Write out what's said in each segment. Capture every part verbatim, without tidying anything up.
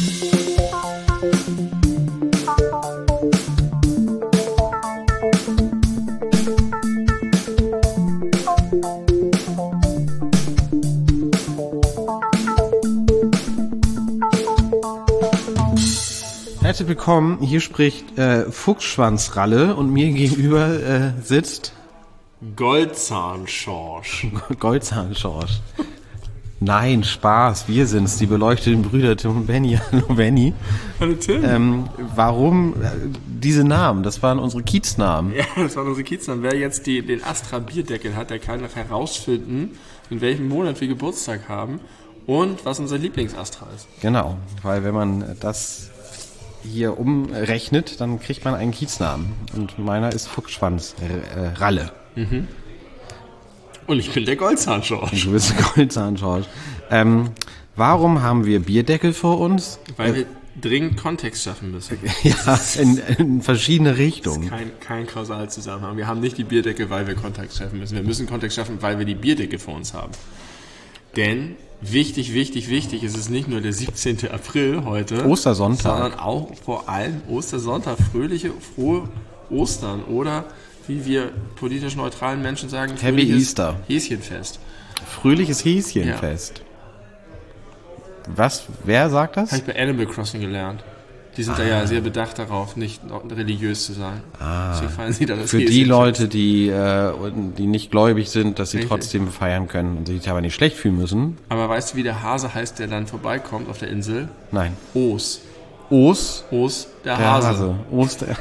Herzlich willkommen, hier spricht äh, Fuchsschwanzralle und mir gegenüber äh, sitzt Goldzahn-Schorsch. Goldzahn-Schorsch. Nein, Spaß, wir sind's, die beleuchteten Brüder Tim und Benny. Hallo Benny. Hallo Tim. Ähm, warum äh, diese Namen? Das waren unsere Kieznamen. Ja, das waren unsere Kieznamen. Wer jetzt die, den Astra Bierdeckel hat, der kann noch herausfinden, in welchem Monat wir Geburtstag haben und was unser Lieblings-Astra ist. Genau, weil wenn man das hier umrechnet, dann kriegt man einen Kieznamen. Und meiner ist Fuchsschwanzralle. Mhm. Und ich bin der Goldzahn-Schorsch. Du bist der Goldzahn-Schorsch. Ähm, warum haben wir Bierdeckel vor uns? Weil wir dringend Kontext schaffen müssen. Ja, in, in verschiedene Richtungen. Das ist kein, kein Kausalzusammenhang. Wir haben nicht die Bierdeckel, weil wir Kontext schaffen müssen. Wir müssen Kontext schaffen, weil wir die Bierdeckel vor uns haben. Denn wichtig, wichtig, wichtig, es ist nicht nur der siebzehnten April heute. Ostersonntag. Sondern auch vor allem Ostersonntag. Fröhliche, frohe Ostern. Oder, wie wir politisch neutralen Menschen sagen, Happy Easter. Häschenfest. Fröhliches Häschenfest. Ja. Was? Wer sagt das? Habe ich bei Animal Crossing gelernt. Die sind ah. da ja sehr bedacht darauf, nicht religiös zu sein. Ah. Deswegen fallen sie da das Für die Leute, die, äh, die nicht gläubig sind, dass sie Richtig. trotzdem feiern können und sich aber nicht schlecht fühlen müssen. Aber weißt du, wie der Hase heißt, der dann vorbeikommt auf der Insel? Nein. Os. Os? Os, der, der Hase. Hase. Os, der...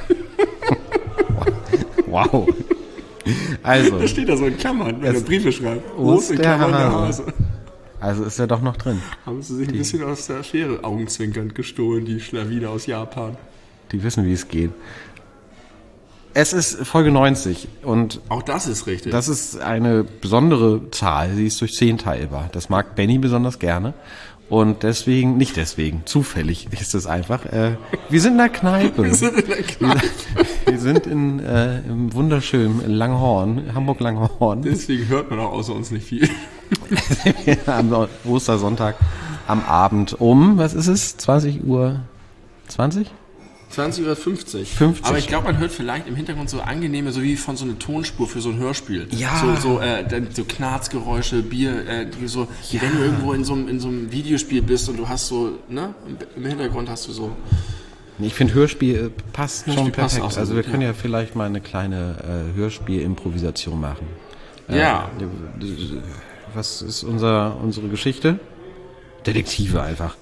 Wow. Also. Da steht da so in Klammern, wenn er Briefe schreibt. Os, in Klammern der Hase. Der Hase. Also ist er doch noch drin. Haben sie sich ein die, bisschen aus der Schere augenzwinkernd gestohlen, die Schlawiner aus Japan. Die wissen, wie es geht. Es ist Folge neunzig und auch das ist richtig. Das ist eine besondere Zahl, sie ist durch zehn teilbar. Das mag Benny besonders gerne und deswegen, nicht deswegen, zufällig ist es einfach. Äh, wir sind in der Kneipe. Wir sind in der Kneipe. Wir sind in, äh, im wunderschönen Langhorn, Hamburg-Langhorn. Deswegen hört man auch außer uns nicht viel. Am Ostersonntag am Abend um, was ist es? zwanzig Uhr zwanzig? zwanzig Uhr fünfzig. fünfzig. Aber ich glaube, man hört vielleicht im Hintergrund so angenehme, so wie von so einer Tonspur für so ein Hörspiel. Ja. So, so, äh, so Knarzgeräusche, Bier, äh, so, ja. Wenn du irgendwo in so, einem, in so einem Videospiel bist und du hast so, ne, im Hintergrund hast du so. Ich finde, Hörspiel passt Hörspiel schon perfekt. Passt also wir gut, können ja. ja vielleicht mal eine kleine äh, Hörspiel-Improvisation machen. Ja. Äh, was ist unser, unsere Geschichte? Detektive einfach.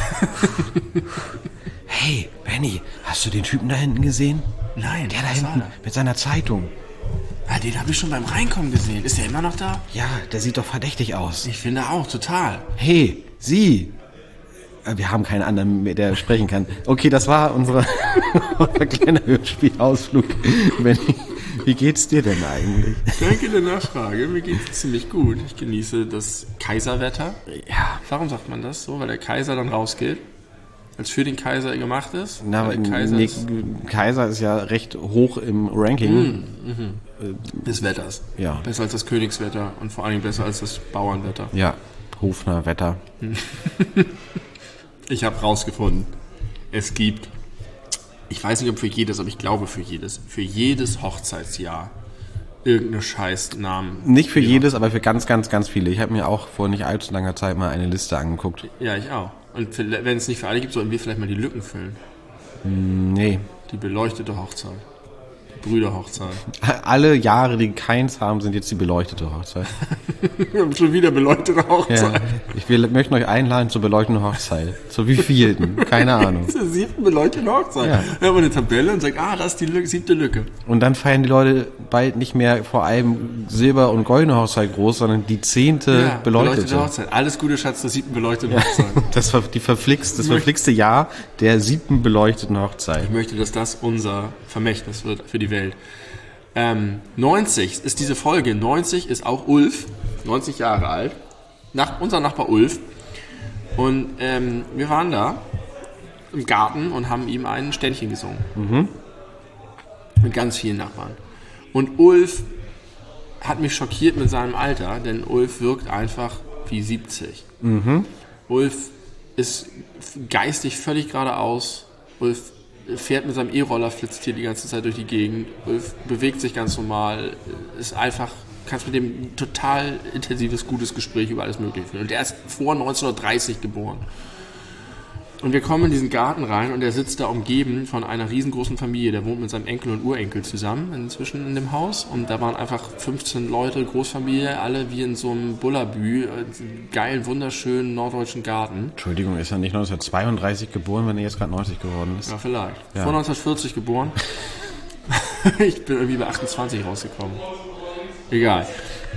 Hey, Benny, hast du den Typen da hinten gesehen? Nein. Der da hinten mit seiner Zeitung. Ah, den habe ich schon beim Reinkommen gesehen. Ist der immer noch da? Ja, der sieht doch verdächtig aus. Ich finde auch, total. Hey, Sie. Wir haben keinen anderen mehr, der sprechen kann. Okay, das war unser, unser kleiner Hörspielausflug. Benny, wie geht's dir denn eigentlich? Danke der Nachfrage. Mir geht's ziemlich gut. Ich genieße das Kaiserwetter. Ja. Warum sagt man das so? Weil der Kaiser dann rausgeht? Als für den Kaiser gemacht ist? Na, aber Kaiser, nee, ist Kaiser ist ja recht hoch im Ranking. Mm, mm, des Wetters. Ja. Besser als das Königswetter und vor allem besser als das Bauernwetter. Ja, Hofner Wetter. Ich habe rausgefunden, es gibt, ich weiß nicht ob für jedes, aber ich glaube für jedes, für jedes Hochzeitsjahr irgendeine Scheißnamen. Nicht für jedes, aber für ganz, ganz, ganz viele. Ich habe mir auch vor nicht allzu langer Zeit mal eine Liste angeguckt. Ja, ich auch. Und wenn es nicht für alle gibt, sollten wir vielleicht mal die Lücken füllen. Nee. Die beleuchtete Hochzeit. Die Brüderhochzeit. Alle Jahre, die keins haben, sind jetzt die beleuchtete Hochzeit. Wir haben schon wieder beleuchtete Hochzeit. Ja, ich will, möchte euch einladen zur beleuchteten Hochzeit. Zur wievielten? Keine Ahnung. Zur siebten beleuchteten Hochzeit. Ja. Wir haben eine Tabelle und sagt, ah, das ist die Lücke, siebte Lücke. Und dann feiern die Leute bald nicht mehr vor allem Silber- und goldene Hochzeit groß, sondern die zehnte ja, beleuchtete. beleuchtete Hochzeit. Alles Gute, Schatz, zur siebten beleuchteten ja, Hochzeit. Das war die verflixte, das verflixte Jahr der siebten beleuchteten Hochzeit. Ich möchte, dass das unser Vermächtnis wird für die Welt. Ähm, neunzig ist diese Folge. neunzig ist auch Ulf, neunzig Jahre alt. Nach, unser Nachbar Ulf. Und ähm, wir waren da im Garten und haben ihm ein Ständchen gesungen. Mhm. Mit ganz vielen Nachbarn. Und Ulf hat mich schockiert mit seinem Alter, denn Ulf wirkt einfach wie siebzig. Mhm. Ulf ist geistig völlig geradeaus. Ulf fährt mit seinem E-Roller, flitzt hier die ganze Zeit durch die Gegend. Ulf bewegt sich ganz normal, ist einfach, kannst mit dem ein total intensives, gutes Gespräch über alles Mögliche führen. Und der ist vor neunzehnhundertdreißig geboren. Und wir kommen in diesen Garten rein und er sitzt da umgeben von einer riesengroßen Familie. Der wohnt mit seinem Enkel und Urenkel zusammen inzwischen in dem Haus. Und da waren einfach fünfzehn Leute, Großfamilie, alle wie in so einem Bullabü, geilen, wunderschönen norddeutschen Garten. Entschuldigung, ist er nicht neunzehnhundertzweiunddreißig geboren, wenn er jetzt gerade neunzig geworden ist? Ja, vielleicht. Ja. Vor neunzehnhundertvierzig geboren. Ich bin irgendwie bei achtundzwanzig rausgekommen. Egal.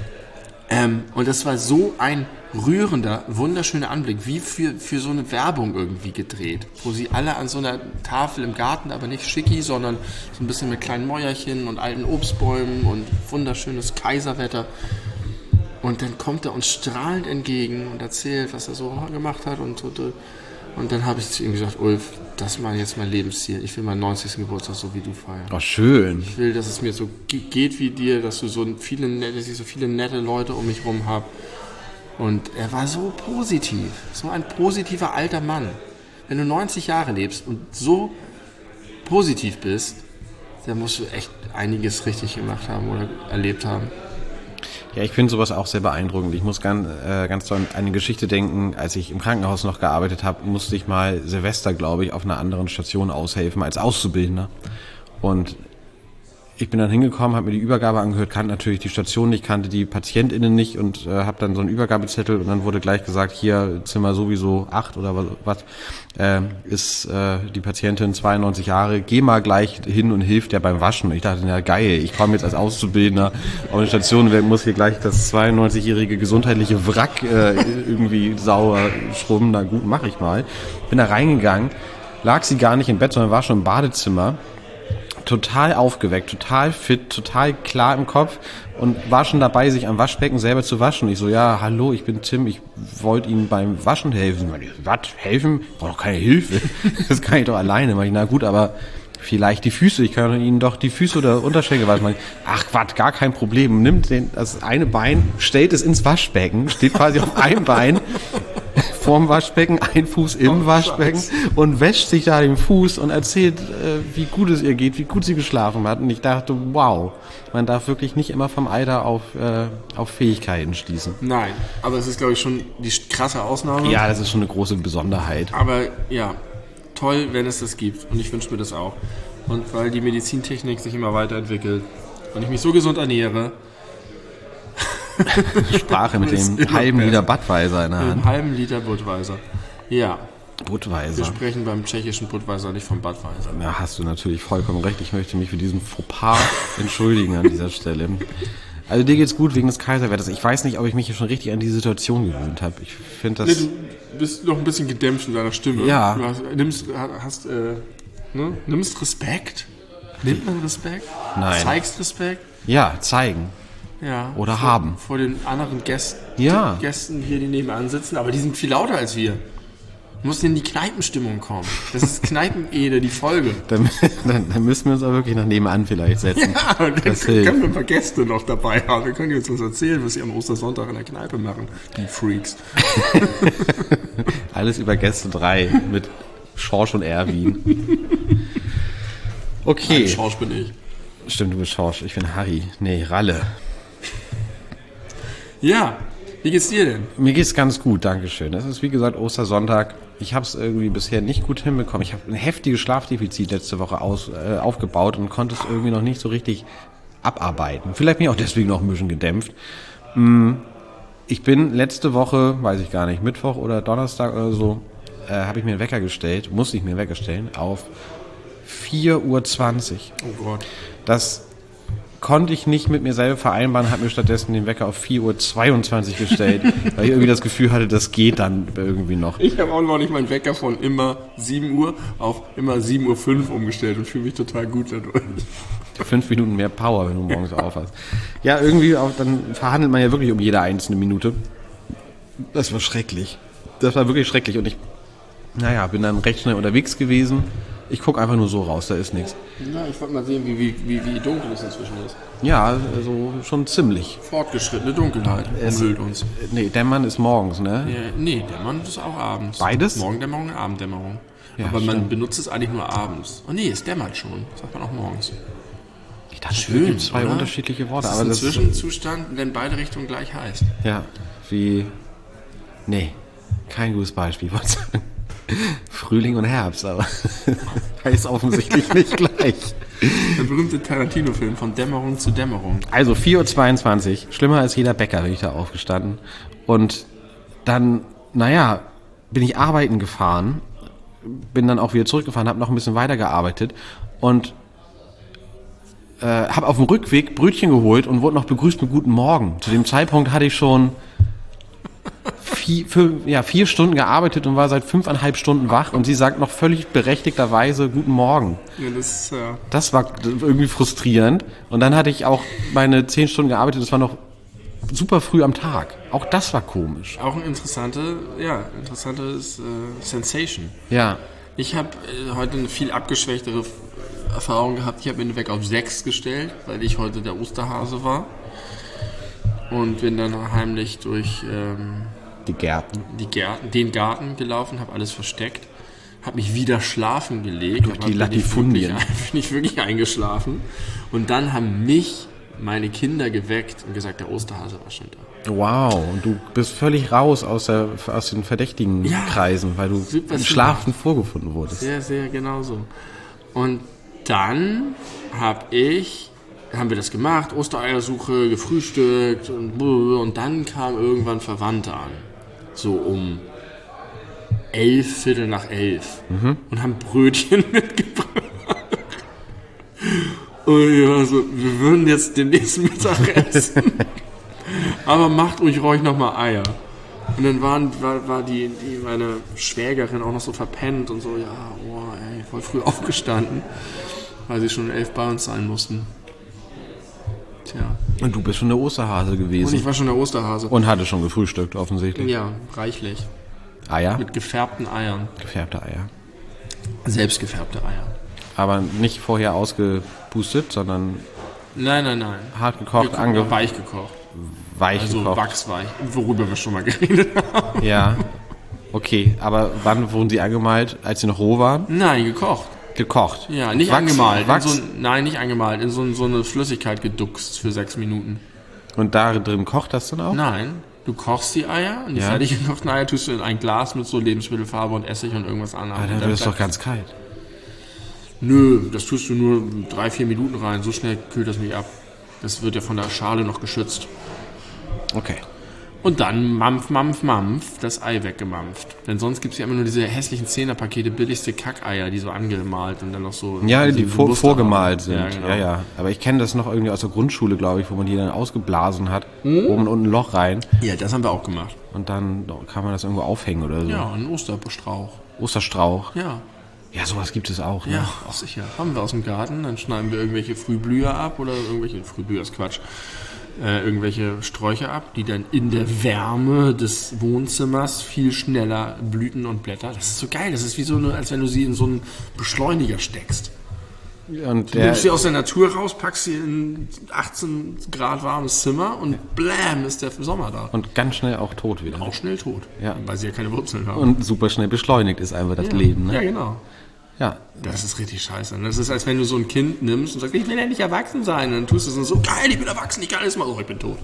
Ähm, und das war so ein rührender, wunderschöner Anblick, wie für, für so eine Werbung irgendwie gedreht, wo sie alle an so einer Tafel im Garten, aber nicht schicki, sondern so ein bisschen mit kleinen Mäuerchen und alten Obstbäumen und wunderschönes Kaiserwetter. Und dann kommt er uns strahlend entgegen und erzählt, was er so gemacht hat und so. Und dann habe ich zu ihm gesagt, Ulf, das ist jetzt mein Lebensziel. Ich will meinen neunzigsten Geburtstag so wie du feiern. Oh, schön. Ich will, dass es mir so geht wie dir, dass du so viele nette, dass ich so viele nette Leute um mich rum habe. Und er war so positiv, so ein positiver alter Mann. Wenn du neunzig Jahre lebst und so positiv bist, dann musst du echt einiges richtig gemacht haben oder erlebt haben. Ja, ich finde sowas auch sehr beeindruckend. Ich muss ganz, äh, ganz doll an eine Geschichte denken. Als ich im Krankenhaus noch gearbeitet habe, musste ich mal Silvester, glaube ich, auf einer anderen Station aushelfen als Auszubildender. Und ich bin dann hingekommen, habe mir die Übergabe angehört, kannte natürlich die Station nicht, kannte die PatientInnen nicht und äh, habe dann so einen Übergabezettel und dann wurde gleich gesagt, hier Zimmer sowieso acht oder was, was äh, ist äh, die Patientin zweiundneunzig Jahre, geh mal gleich hin und hilf der beim Waschen. Und ich dachte, na geil, ich komme jetzt als Auszubildender auf eine Station, wer muss hier gleich das zweiundneunzigjährige gesundheitliche Wrack äh, irgendwie sauer schrubben, na gut, mache ich mal. Bin da reingegangen, lag sie gar nicht im Bett, sondern war schon im Badezimmer. Total aufgeweckt, total fit, total klar im Kopf und war schon dabei, sich am Waschbecken selber zu waschen. Ich so, ja, hallo, ich bin Tim, ich wollte Ihnen beim Waschen helfen. Was, helfen? Ich brauche doch keine Hilfe. Das kann ich doch alleine. Ich, na gut, aber vielleicht die Füße. Ich kann Ihnen doch die Füße oder Unterschenkel waschen. Ach, Quatsch, gar kein Problem. Nimmt den, das eine Bein, stellt es ins Waschbecken, steht quasi auf einem Bein vorm Waschbecken, ein Fuß im oh, Waschbecken Scheiß. Und wäscht sich da den Fuß und erzählt, äh, wie gut es ihr geht, wie gut sie geschlafen hat. Und ich dachte, wow, man darf wirklich nicht immer vom Alter auf, äh, auf Fähigkeiten schließen. Nein, aber es ist, glaube ich, schon die krasse Ausnahme. Ja, das ist schon eine große Besonderheit. Aber ja, toll, wenn es das gibt. Und ich wünsche mir das auch. Und weil die Medizintechnik sich immer weiterentwickelt und ich mich so gesund ernähre, Sprache mit dem halben Liter Budweiser in der Hand. Mit einem halben Liter Budweiser. Ja. Budweiser. Wir sprechen beim tschechischen Budweiser, nicht vom Budweiser. Ja, hast du natürlich vollkommen recht. Ich möchte mich für diesen Fauxpas entschuldigen an dieser Stelle. Also dir geht's gut wegen des Kaiserwetters. Ich weiß nicht, ob ich mich hier schon richtig an die Situation gewöhnt habe. Ich finde das... Nee, du bist noch ein bisschen gedämpft in deiner Stimme. Ja. Du hast, nimmst, hast, äh, ne? nimmst Respekt. Nimmt man Respekt? Nein. Zeigst Respekt? Ja, zeigen. Ja, oder vor, haben. Vor den anderen Gästen, ja. Gästen hier, die nebenan sitzen, aber die sind viel lauter als wir. Du musst in die Kneipenstimmung kommen. Das ist Kneipenede, die Folge. Dann, dann, dann müssen wir uns auch wirklich nach nebenan vielleicht setzen. Ja, und dann können wir ein paar Gäste noch dabei haben. Dann können die uns was erzählen, was sie am Ostersonntag in der Kneipe machen. Die Freaks. Alles über Gäste drei mit Schorsch und Erwin. Okay. Nein, Schorsch bin ich. Stimmt, du bist Schorsch. Ich bin Harry. Nee, Ralle. Ja, wie geht's dir denn? Mir geht's ganz gut, dankeschön. Das ist wie gesagt Ostersonntag. Ich habe es irgendwie bisher nicht gut hinbekommen. Ich habe ein heftiges Schlafdefizit letzte Woche aus, äh, aufgebaut und konnte es irgendwie noch nicht so richtig abarbeiten. Vielleicht bin ich auch deswegen noch ein bisschen gedämpft. Ich bin letzte Woche, weiß ich gar nicht, Mittwoch oder Donnerstag oder so, äh, habe ich mir einen Wecker gestellt, musste ich mir einen Wecker stellen, auf vier Uhr zwanzig. Oh Gott. Das konnte ich nicht mit mir selber vereinbaren, habe mir stattdessen den Wecker auf vier Uhr zweiundzwanzig gestellt, weil ich irgendwie das Gefühl hatte, das geht dann irgendwie noch. Ich habe auch noch nicht meinen Wecker von immer sieben Uhr auf immer sieben Uhr fünf umgestellt und fühle mich total gut dadurch. Fünf Minuten mehr Power, wenn du morgens aufhast. Ja, irgendwie auch, dann verhandelt man ja wirklich um jede einzelne Minute. Das war schrecklich. Das war wirklich schrecklich und ich, naja, bin dann recht schnell unterwegs gewesen. Ich gucke einfach nur so raus, da ist nichts. Ja, ich wollte mal sehen, wie, wie, wie, wie dunkel es inzwischen ist. Ja, also schon ziemlich. Fortgeschrittene Dunkelheit umhüllt uns. Nee, Dämmern ist morgens, ne? Ja, nee, Dämmern ist auch abends. Beides? Morgendämmerung und Abenddämmerung. Ja, aber man stimmt. benutzt es eigentlich nur abends. Oh nee, es dämmert schon. Das sagt man auch morgens. Ich dachte, Schön, es gibt zwei oder? unterschiedliche Worte. Das ist aber ein das Zwischenzustand, der in beide Richtungen gleich heißt. Ja, wie... Nee, kein gutes Beispiel, wollte ich sagen. Frühling und Herbst, aber heißt offensichtlich nicht gleich. Der berühmte Tarantino-Film von Dämmerung zu Dämmerung. Also vier Uhr zweiundzwanzig, schlimmer als jeder Bäcker bin ich da aufgestanden. Und dann, naja, bin ich arbeiten gefahren, bin dann auch wieder zurückgefahren, habe noch ein bisschen weitergearbeitet und äh, habe auf dem Rückweg Brötchen geholt und wurde noch begrüßt mit Guten Morgen. Zu dem Zeitpunkt hatte ich schon vier, fünf, ja, vier Stunden gearbeitet und war seit fünfeinhalb Stunden wach und sie sagt noch völlig berechtigterweise Guten Morgen. Ja, das, ja. Das war irgendwie frustrierend. Und dann hatte ich auch meine zehn Stunden gearbeitet, das war noch super früh am Tag. Auch das war komisch. Auch eine interessante, ja, interessantes äh, Sensation. Ja. Ich habe äh, heute eine viel abgeschwächtere F- Erfahrung gehabt. Ich habe den Wecker auf sechs gestellt, weil ich heute der Osterhase war. Und bin dann heimlich durch ähm, Die Gärten. die Gärten, den Garten gelaufen, habe alles versteckt, habe mich wieder schlafen gelegt. Durch die bin ich Latifundien. wirklich- Bin ich wirklich eingeschlafen. Und dann haben mich meine Kinder geweckt und gesagt, der Osterhase war schon da. Wow, und du bist völlig raus aus, der, aus den verdächtigen Ja, Kreisen, weil du super im Schlafen vorgefunden wurdest. Sehr, sehr genau so. Und dann habe ich, haben wir das gemacht, Ostereiersuche, gefrühstückt und, und dann kam irgendwann Verwandte an. So um elf, Viertel nach elf. Mhm. Und haben Brötchen mitgebracht. Und ich war so, wir würden jetzt den nächsten Mittag essen. Aber macht ruhig ruhig nochmal Eier. Und dann waren, war, war die, die, meine Schwägerin auch noch so verpennt und so, ja, oh, ey, voll früh aufgestanden, weil sie schon um elf bei uns sein mussten. Tja. Und du bist schon der Osterhase Und gewesen. ich war schon der Osterhase. Und hatte schon gefrühstückt, offensichtlich. Ja, reichlich. Eier? Mit gefärbten Eiern. Gefärbte Eier. Selbst gefärbte Eier. Aber nicht vorher ausgepustet, sondern Nein, nein, nein. hart gekocht, ange Weich gekocht. weich Also gekocht. wachsweich, worüber wir schon mal geredet haben. Ja. Okay, aber wann wurden sie angemalt? Als sie noch roh waren? Nein, gekocht. Gekocht. Ja, nicht Wachs- angemalt. Wachs In so, ein- nein, nicht angemalt. In so, so eine Flüssigkeit geduckst für sechs Minuten. Und da drin kocht das dann auch? Nein, du kochst die Eier und die Ja. fertig gekochten Eier tust du in ein Glas mit so Lebensmittelfarbe und Essig und irgendwas anderem. Ah, dann Und wird es dann- doch ganz kalt. Nö, das tust du nur drei, vier Minuten rein. So schnell kühlt das nicht ab. Das wird ja von der Schale noch geschützt. Okay. Und dann mampf, mampf, mampf, das Ei weggemampft. Denn sonst gibt es ja immer nur diese hässlichen Zehnerpakete, billigste Kackeier, die so angemalt und dann noch so... Ja, so die ein vor, Muster vorgemalt haben. sind. Ja, Ja, genau. ja, Aber ich kenne das noch irgendwie aus der Grundschule, glaube ich, wo man die dann ausgeblasen hat. Oben und ein Loch rein. Ja, das haben wir auch gemacht. Und dann kann man das irgendwo aufhängen oder so. Ja, ein Osterstrauch. Osterstrauch. Ja, Ja, sowas gibt es auch. Ne? ja, auch sicher. Haben wir aus dem Garten, dann schneiden wir irgendwelche Frühblüher ab oder irgendwelche, Frühblüher ist Quatsch, äh, irgendwelche Sträucher ab, die dann in der Wärme des Wohnzimmers viel schneller blüten und Blätter. Das ist so geil, das ist wie so eine, als wenn du sie in so einen Beschleuniger steckst. Und Du der, nimmst sie aus der Natur raus, packst sie in achtzehn Grad warmes Zimmer und blam, ist der Sommer da. und ganz schnell auch tot wieder. Auch schnell tot, Ja. weil sie ja keine Wurzeln haben. Und super schnell beschleunigt ist einfach das Leben. Ja, Ne? genau. Ja. Das ist richtig scheiße. Das ist, als wenn du so ein Kind nimmst und sagst, ich will ja nicht erwachsen sein. Und dann tust du es und so, geil, ich bin erwachsen, ich kann alles machen. Oh, ich bin tot.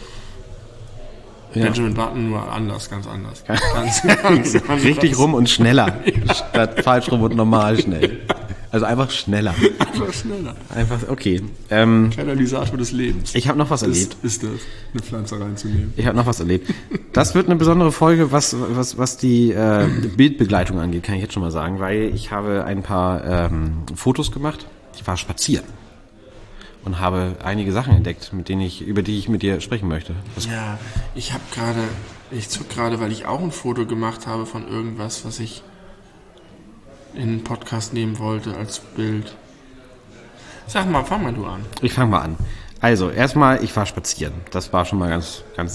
Ja. Benjamin Button nur anders, ganz anders. Ganz, ganz, ganz Richtig krass. rum und schneller. Statt falsch rum und normal schnell. Also einfach schneller. Einfach schneller. Einfach, okay. Ähm, Katalysator des Lebens. ich habe noch was erlebt. Ist, ist das, eine Pflanze reinzunehmen. Ich habe noch was erlebt. Das wird eine besondere Folge, was, was, was die äh, Bildbegleitung angeht, kann ich jetzt schon mal sagen, weil ich habe ein paar ähm, Fotos gemacht. Ich war spazieren und habe einige Sachen entdeckt, mit denen ich, über die ich mit dir sprechen möchte. Was, Ja, ich habe gerade, ich zuck gerade, weil ich auch ein Foto gemacht habe von irgendwas, was ich in den Podcast nehmen wollte als Bild. Sag mal, fang mal du an. ich fange mal an. Also, erstmal, ich war spazieren. Das war schon mal ganz, ganz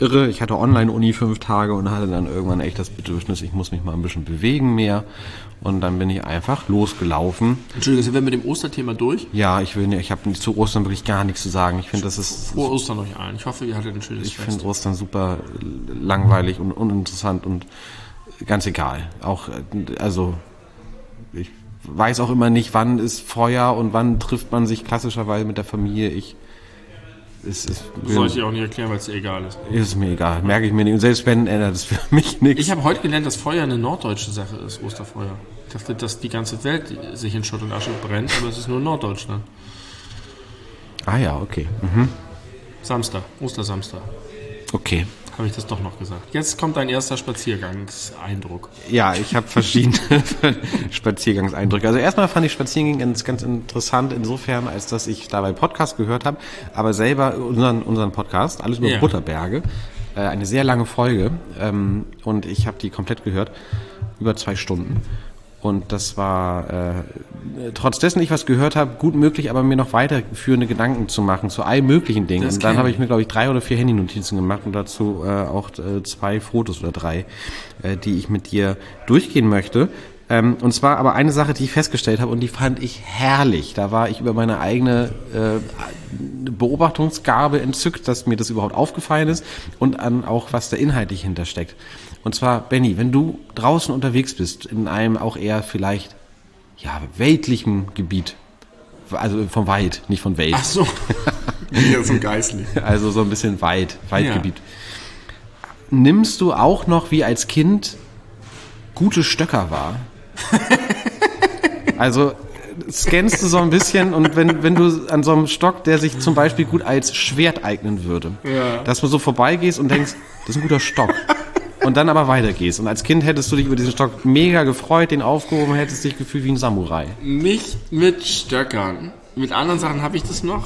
irre. Ich hatte Online-Uni fünf Tage und hatte dann irgendwann echt das Bedürfnis, ich muss mich mal ein bisschen bewegen mehr. Und dann bin ich einfach losgelaufen. Entschuldigung, sind wir mit dem Osterthema durch? Ja, ich will nicht, ich habe zu Ostern wirklich gar nichts zu sagen. Ich finde, das ist... Frohe Ostern euch allen. Ich hoffe, ihr hattet ein schönes Ich Fest. finde Ostern super langweilig und uninteressant und ganz egal. Auch, also, ich weiß auch immer nicht, wann ist Feuer und wann trifft man sich klassischerweise mit der Familie. Ich... Es, es, Soll ich dir auch nicht erklären, weil es dir egal ist. Ist mir egal, merke ich mir nicht. Und selbst wenn, ändert es für mich nichts. Ich habe heute gelernt, dass Feuer eine norddeutsche Sache ist, Osterfeuer. Ich dachte, dass die ganze Welt sich in Schutt und Asche brennt, aber es ist nur Norddeutschland. Ah ja, okay. Mhm. Samstag, Ostersamstag. Okay. Habe ich das doch noch gesagt. Jetzt kommt dein erster Spaziergangseindruck. Ja, ich habe verschiedene Spaziergangseindrücke. Also erstmal fand ich Spaziergänge ganz, ganz interessant insofern, als dass ich dabei Podcast gehört habe, aber selber unseren, unseren Podcast, alles über Ja. Butterberge, äh, eine sehr lange Folge ähm, und ich habe die komplett gehört, über zwei Stunden. Und das war, äh, trotz dessen ich was gehört habe, gut möglich, aber mir noch weiterführende Gedanken zu machen zu allen möglichen Dingen. Das Und dann kenn habe ich. ich mir, glaube ich, drei oder vier Handynotizen gemacht und dazu äh, auch äh, zwei Fotos oder drei, äh, die ich mit dir durchgehen möchte. Ähm, und zwar aber eine Sache, die ich festgestellt habe und die fand ich herrlich. Da war ich über meine eigene äh, Beobachtungsgabe entzückt, dass mir das überhaupt aufgefallen ist und an auch, was da inhaltlich hintersteckt. Und zwar, Benni, wenn du draußen unterwegs bist, in einem auch eher vielleicht, ja, weltlichen Gebiet, also vom Wald, nicht von Welt, Ach so. Ja, so geistlich. also so ein bisschen Wald, Waldgebiet, nimmst du auch noch wie als Kind gute Stöcker wahr? Also scannst du so ein bisschen und wenn, wenn du an so einem Stock, der sich zum Beispiel gut als Schwert eignen würde, Ja. dass du so vorbeigehst und denkst, das ist ein guter Stock. Und dann aber weitergehst. Und als Kind hättest du dich über diesen Stock mega gefreut, den aufgehoben, hättest dich gefühlt wie ein Samurai. Nicht mit Stöckern. Mit anderen Sachen habe ich das noch.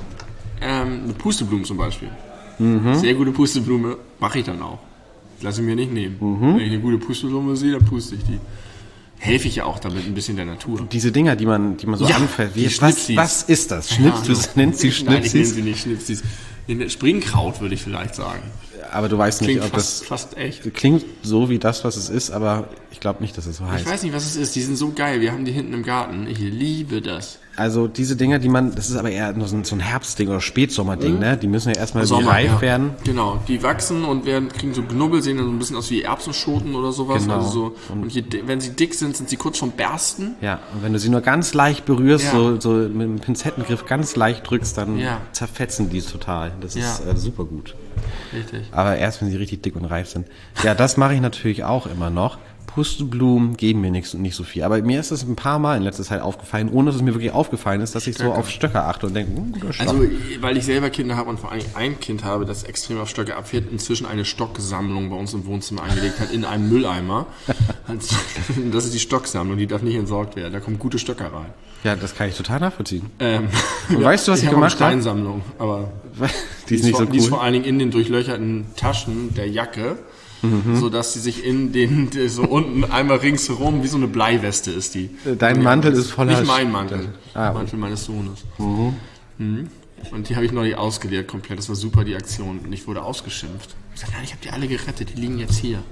Ähm, eine Pusteblume zum Beispiel. Mhm. Sehr gute Pusteblume mache ich dann auch. Lasse ich mir nicht nehmen. Mhm. Wenn ich eine gute Pusteblume sehe, dann puste ich die. Helfe ich ja auch damit ein bisschen der Natur. Diese Dinger, die man, die man so Ja, anfällt. die was, Schnipsis. was ist das? Schnips, du nennst sie Nein, ich nenne Schnipsis. sie nicht Schnipsis. Springkraut würde ich vielleicht sagen. Aber du weißt nicht, Klingt ob fast, das fast echt. klingt so wie das, was es ist, aber ich glaube nicht, dass es so heißt. Ich weiß nicht, was es ist. Die sind so geil. Wir haben die hinten im Garten. Ich liebe das. Also diese Dinger, die man, das ist aber eher nur so ein, so ein Herbstding oder Spätsommerding, ne? Die müssen ja erstmal wie reif ja. werden. Genau, die wachsen und werden, kriegen so Knubbel, sehen dann so ein bisschen aus wie Erbsenschoten oder sowas. Genau. Also so, und je, di- wenn sie dick sind, sind sie kurz vorm Bersten. Ja, und wenn du sie nur ganz leicht berührst, Ja. so, so mit dem Pinzettengriff ganz leicht drückst, dann Ja. zerfetzen die total. Das Ja. ist äh, super gut. Richtig. Aber erst, wenn sie richtig dick und reif sind. Ja, das mache ich natürlich auch immer noch. Pusteblumen geben mir nichts und nicht so viel. Aber mir ist es ein paar Mal in letzter Zeit aufgefallen, ohne dass es mir wirklich aufgefallen ist, dass ich so Stöcker. auf Stöcker achte und denke, hm, guter Stock. Also, weil ich selber Kinder habe und vor allem ein Kind habe, das extrem auf Stöcke abfährt, inzwischen eine Stocksammlung bei uns im Wohnzimmer angelegt hat, in einem Mülleimer. Also, das ist die Stocksammlung, die darf nicht entsorgt werden. Da kommen gute Stöcker rein. Ja, das kann ich total nachvollziehen. Ähm, Und weißt du, was ich habe gemacht eine habe? Steinsammlung, aber Die ist nicht vor, so die ist cool. vor allen Dingen in den durchlöcherten Taschen der Jacke, Mhm. so dass sie sich in den, so unten einmal ringsherum, wie so eine Bleiweste ist die. Dein Mantel ist voller Nicht mein St- Mantel, Ah, der Mantel meines Sohnes. Mhm. Und die habe ich neulich ausgeleert komplett, das war super, die Aktion. Und ich wurde ausgeschimpft. Ich sag, nein, ich habe die alle gerettet, die liegen jetzt hier.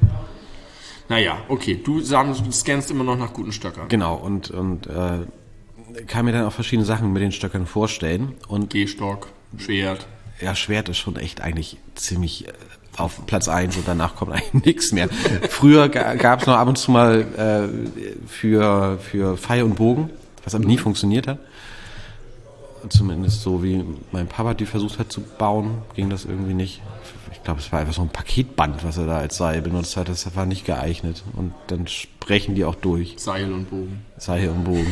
Naja, okay, du, sagst, du scannst immer noch nach guten Stöckern. Genau, und, und äh, kann mir dann auch verschiedene Sachen mit den Stöckern vorstellen. Und Gehstock, Schwert. ja, Schwert ist schon echt eigentlich ziemlich äh, auf Platz eins und danach kommt eigentlich nichts mehr. Früher gab es noch ab und zu mal äh, für, für Pfeil und Bogen, was aber nie funktioniert hat. Zumindest so wie mein Papa die versucht hat zu bauen, ging das irgendwie nicht. Ich glaube, es war einfach so ein Paketband, was er da als Seil benutzt hat. Das war nicht geeignet. Und dann sprechen die auch durch. Seil und Bogen. Seil und Bogen.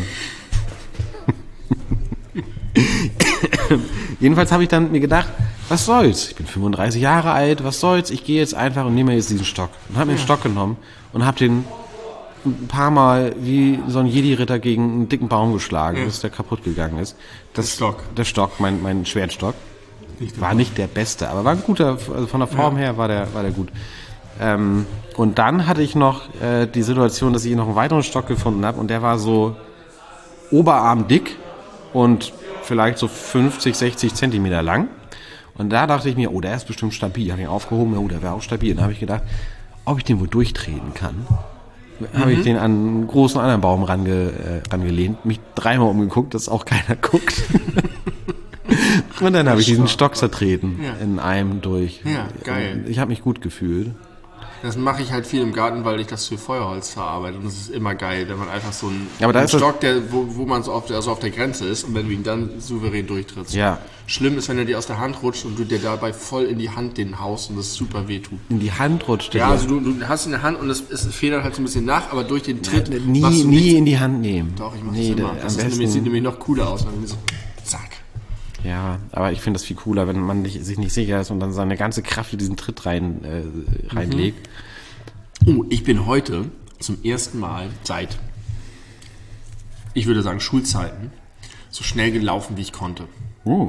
Jedenfalls habe ich dann mir gedacht, was soll's? Ich bin fünfunddreißig Jahre alt, was soll's? Ich gehe jetzt einfach und nehme jetzt diesen Stock. Und habe mir den Stock genommen und habe den ein paar Mal wie so ein Jedi-Ritter gegen einen dicken Baum geschlagen, bis der kaputt gegangen ist. Das, Der Stock. Der Stock, mein, mein Schwertstock. War nicht der beste, aber war ein guter, also von der Form her war der, war der gut. Ähm, und dann hatte ich noch äh, die Situation, dass ich noch einen weiteren Stock gefunden habe und der war so oberarmdick und vielleicht so fünfzig, sechzig Zentimeter lang. Und da dachte ich mir, oh, der ist bestimmt stabil. Habe ihn aufgehoben, oh, der wäre auch stabil. Und dann habe ich gedacht, ob ich den wohl durchtreten kann. Mhm. Habe ich den an einen großen anderen Baum range, äh, rangelehnt, mich dreimal umgeguckt, dass auch keiner guckt. Und dann habe ich diesen Stock zertreten, ja. in einem durch. Ja, geil. Ich habe mich gut gefühlt. Das mache ich halt viel im Garten, weil ich das für Feuerholz verarbeite. Und das ist immer geil, wenn man einfach so einen, Aber da einen ist Stock, der, wo, wo man so auf, der, also auf der Grenze ist und wenn du ihn dann souverän durchtrittst. Ja. Schlimm ist, wenn er dir aus der Hand rutscht und du dir dabei voll in die Hand den haust und das super wehtut. In die Hand rutscht? Ja, also du, du hast ihn in der Hand und es, es federt halt so ein bisschen nach, aber durch den Tritt... Ja, nie nie in die Hand nehmen. Doch, ich mache nee, das immer. Das ist nämlich, sieht nämlich noch cooler aus. Wenn so, zack. Ja, aber ich finde das viel cooler, wenn man nicht, sich nicht sicher ist und dann seine ganze Kraft in diesen Tritt rein, äh, reinlegt. Mhm. Oh, ich bin heute zum ersten Mal seit, ich würde sagen, Schulzeiten, so schnell gelaufen, wie ich konnte. Oh.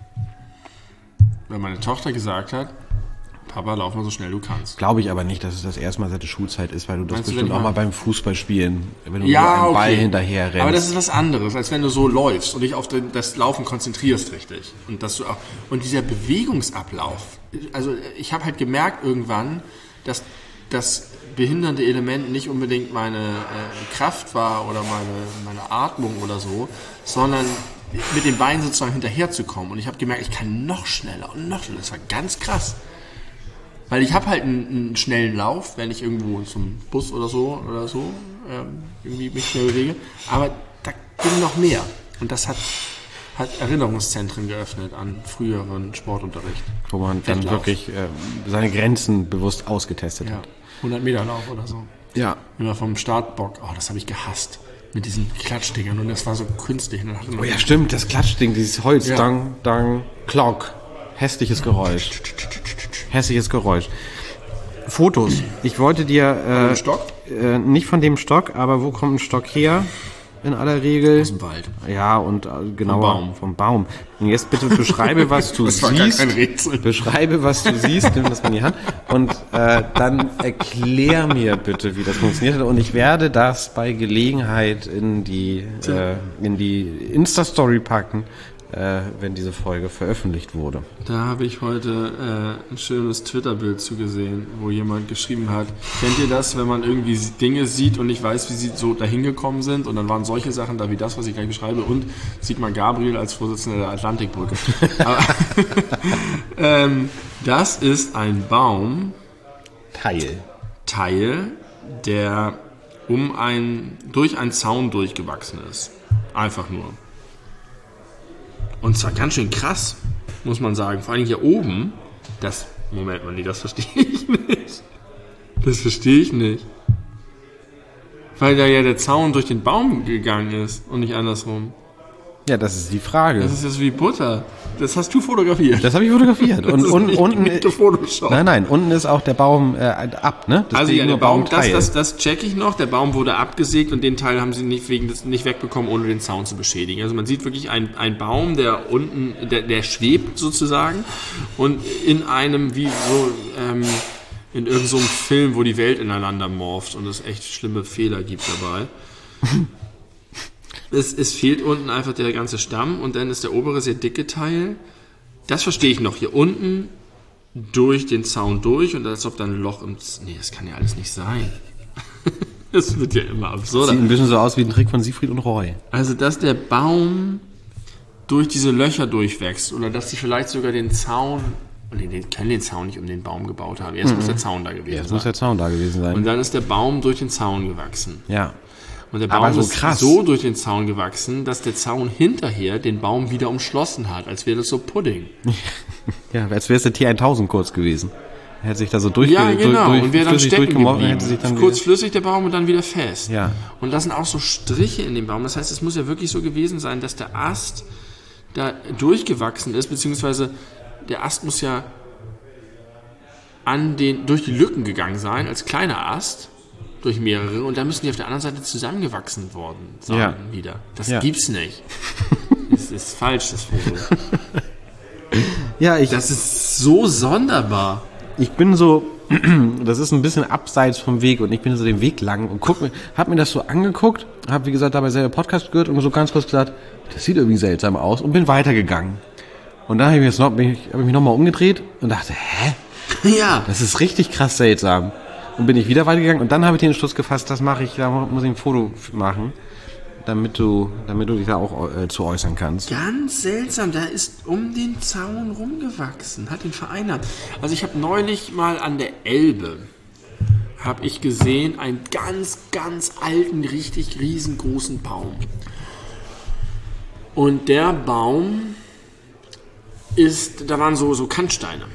Weil meine Tochter gesagt hat, Papa, lauf mal so schnell du kannst. Glaube ich aber nicht, dass es das erste Mal seit der Schulzeit ist, weil du das Meinst du, bestimmt wenn auch ich mal mal- beim Fußballspielen, wenn du Ja, so einen Ball okay. hinterher rennst. Aber das ist was anderes, als wenn du so läufst und dich auf den, das Laufen konzentrierst richtig. Und, dass du auch, und dieser Bewegungsablauf, also ich habe halt gemerkt irgendwann, dass das behindernde Element nicht unbedingt meine äh, Kraft war oder meine, meine Atmung oder so, sondern mit den Beinen sozusagen hinterherzukommen. Und ich habe gemerkt, ich kann noch schneller und noch schneller. Das war ganz krass. Weil ich habe halt einen, einen schnellen Lauf, wenn ich irgendwo zum Bus oder so oder so ähm, irgendwie mich schnell bewege. Aber da ging noch mehr. Und das hat, hat Erinnerungszentren geöffnet an früheren Sportunterricht. Wo man dann Wettlauf. wirklich äh, seine Grenzen bewusst ausgetestet Ja, hat. hundert Meter Lauf oder so. Ja. Immer vom Startbock. Oh, das habe ich gehasst. Mit diesen Klatschdingern. Und das war so künstlich. Und dann hatte man Oh ja, stimmt, das Klatschding, dieses Holz, Ja. dang, dang, klock. Hässliches Geräusch. Hässliches Geräusch. Fotos. Ich wollte dir, dem äh, Stock? äh, nicht von dem Stock, aber wo kommt ein Stock her? In aller Regel. Aus dem Wald. Ja, und äh, genauer Baum. vom Baum. Und jetzt bitte beschreibe, was du Das war gar siehst. kein Rätsel. Beschreibe, was du siehst, nimm das mal in die Hand und äh, dann erklär mir bitte, wie das funktioniert hat. Und ich werde das bei Gelegenheit in die äh, in die Insta-Story packen, äh, wenn diese Folge veröffentlicht wurde. Da habe ich heute äh, ein schönes Twitter-Bild zugesehen, wo jemand geschrieben hat, kennt ihr das, wenn man irgendwie Dinge sieht und nicht weiß, wie sie so dahin gekommen sind? Und dann waren solche Sachen da wie das, was ich gleich beschreibe. Und sieht man Gabriel als Vorsitzender der Atlantikbrücke. Aber, ähm, das ist ein Baum, Teil. Teil, der um ein, durch einen Zaun durchgewachsen ist. Einfach nur. Und zwar ganz schön krass, muss man sagen. Vor allem hier oben, das, Moment mal, nee, das verstehe ich nicht. Das verstehe ich nicht. Weil da ja der Zaun durch den Baum gegangen ist und nicht andersrum. Ja, das ist die Frage. Das ist jetzt wie Butter. Das hast du fotografiert. Das habe ich fotografiert. Und Das ist un, nicht unten, genickte Photoshop. nein, nein, unten ist auch der Baum äh, ab, ne? Das Also steht ja, nur der Baum, das, Baumteil. das, das check ich noch. Der Baum wurde abgesägt und den Teil haben sie nicht, wegen des, nicht wegbekommen, ohne den Zaun zu beschädigen. Also man sieht wirklich einen, einen Baum, der unten, der, der schwebt sozusagen und in einem, wie so, ähm, in irgendeinem so einem Film, wo die Welt ineinander morpht und es echt schlimme Fehler gibt dabei. es, es fehlt unten einfach der ganze Stamm und dann ist der obere sehr dicke Teil. Das verstehe ich noch. Hier unten durch den Zaun durch und als ob da ein Loch im... Z- Nee, das kann ja alles nicht sein. Das wird ja immer absurder. Sieht ein bisschen so aus wie ein Trick von Siegfried und Roy. Also, dass der Baum durch diese Löcher durchwächst oder dass sie vielleicht sogar den Zaun... Nee, die können den Zaun nicht um den Baum gebaut haben. Jetzt muss der Zaun da gewesen Jetzt sein. muss der Zaun da gewesen sein. Und dann ist der Baum durch den Zaun gewachsen. Ja. Und der Baum Aber so ist krass. so durch den Zaun gewachsen, dass der Zaun hinterher den Baum wieder umschlossen hat, als wäre das so Pudding. Ja, als wäre es der T tausend kurz gewesen. Er hätte sich da so durchge Ja, genau. durch, Und wäre dann flüssig stecken durchgemolken, geblieben. hätte sich dann Kurz wieder- flüssig der Baum und dann wieder fest. Ja. Und da sind auch so Striche in dem Baum. Das heißt, es muss ja wirklich so gewesen sein, dass der Ast da durchgewachsen ist, beziehungsweise der Ast muss ja an den, durch die Lücken gegangen sein, als kleiner Ast, durch mehrere, und dann müssen die auf der anderen Seite zusammengewachsen worden sein Ja. wieder. Das Ja. gibt's nicht. Das ist falsch, das Foto. Ja, ich, Das ist so sonderbar. ich bin so, das ist ein bisschen abseits vom Weg und ich bin so den Weg lang und guck mir, hab mir das so angeguckt, hab wie gesagt dabei selber Podcast gehört und so ganz kurz gesagt, das sieht irgendwie seltsam aus und bin weitergegangen. Und dann habe ich, mir jetzt noch, hab ich mich nochmal umgedreht und dachte, hä? Ja. Das ist richtig krass seltsam. Und bin ich wieder weitergegangen und dann habe ich den Entschluss gefasst, das mache ich, da muss ich ein Foto machen, damit du, damit du dich da auch äh, zu äußern kannst. Ganz seltsam, da ist um den Zaun rumgewachsen, hat ihn vereinert. Also ich habe neulich mal an der Elbe, habe ich gesehen, einen ganz, ganz alten, richtig riesengroßen Baum. Und der Baum ist, da waren so, so Kantsteine,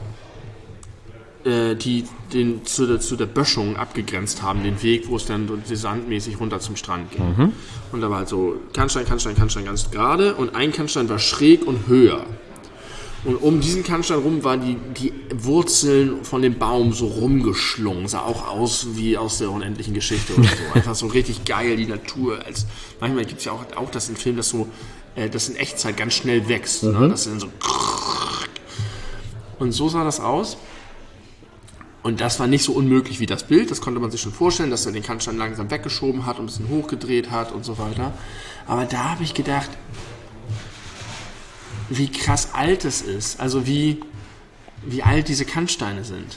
äh, die den zu der, zu der Böschung abgegrenzt haben, den Weg, wo es dann sandmäßig runter zum Strand ging. Mhm. Und da war halt so Kannstein, Kannstein, Kannstein ganz gerade und ein Kannstein war schräg und höher. Und um diesen Kannstein rum waren die, die Wurzeln von dem Baum so rumgeschlungen. Sah auch aus wie aus der unendlichen Geschichte oder so. Einfach so richtig geil, die Natur. Als, manchmal gibt es ja auch, auch das in Filmen, dass so, äh, das in Echtzeit ganz schnell wächst. Mhm. Ne? Das dann so und so sah das aus. Und das war nicht so unmöglich wie das Bild. Das konnte man sich schon vorstellen, dass er den Kannstein langsam weggeschoben hat und ein bisschen hochgedreht hat und so weiter. Aber da habe ich gedacht, wie krass alt es ist. Also wie, wie alt diese Kannsteine sind.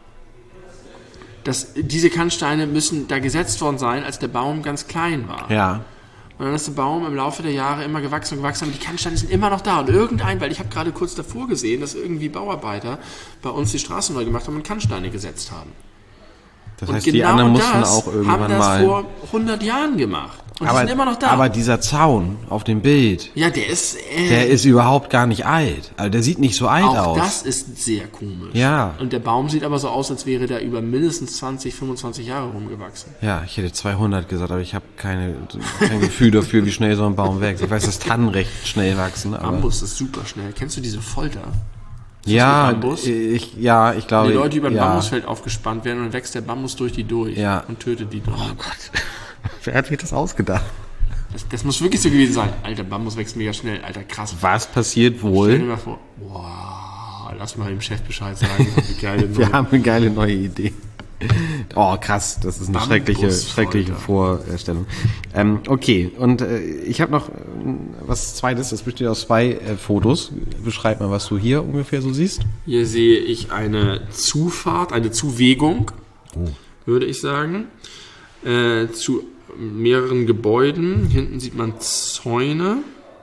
Das, diese Kannsteine müssen da gesetzt worden sein, als der Baum ganz klein war. Ja. Und dann ist der Baum im Laufe der Jahre immer gewachsen und gewachsen, aber die Kannsteine sind immer noch da. Und irgendein, weil ich habe gerade kurz davor gesehen, dass irgendwie Bauarbeiter bei uns die Straßen neu gemacht haben und Kannsteine gesetzt haben. Das und heißt, genau die anderen mussten das auch irgendwann haben das mal vor hundert Jahren gemacht. Und aber, die sind immer noch da. Aber dieser Zaun auf dem Bild, ja, der ist... Äh, der ist überhaupt gar nicht alt. Also der sieht nicht so alt auch aus. Das ist sehr komisch. Ja. Und der Baum sieht aber so aus, als wäre der über mindestens zwanzig, fünfundzwanzig Jahre rumgewachsen. Ja, ich hätte zweihundert gesagt, aber ich habe keine, kein Gefühl dafür, wie schnell so ein Baum wächst. Ich weiß, dass Tannen recht schnell wachsen. Aber Bambus ist super schnell. Kennst du diese Folter? Ja, ich, ja, ich glaube... Wenn die Leute über ein ja. Bambusfeld aufgespannt werden und dann wächst der Bambus durch die durch ja. und tötet die durch. Oh Gott, wer hat sich das ausgedacht? Das, das muss wirklich so gewesen sein. Alter, Bambus wächst mega schnell. Alter, krass. Was passiert wohl? Stell dir mal vor, wow, lass mal dem Chef Bescheid sagen. Eine geile neue Wir haben eine geile neue Idee. Oh, krass, das ist eine Bambus schreckliche, Folter. schreckliche Vorstellung. Ähm, okay, und äh, ich habe noch äh, was Zweites, das besteht aus zwei äh, Fotos. Beschreib mal, was du hier ungefähr so siehst. Hier sehe ich eine Zufahrt, eine Zuwegung, oh. würde ich sagen, äh, zu mehreren Gebäuden. Hinten sieht man Zäune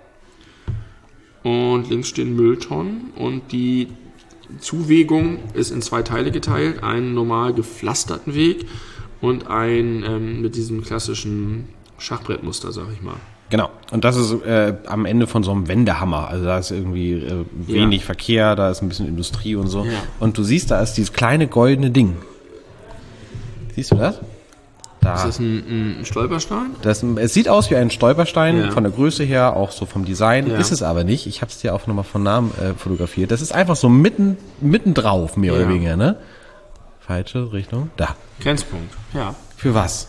und links stehen Mülltonnen und die Zuwegung ist in zwei Teile geteilt, einen normal gepflasterten Weg und einen ähm, mit diesem klassischen Schachbrettmuster, sag ich mal. Genau, und das ist äh, am Ende von so einem Wendehammer, also da ist irgendwie äh, wenig ja. Verkehr, da ist ein bisschen Industrie und so. Ja. Und du siehst, da ist dieses kleine goldene Ding. Siehst du das? Da. Ist das ein, ein Stolperstein? Das, es sieht aus wie ein Stolperstein, ja. von der Größe her, auch so vom Design. Ja. Ist es aber nicht. Ich habe es dir auch nochmal von Namen äh, fotografiert. Das ist einfach so mitten, mitten drauf, mehr ja. oder weniger, ne? Falsche Richtung. Da. Grenzpunkt, ja. Für was?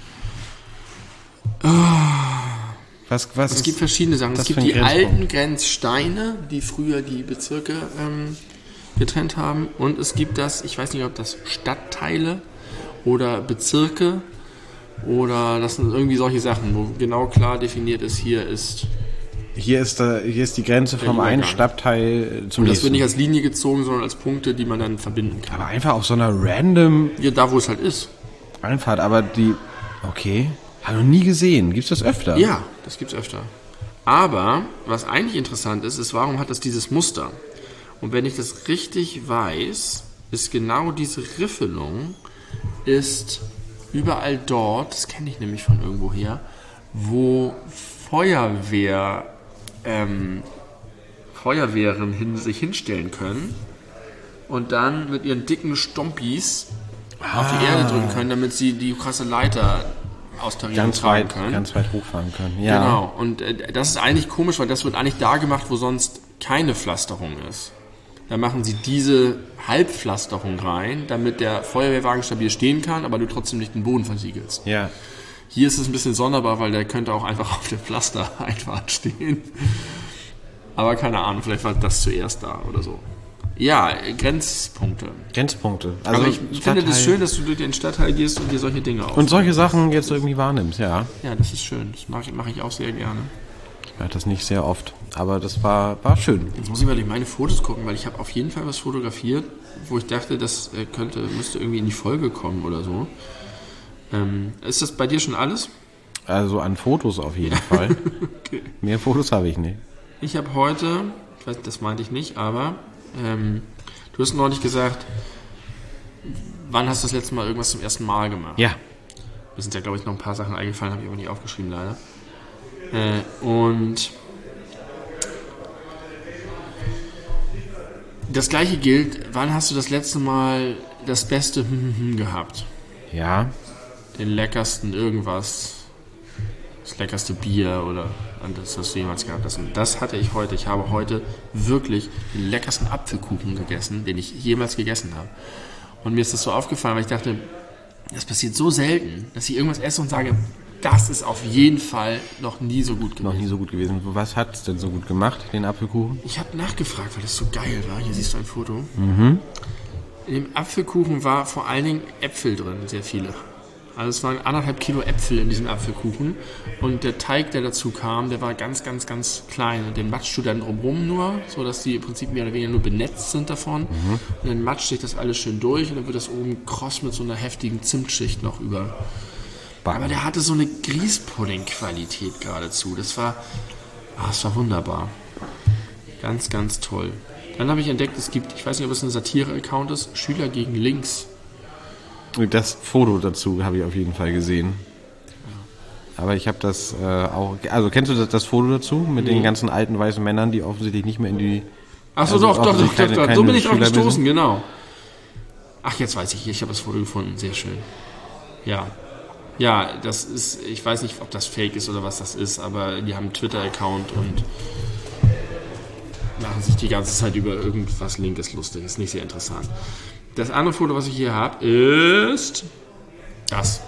Oh. Was, was es gibt verschiedene Sachen. Es gibt die Grenzpunkt? alten Grenzsteine, die früher die Bezirke ähm, getrennt haben. Und es gibt das, ich weiß nicht, ob das Stadtteile oder Bezirke oder das sind irgendwie solche Sachen, wo genau klar definiert ist, hier ist... Hier ist, da, hier ist die Grenze vom einen Stadtteil zum Und das nächsten. wird nicht als Linie gezogen, sondern als Punkte, die man dann verbinden kann. Aber einfach auf so einer random... Ja, da wo es halt ist. Einfahrt, aber die... Okay, habe noch nie gesehen. Gibt's das öfter? Ja, das gibt's öfter. Aber, was eigentlich interessant ist, ist, warum hat das dieses Muster? Und wenn ich das richtig weiß, ist genau diese Riffelung ist überall dort, das kenne ich nämlich von irgendwoher, wo Feuerwehr, ähm, Feuerwehren hin, sich hinstellen können und dann mit ihren dicken Stompis ah. auf die Erde drücken können, damit sie die krasse Leiter austarieren ganz weit, können. Ganz weit hochfahren können. Ja. Genau, und äh, das ist eigentlich komisch, weil das wird eigentlich da gemacht, wo sonst keine Pflasterung ist. Da machen sie diese Halbpflasterung rein, damit der Feuerwehrwagen stabil stehen kann, aber du trotzdem nicht den Boden versiegelst. Ja. Hier ist es ein bisschen sonderbar, weil der könnte auch einfach auf der Pflastereinfahrt stehen. Aber keine Ahnung, vielleicht war das zuerst da oder so. Ja, Grenzpunkte. Grenzpunkte. Also aber ich finde das schön, dass du durch den Stadtteil gehst und dir solche Dinge aufnimmst. Und solche Sachen jetzt irgendwie wahrnimmst, ja. Ja, das ist schön. Das mache ich, mache ich auch sehr gerne. Ich mache das nicht sehr oft, aber das war, war schön. Jetzt muss ich mal durch meine Fotos gucken, weil ich habe auf jeden Fall was fotografiert, wo ich dachte, das äh, könnte, müsste irgendwie in die Folge kommen oder so. Ähm, ist das bei dir schon alles? Also an Fotos auf jeden Fall. Okay. Mehr Fotos habe ich nicht. Ich habe heute, ich weiß, das meinte ich nicht, aber ähm, du hast neulich gesagt, wann hast du das letzte Mal irgendwas zum ersten Mal gemacht? Ja. Mir sind ja, glaube ich, noch ein paar Sachen eingefallen, habe ich aber nicht aufgeschrieben, leider. Äh, und das gleiche gilt, wann hast du das letzte Mal das beste gehabt? Ja. Den leckersten irgendwas, das leckerste Bier oder das hast du jemals gehabt. Das, das hatte ich heute. Ich habe heute wirklich den leckersten Apfelkuchen gegessen, den ich jemals gegessen habe. Und mir ist das so aufgefallen, weil ich dachte, das passiert so selten, dass ich irgendwas esse und sage, das ist auf jeden Fall noch nie so gut gewesen. Noch nie so gut gewesen. Was hat es denn so gut gemacht, den Apfelkuchen? Ich habe nachgefragt, weil das so geil war. Hier siehst du ein Foto. Mhm. In dem Apfelkuchen war vor allen Dingen Äpfel drin, sehr viele. Also es waren anderthalb Kilo Äpfel in diesem Apfelkuchen. Und der Teig, der dazu kam, der war ganz, ganz, ganz klein. Und den matschst du dann drumherum nur, sodass die im Prinzip mehr oder weniger nur benetzt sind davon. Mhm. Und dann matscht sich das alles schön durch und dann wird das oben kross mit so einer heftigen Zimtschicht noch über. Aber der hatte so eine Grießpudding-Qualität geradezu. Das war, ah, das war wunderbar. Ganz, ganz toll. Dann habe ich entdeckt, es gibt, ich weiß nicht, ob es ein Satire-Account ist, Schüler gegen Links. Das Foto dazu habe ich auf jeden Fall gesehen. Aber ich habe das äh, auch, also kennst du das, das Foto dazu mit nee. den ganzen alten weißen Männern, die offensichtlich nicht mehr in die... Ach so, also doch, doch, doch, keine, doch, doch. So bin ich drauf gestoßen, genau. Ach, jetzt weiß ich, ich habe das Foto gefunden, sehr schön. Ja. Ja, das ist, ich weiß nicht, ob das fake ist oder was das ist, aber die haben einen Twitter-Account und machen sich die ganze Zeit über irgendwas Linkes lustig. Ist nicht sehr interessant. Das andere Foto, was ich hier habe, ist das.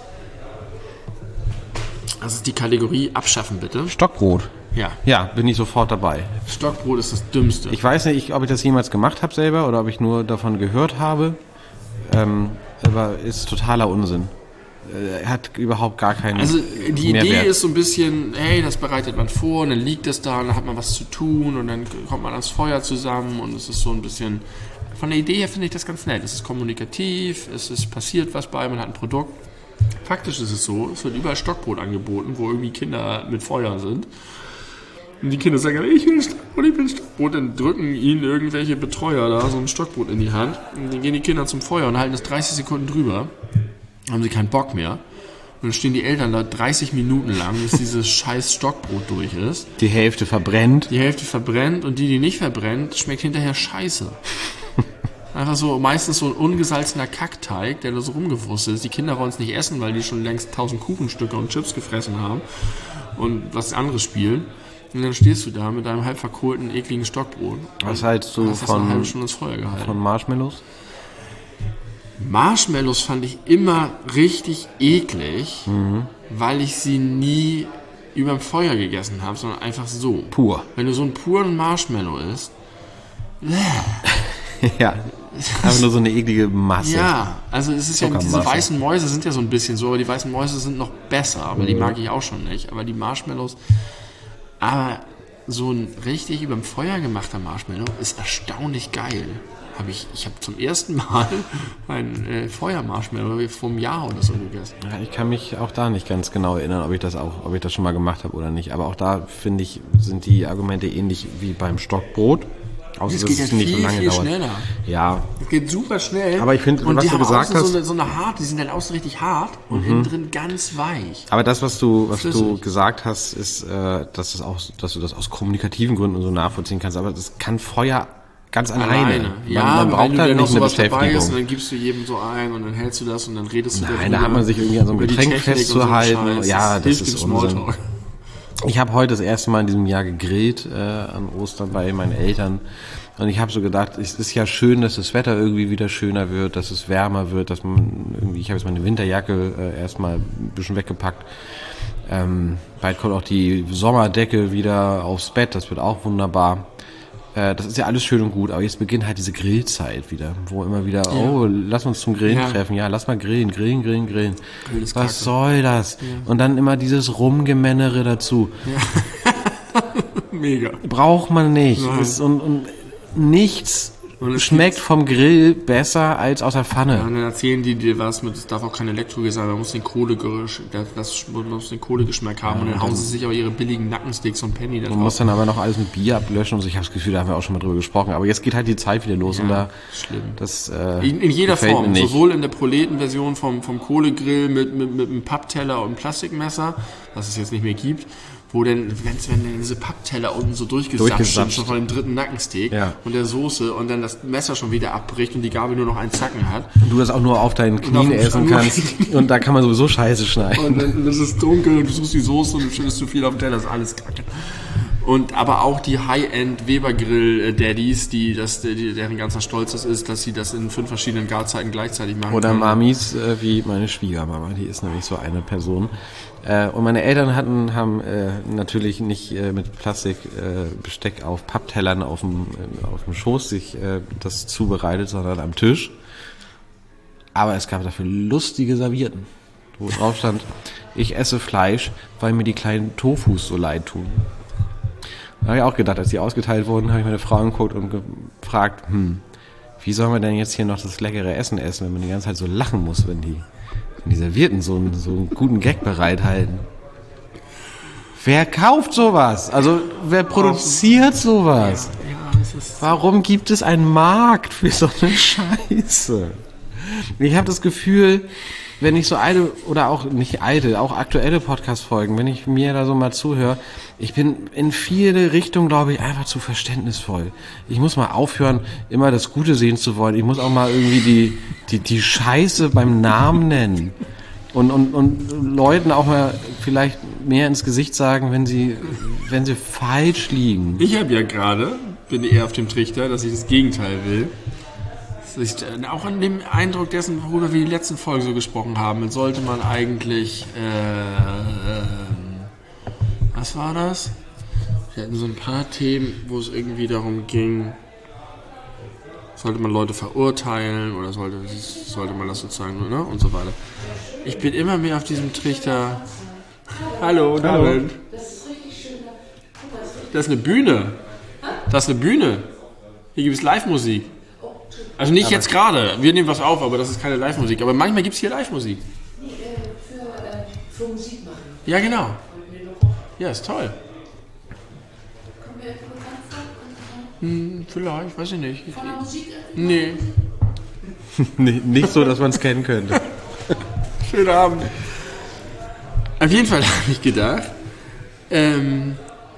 Das ist die Kategorie Abschaffen, bitte. Stockbrot. Ja. Ja, bin ich sofort dabei. Stockbrot ist das Dümmste. Ich weiß nicht, ob ich das jemals gemacht habe selber oder ob ich nur davon gehört habe. Ähm, aber ist totaler Unsinn. Er hat überhaupt gar keinen Also die Mehrwert. Idee ist so ein bisschen, hey, das bereitet man vor und dann liegt es da und dann hat man was zu tun und dann kommt man ans Feuer zusammen und es ist so ein bisschen, von der Idee her finde ich das ganz nett. Es ist kommunikativ, es ist passiert was bei, man hat ein Produkt. Faktisch ist es so, es wird überall Stockbrot angeboten, wo irgendwie Kinder mit Feuer sind. Und die Kinder sagen, ich will Stockbrot, ich will Stockbrot. Dann drücken ihnen irgendwelche Betreuer da so ein Stockbrot in die Hand. Und dann gehen die Kinder zum Feuer und halten das dreißig Sekunden drüber. Haben sie keinen Bock mehr. Und dann stehen die Eltern da dreißig Minuten lang, bis dieses scheiß Stockbrot durch ist. Die Hälfte verbrennt. Die Hälfte verbrennt und die, die nicht verbrennt, schmeckt hinterher scheiße. Einfach so, meistens so ein ungesalzener Kackteig, der da so rumgewurstet ist. Die Kinder wollen es nicht essen, weil die schon längst tausend Kuchenstücke und Chips gefressen haben und was anderes spielen. Und dann stehst du da mit deinem halb verkohlten, ekligen Stockbrot. Was hältst du hast von, eine halbe Stunde ins Feuer gehalten. von Marshmallows? Marshmallows fand ich immer richtig eklig, mhm. weil ich sie nie überm Feuer gegessen habe, sondern einfach so. Pur. Wenn du so einen puren Marshmallow isst, ja, einfach nur so eine eklige Masse. Ja, also es ist ja, diese weißen Mäuse sind ja so ein bisschen so, aber die weißen Mäuse sind noch besser, aber mhm. die mag ich auch schon nicht. Aber die Marshmallows, aber so ein richtig überm Feuer gemachter Marshmallow ist erstaunlich geil. Hab ich ich habe zum ersten Mal ein äh, Feuer-Marshmallow vor einem Jahr oder so gegessen. Ja, ich kann mich auch da nicht ganz genau erinnern, ob ich das auch, ob ich das schon mal gemacht habe oder nicht. Aber auch da, finde ich, sind die Argumente ähnlich wie beim Stockbrot. Außer, das geht ja viel, nicht so lange viel dauert. schneller. Ja. Das geht super schnell. Aber ich finde, was die du haben gesagt hast... So eine, so eine hart, die sind dann außen richtig hart und mhm. innen drin ganz weich. Aber das, was du, was du gesagt hast, ist, äh, dass, das auch, dass du das aus kommunikativen Gründen so nachvollziehen kannst. Aber das kann Feuer ganz alleine. alleine. Man, ja, man braucht halt nicht eine Beschäftigung. Ist und dann gibst du jedem so ein und dann hältst du das und dann redest du darüber. Nein, da hat man sich irgendwie an so einem Getränk festzuhalten. So ja, das, das ist Unsinn. Ich habe heute das erste Mal in diesem Jahr gegrillt äh, an Ostern bei meinen Eltern. Und ich habe so gedacht, es ist ja schön, dass das Wetter irgendwie wieder schöner wird, dass es wärmer wird, dass man irgendwie, ich habe jetzt meine Winterjacke äh, erstmal ein bisschen weggepackt. Ähm, bald kommt auch die Sommerdecke wieder aufs Bett, das wird auch wunderbar. Äh, das ist ja alles schön und gut, aber jetzt beginnt halt diese Grillzeit wieder, wo immer wieder, ja. oh, lass uns zum Grillen ja. treffen, ja, lass mal grillen, grillen, grillen, grillen. Was Kacke. soll das? Ja. Und dann immer dieses Rumgemännere dazu. Ja. Mega. Braucht man nicht. Nein. Ist, und, und nichts Und es schmeckt gibt- vom Grill besser als aus der Pfanne. Ja, und dann erzählen die dir was mit, es darf auch kein Elektrogeschmack sein, man muss den Kohlegeschmack, das, man muss den Kohlegeschmack haben, und dann hauen sie sich aber ihre billigen Nackensticks und Penny da Du drauf. musst dann aber noch alles mit Bier ablöschen und so. Ich habe das Gefühl, da haben wir auch schon mal drüber gesprochen. Aber jetzt geht halt die Zeit wieder los und da Schlimm. das äh, In, in jeder gefällt mir Form, nicht. sowohl in der Proletenversion vom, vom Kohlegrill mit, mit, mit einem Pappteller und einem Plastikmesser, was es jetzt nicht mehr gibt, wo denn, wenn's, wenn denn diese Pappteller unten so durchgesapscht sind, Durchgesapscht. schon von dem dritten Nackensteak Ja. und der Soße, und dann das Messer schon wieder abbricht und die Gabel nur noch einen Zacken hat. Und du das auch nur auf deinen auf Knien dem essen Stand- kannst und da kann man sowieso Scheiße schneiden. Und dann ist es dunkel und du suchst die Soße und du schüttest zu viel auf den Teller, das ist alles kacke. Und aber auch die High-End Weber-Grill-Daddies, die das, die, deren ganzer Stolz das ist, dass sie das in fünf verschiedenen Garzeiten gleichzeitig machen Oder können. Mamis, äh, wie meine Schwiegermama, die ist nämlich so eine Person. Äh, und meine Eltern hatten, haben äh, natürlich nicht äh, mit Plastikbesteck äh, Besteck auf Papptellern auf dem, äh, auf dem Schoß sich äh, das zubereitet, sondern am Tisch. Aber es gab dafür lustige Servietten, wo drauf stand, ich esse Fleisch, weil mir die kleinen Tofus so leid tun. Da habe ich auch gedacht, als die ausgeteilt wurden, habe ich meine Frau angeguckt und gefragt, hm, wie soll man denn jetzt hier noch das leckere Essen essen, wenn man die ganze Zeit so lachen muss, wenn die, wenn die Servierten so einen, so einen guten Gag bereithalten? Wer kauft sowas? Also, wer produziert sowas? Ja, es ist Warum gibt es einen Markt für so eine Scheiße? Ich habe das Gefühl, wenn ich so alte, oder auch nicht alte, auch aktuelle Podcast-Folgen, wenn ich mir da so mal zuhöre, ich bin in viele Richtungen, glaube ich, einfach zu verständnisvoll. Ich muss mal aufhören, immer das Gute sehen zu wollen. Ich muss auch mal irgendwie die, die, die Scheiße beim Namen nennen. Und, und, und Leuten auch mal vielleicht mehr ins Gesicht sagen, wenn sie, wenn sie falsch liegen. Ich habe ja gerade, bin eher auf dem Trichter, dass ich das Gegenteil will. Dass ich, auch an dem Eindruck dessen, worüber wir die letzten Folgen so gesprochen haben, sollte man eigentlich, äh, äh, was war das? Wir hatten so ein paar Themen, wo es irgendwie darum ging, sollte man Leute verurteilen oder sollte, sollte man das sozusagen, ne? Und so weiter. Ich bin immer mehr auf diesem Trichter. Hallo, Hallo. Das ist eine Bühne. Das ist eine Bühne. Hier gibt es Live-Musik. Also nicht aber jetzt gerade. Wir nehmen was auf, aber das ist keine Live-Musik. Aber manchmal gibt es hier Live-Musik. Nee, äh, für, äh, für Musik machen. Ja, genau. Ja, ist toll. Kommen wir bekannt vor? Hm, vielleicht, weiß ich nicht. Von der Musik? Nee. Nee, nicht so, dass man es kennen könnte. Schönen Abend. Auf jeden Fall habe ich gedacht, ähm,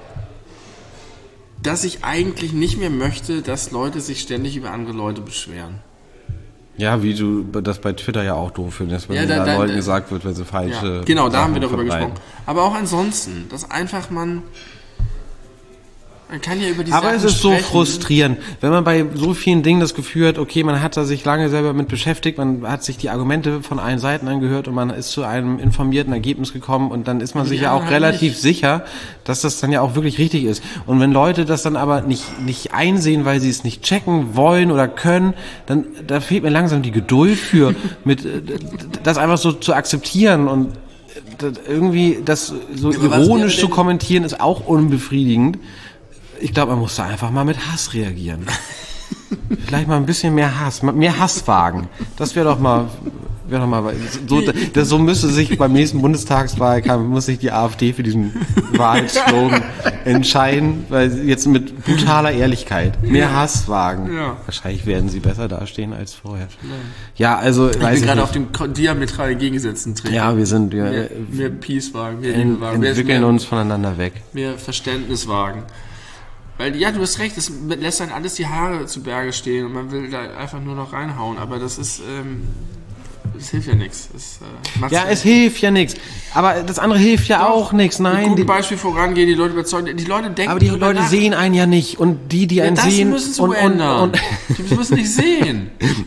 dass ich eigentlich nicht mehr möchte, dass Leute sich ständig über andere Leute beschweren. Ja, wie du das bei Twitter ja auch doof findest, wenn Ja, da, da- da- Leuten da- gesagt wird, wenn sie falsche Ja, genau, da Sachen haben wir darüber verbreiten. gesprochen. Aber auch ansonsten, dass einfach man, man kann ja über die Aber Sachen es ist so sprechen. frustrierend, wenn man bei so vielen Dingen das Gefühl hat, okay, man hat da sich lange selber mit beschäftigt, man hat sich die Argumente von allen Seiten angehört und man ist zu einem informierten Ergebnis gekommen und dann ist man Und sich die ja auch anderen halt relativ nicht. sicher, dass das dann ja auch wirklich richtig ist. Und wenn Leute das dann aber nicht, nicht einsehen, weil sie es nicht checken wollen oder können, dann da fehlt mir langsam die Geduld für, mit äh, das einfach so zu akzeptieren und das irgendwie das so aber was ironisch wäre zu denn- kommentieren, ist auch unbefriedigend. Ich glaube, man muss da einfach mal mit Hass reagieren. Vielleicht mal ein bisschen mehr Hass, mehr Hass wagen. Das wäre doch mal, wäre doch mal, so, das, so müsste sich beim nächsten Bundestagswahlkampf, muss sich die AfD für diesen Wahlslogan entscheiden, weil sie jetzt mit brutaler Ehrlichkeit mehr Hass wagen. Ja. Wahrscheinlich werden sie besser dastehen als vorher. Ja, also, Ich weiß bin gerade nicht. auf dem ko- diametral entgegengesetzten Trichter. Ja, wir sind, wir Mehr, mehr Peace wagen, mehr ent, Liebe wagen, mehr, entwickeln mehr, uns voneinander weg. mehr Verständnis wagen. Weil, ja, du hast recht, es lässt dann alles die Haare zu Berge stehen und man will da einfach nur noch reinhauen, aber das ist, ähm, das hilft ja nichts. Das, äh, macht's Ja, es hilft ja nichts. Aber das andere hilft ja auch nichts. Mit Nein, gutem die, Beispiel vorangehen, die Leute überzeugen, die Leute denken aber die drüber Leute nach. sehen einen ja nicht. Und die, die Ja, einen das sehen... müssen sie und, und, ändern. und, Die müssen nicht sehen.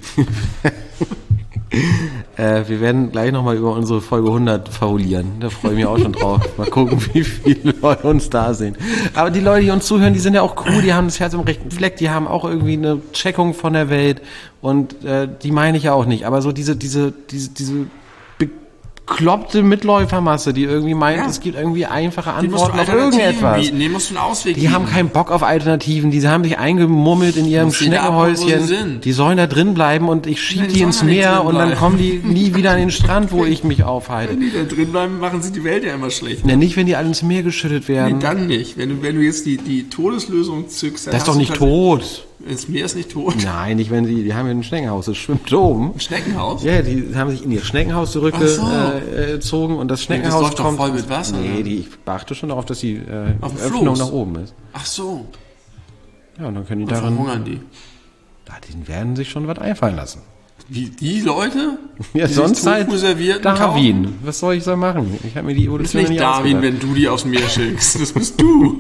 äh, wir werden gleich nochmal über unsere Folge hundert fabulieren. Da freue ich mich auch schon drauf. Mal gucken, wie viele Leute uns da sehen. Aber die Leute, die uns zuhören, die sind ja auch cool. Die haben das Herz im rechten Fleck. Die haben auch irgendwie eine Checkung von der Welt. Und äh, die meine ich ja auch nicht. Aber so diese, diese, diese, diese be- bekloppte Mitläufermasse, die irgendwie meint, Ja. es gibt irgendwie einfache Die musst du Antworten auf Alternativen irgendetwas. bieten, denen musst du einen Ausweg Die bieten. haben keinen Bock auf Alternativen, die haben sich eingemummelt in ihrem Muss jeder abholen, wo sie Schneckenhäuschen. sind. Die sollen da drin bleiben und ich schieb Nein, die die sollen ins da nicht Meer drin und dann bleiben. kommen die nie wieder an den Strand, wo ich mich aufhalte. Wenn die da drin bleiben, machen sie die Welt ja immer schlecht. Ja, nicht, wenn die alle ins Meer geschüttet werden. Nee, dann nicht. Wenn du, wenn du jetzt die, die Todeslösung zückst, dann Das ist hast doch du nicht tatsächlich- tot. Das Meer ist nicht tot. Nein, nicht wenn sie, die haben ja ein Schneckenhaus, das schwimmt oben. Ein Schneckenhaus? Ja, die haben sich in ihr Schneckenhaus Ach so. zurückgezogen und das Schneckenhaus läuft doch kommt. voll mit Wasser, Nee, ne? die, ich beachte schon darauf, dass die äh, Auf dem Öffnung Floß. nach oben ist. Ach so. Ja, und dann können die Und darin. verhungern die. Ja, die werden sich schon was einfallen lassen. Wie die Leute? Ja, die sonst sich halt Tofu servierten Darwin. kaufen? Was soll ich so machen? Ich habe mir die Das ist Evolution nicht nicht Darwin, ausgedacht. wenn du die aus dem Meer schickst. Das bist du.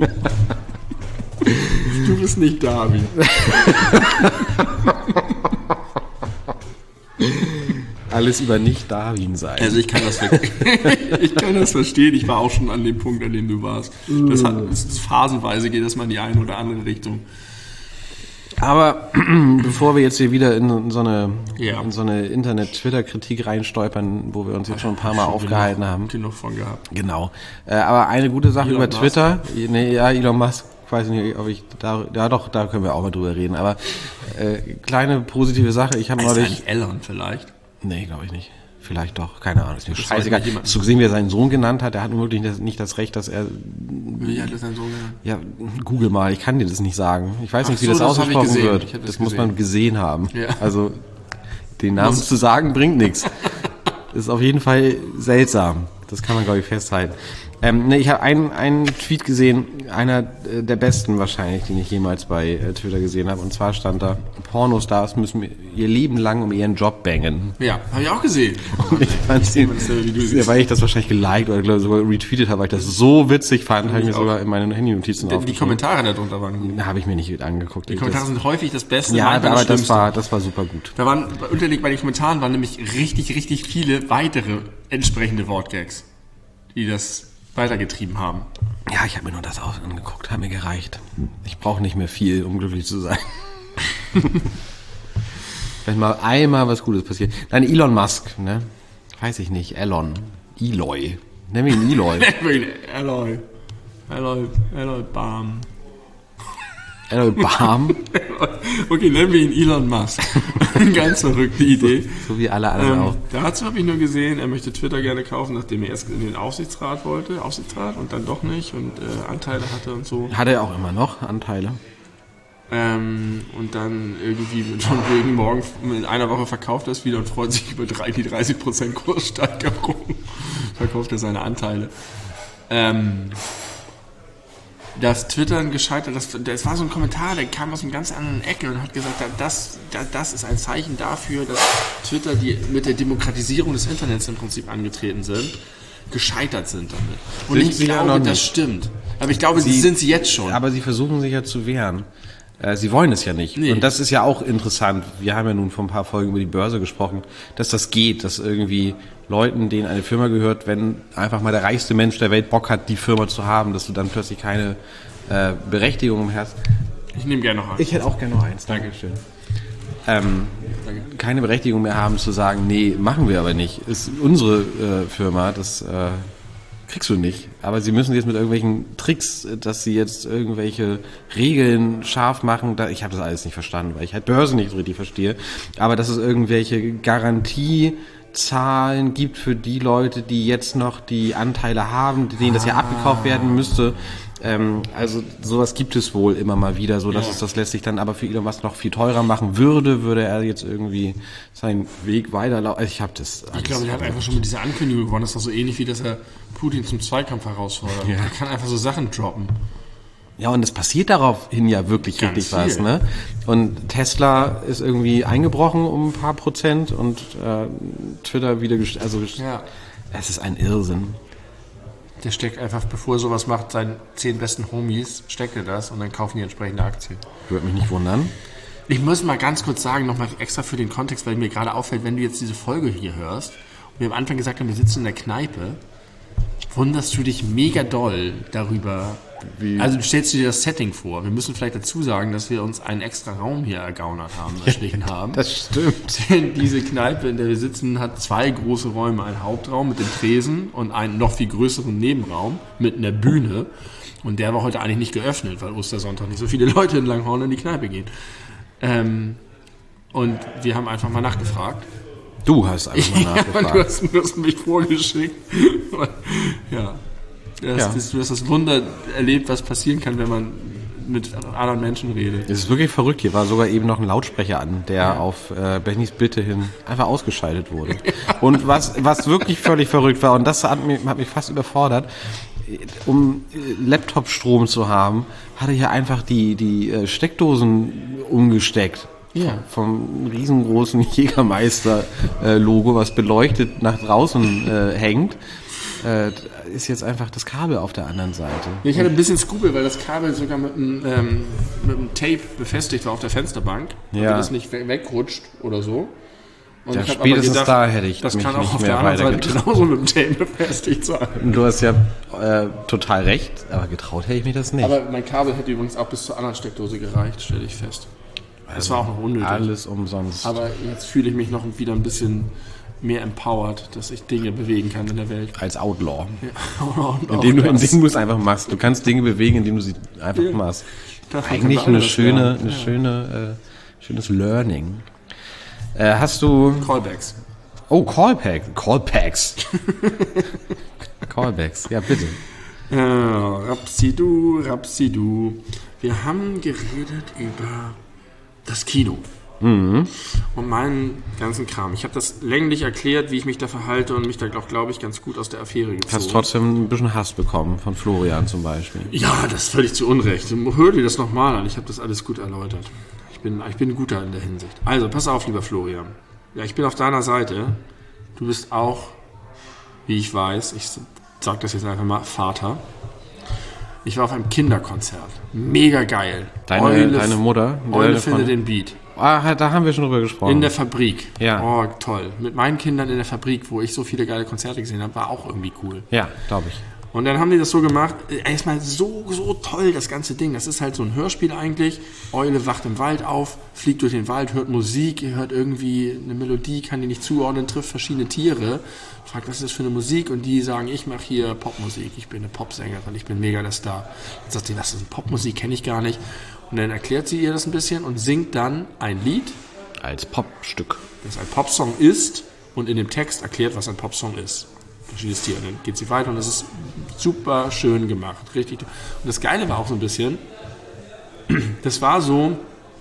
Du bist nicht Darwin. Alles über nicht Darwin sein. Also ich kann das ver- ich kann das verstehen. Ich war auch schon an dem Punkt, an dem du warst. Das hat das ist phasenweise geht das mal in die eine oder andere Richtung. Aber bevor wir jetzt hier wieder in so eine, Ja. in so eine Internet-Twitter-Kritik reinstolpern, wo wir uns jetzt schon ein paar Mal Schon aufgehalten genug, haben. Genug von gehabt. Genau. Äh, aber eine gute Sache Elon über Musk. Twitter. Nee, ja, Elon Musk. Ich weiß nicht, ob ich da, ja doch, da können wir auch mal drüber reden. Aber äh, kleine positive Sache. Ich habe Ist neulich. eigentlich Elon vielleicht? Nee, glaube ich nicht. Vielleicht doch, keine Ahnung. Ist mir weiß scheißegal. nicht jemand. Hast du gesehen, wie er seinen Sohn genannt hat? Der hat nun wirklich das, nicht das Recht, dass er. Wie hat das denn so genannt? Ja, google mal, ich kann dir das nicht sagen. Ich weiß Ach nicht, wie so, das das hab ich ausgesprochen gesehen. wird. Ich hab Das, das muss gesehen. man gesehen haben. Ja. Also, den Namen Muss- zu sagen bringt nichts. Ist auf jeden Fall seltsam. Das kann man, glaube ich, festhalten. Ähm, ne, ich habe einen, einen Tweet gesehen, einer äh, der besten wahrscheinlich, den ich jemals bei äh, Twitter gesehen habe. Und zwar stand da, Pornostars müssen ihr Leben lang um ihren Job bangen. Ja, habe ich auch gesehen. Ich fand den, das ja, wie du ja, siehst. weil ich das wahrscheinlich geliked oder glaub, sogar retweetet habe, weil ich das so witzig fand, habe ich mir auch. sogar in meinen Handy-Notizen Die, die aufgeschrieben. Kommentare darunter waren gut. Da habe ich mir nicht angeguckt. Die Kommentare sind häufig das Beste, ja, manchmal aber das das Schlimmste. war, das war super gut. Da waren, unterlegt bei den Kommentaren waren nämlich richtig, richtig viele weitere entsprechende Wortgags, die das weitergetrieben haben. Ja, ich habe mir nur das auch angeguckt, hat mir gereicht. Ich brauche nicht mehr viel, um glücklich zu sein. Wenn mal einmal was Gutes passiert. Nein, Elon Musk, ne? Weiß ich nicht, Elon. Eloy. Nenn ihn Eloy. Alloy. Alloy. Alloy Bam. Eloy Barm. Okay, nennen wir ihn Elon Musk. Ganz verrückte Idee. So wie alle anderen Ähm, auch. dazu habe ich nur gesehen, er möchte Twitter gerne kaufen, nachdem er erst in den Aufsichtsrat wollte, Aufsichtsrat und dann doch nicht und äh, Anteile hatte und so. Hat er auch immer noch Anteile? Ähm, und dann irgendwie von wegen morgen in einer Woche verkauft er es wieder und freut sich über drei, die dreißig Prozent Kurssteigerung. Verkauft er seine Anteile. Ähm, das Twittern gescheitert, das, das war so ein Kommentar, der kam aus einer ganz anderen Ecke und hat gesagt, das, das ist ein Zeichen dafür, dass Twitter, die mit der Demokratisierung des Internets im Prinzip angetreten sind, gescheitert sind damit. Und Sind ich sie ja glaube, noch das nicht. stimmt. Aber ich glaube, sie, Sie- sind sie jetzt schon. Aber sie versuchen sich ja zu wehren. Äh, Sie wollen es ja nicht. Nee. Und das ist ja auch interessant. Wir haben ja nun vor ein paar Folgen über die Börse gesprochen, dass das geht, dass irgendwie Leuten, denen eine Firma gehört, wenn einfach mal der reichste Mensch der Welt Bock hat, die Firma zu haben, dass du dann plötzlich keine äh, Berechtigung mehr hast. Ich nehme gerne noch einen. Ich hätte auch gerne noch eins. Dankeschön. Ähm, Danke. keine Berechtigung mehr haben zu sagen, nee, machen wir aber nicht. Ist unsere äh, Firma, das äh, kriegst du nicht. Aber sie müssen jetzt mit irgendwelchen Tricks, dass sie jetzt irgendwelche Regeln scharf machen. Da, ich habe das alles nicht verstanden, weil ich halt Börse nicht so richtig verstehe. Aber dass es irgendwelche Garantiezahlen gibt für die Leute, die jetzt noch die Anteile haben, denen das ja abgekauft werden müsste. Ähm, also sowas gibt es wohl immer mal wieder, so dass Ja. es das letztlich dann aber für Elon Musk noch viel teurer machen würde, würde er jetzt irgendwie seinen Weg weiterlaufen. Also ich habe das alles. Ich glaube, der hat einfach schon mit dieser Ankündigung gewonnen. Das ist doch so ähnlich, wie dass er Putin zum Zweikampf herausfordert. Ja. Er kann einfach so Sachen droppen. Ja, und es passiert daraufhin ja wirklich Ganz richtig was, viel. ne? Und Tesla ist irgendwie eingebrochen um ein paar Prozent und äh, Twitter wieder, gest- also gest- Ja. es ist ein Irrsinn. Der steckt einfach, bevor er sowas macht, seinen zehn besten Homies, steckt er das und dann kaufen die entsprechende Aktien. Würde mich nicht wundern. Ich muss mal ganz kurz sagen, nochmal extra für den Kontext, weil mir gerade auffällt, wenn du jetzt diese Folge hier hörst und wir am Anfang gesagt haben, wir sitzen in der Kneipe, wunderst du dich mega doll darüber. Wie? Also du stellst dir das Setting vor. Wir müssen vielleicht dazu sagen, dass wir uns einen extra Raum hier ergaunert haben, erschlichen haben. Das stimmt. Denn diese Kneipe, in der wir sitzen, hat zwei große Räume. Einen Hauptraum mit dem Tresen und einen noch viel größeren Nebenraum mit einer Bühne. Und der war heute eigentlich nicht geöffnet, weil Ostersonntag nicht so viele Leute in Langhorn in die Kneipe gehen. Ähm, und wir haben einfach mal nachgefragt. Du hast einfach mal nachgefragt. Ja, du, hast, du hast mich vorgeschickt. Ja. Das, Ja. das, du hast das Wunder erlebt, was passieren kann, wenn man mit anderen Menschen redet. Es ist wirklich verrückt. Hier war sogar eben noch ein Lautsprecher an, der ja. auf äh, Bennys Bitte hin einfach ausgeschaltet wurde. Und was, was wirklich völlig verrückt war, und das hat mich, hat mich fast überfordert, um Laptop-Strom zu haben, hatte hier einfach die, die äh, Steckdosen umgesteckt. Ja. Vom riesengroßen Jägermeister-Logo, was beleuchtet nach draußen äh, hängt. Äh, ist jetzt einfach das Kabel auf der anderen Seite. Ich hatte ein bisschen Skrupel, weil das Kabel sogar mit einem, ähm, mit einem Tape befestigt war auf der Fensterbank, damit Ja. es nicht we- wegrutscht oder so. Und Ja, ich hab spätestens aber gedacht, da hätte ich das mich kann auch nicht auf mehr der anderen Seite weitergetraut. genauso mit dem Tape befestigt sein. Du hast ja äh, total recht, aber getraut hätte ich mir das nicht. Aber mein Kabel hätte übrigens auch bis zur anderen Steckdose gereicht, stelle ich fest. Das war auch noch unnötig. Alles umsonst. Aber jetzt fühle ich mich noch wieder ein bisschen mehr empowered, dass ich Dinge bewegen kann in der Welt. Als Outlaw. Und auch Indem du, das- indem du es einfach machst. Du kannst Dinge bewegen, indem du sie einfach Ja. machst. Davon Eigentlich können wir eine alle was schöne, lernen. eine Ja. schöne, äh, schönes Learning. Äh, hast du... Callbacks. Oh, Callback. Callbacks. Callbacks, ja bitte. Äh, Rapsidu, Rapsidu. Wir haben geredet über das Kino. Mhm. Und meinen ganzen Kram. Ich habe das länglich erklärt, wie ich mich da verhalte und mich da, glaube glaub ich, ganz gut aus der Affäre gezogen. Hast trotzdem ein bisschen Hass bekommen, von Florian zum Beispiel. Ja, das ist völlig zu Unrecht. Hör dir das nochmal an. Ich habe das alles gut erläutert. Ich bin, ich bin guter in der Hinsicht. Also, pass auf, lieber Florian. Ja, ich bin auf deiner Seite. Du bist auch, wie ich weiß, ich sag das jetzt einfach mal, Vater. Ich war auf einem Kinderkonzert. Mega geil. Deine, Eule, deine Mutter? Eule Deine findet von- den Beat. Ah, da haben wir schon drüber gesprochen. In der Fabrik. Ja. Oh, toll. Mit meinen Kindern in der Fabrik, wo ich so viele geile Konzerte gesehen habe, war auch irgendwie cool. ja, glaube ich. Und dann haben die das so gemacht, erstmal so, so toll, das ganze Ding. Das ist halt so ein Hörspiel eigentlich. Eule wacht im Wald auf, fliegt durch den Wald, hört Musik, hört irgendwie eine Melodie, kann die nicht zuordnen, trifft verschiedene Tiere, fragt, was ist das für eine Musik? Und die sagen, ich mache hier Popmusik, ich bin eine Popsängerin, ich bin mega der Star. Dann sagt sie, was ist eine Popmusik, kenne ich gar nicht. Und dann erklärt sie ihr das ein bisschen und singt dann ein Lied, Als Popstück. das ein Popsong ist und in dem Text erklärt, was ein Popsong ist. Verschiedenes Tier. Dann geht sie weiter und das ist super schön gemacht. Richtig. Und das Geile war auch so ein bisschen, das war so,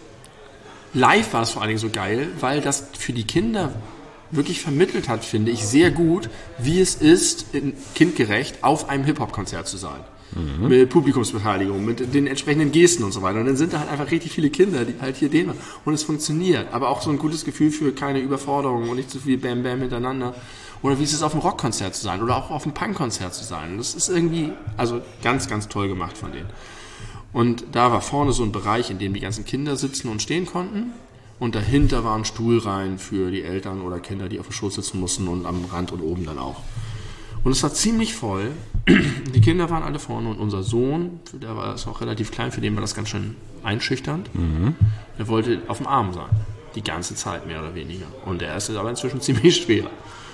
live war es vor allen Dingen so geil, weil das für die Kinder wirklich vermittelt hat, finde ich, sehr gut, wie es ist, in, kindgerecht auf einem Hip-Hop-Konzert zu sein. Mhm. Mit Publikumsbeteiligung, mit den entsprechenden Gesten und so weiter. Und dann sind da halt einfach richtig viele Kinder, die halt hier den machen. Und es funktioniert. Aber auch so ein gutes Gefühl für keine Überforderung und nicht zu viel Bam Bam hintereinander. Oder wie ist es auf einem Rockkonzert zu sein oder auch auf einem Punkkonzert zu sein. Das ist irgendwie, also ganz, ganz toll gemacht von denen. Und da war vorne so ein Bereich, in dem die ganzen Kinder sitzen und stehen konnten. Und dahinter waren Stuhlreihen für die Eltern oder Kinder, die auf dem Schoß sitzen mussten und am Rand und oben dann auch. Und es war ziemlich voll. Die Kinder waren alle vorne und unser Sohn, der war das auch relativ klein, für den war das ganz schön einschüchternd. Mhm. Der wollte auf dem Arm sein. Die ganze Zeit mehr oder weniger. Und der ist aber inzwischen ziemlich schwer.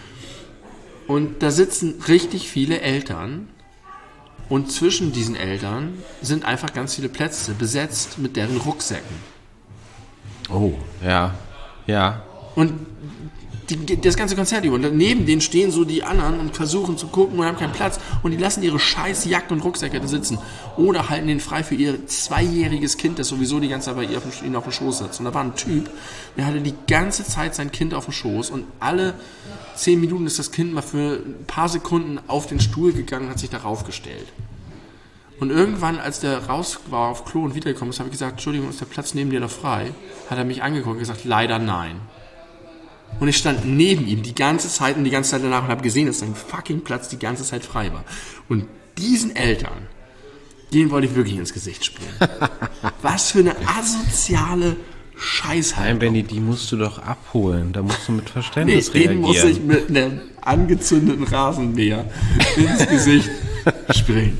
Und da sitzen richtig viele Eltern. Und zwischen diesen Eltern sind einfach ganz viele Plätze besetzt mit deren Rucksäcken. Oh, ja. Ja. Und die, die, das ganze Konzert über. Und neben denen stehen so die anderen und versuchen zu gucken und haben keinen Platz. Und die lassen ihre scheiß Jacken und Rucksäcke da sitzen. Oder halten den frei für ihr zweijähriges Kind, das sowieso die ganze Zeit bei ihr auf dem, ihnen auf dem Schoß sitzt. Und da war ein Typ, der hatte die ganze Zeit sein Kind auf dem Schoß. Und alle zehn Minuten ist das Kind mal für ein paar Sekunden auf den Stuhl gegangen und hat sich darauf gestellt. Und irgendwann, als der raus war auf Klo und wiedergekommen ist, habe ich gesagt, Entschuldigung, ist der Platz neben dir noch frei? Hat er mich angeguckt und gesagt, leider nein. Und ich stand neben ihm die ganze Zeit und die ganze Zeit danach und habe gesehen, dass sein fucking Platz die ganze Zeit frei war. Und diesen Eltern, denen wollte ich wirklich ins Gesicht spielen. Was für eine asoziale Scheißhaltung. Nein, Benny, die musst du doch abholen. Da musst du mit Nee, Verständnis den reagieren. muss ich mit einem angezündeten Rasenmäher ins Gesicht springen.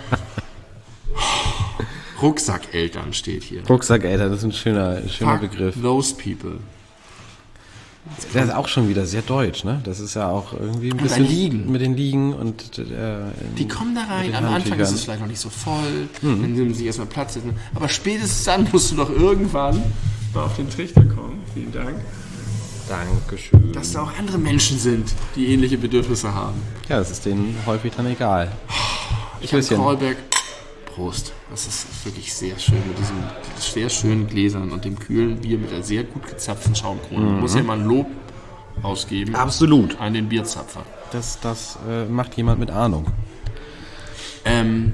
Rucksackeltern steht hier. Rucksackeltern, das ist ein schöner, schöner Fuck Begriff. those people. Das ist auch schon wieder sehr deutsch, ne? Das ist ja auch irgendwie ein Und bisschen ein Liegen. mit den Liegen und äh, Die kommen da rein, den am Anfang Handtüchern. ist es vielleicht noch nicht so voll, dann nehmen sie erstmal Platz. Aber spätestens dann musst du doch irgendwann mal auf den Trichter kommen. Vielen Dank. Dankeschön. Dass da auch andere Menschen sind, die ähnliche Bedürfnisse haben. Ja, das ist denen häufig dann egal. Ich habe Stößchen. Callback. Prost. Das ist wirklich sehr schön mit diesen sehr schönen Gläsern und dem kühlen Bier mit der sehr gut gezapften Schaumkrone. Man muss ja mal ein Lob ausgeben Absolut. an den Bierzapfer. Das, das äh, macht jemand mit Ahnung. Ähm,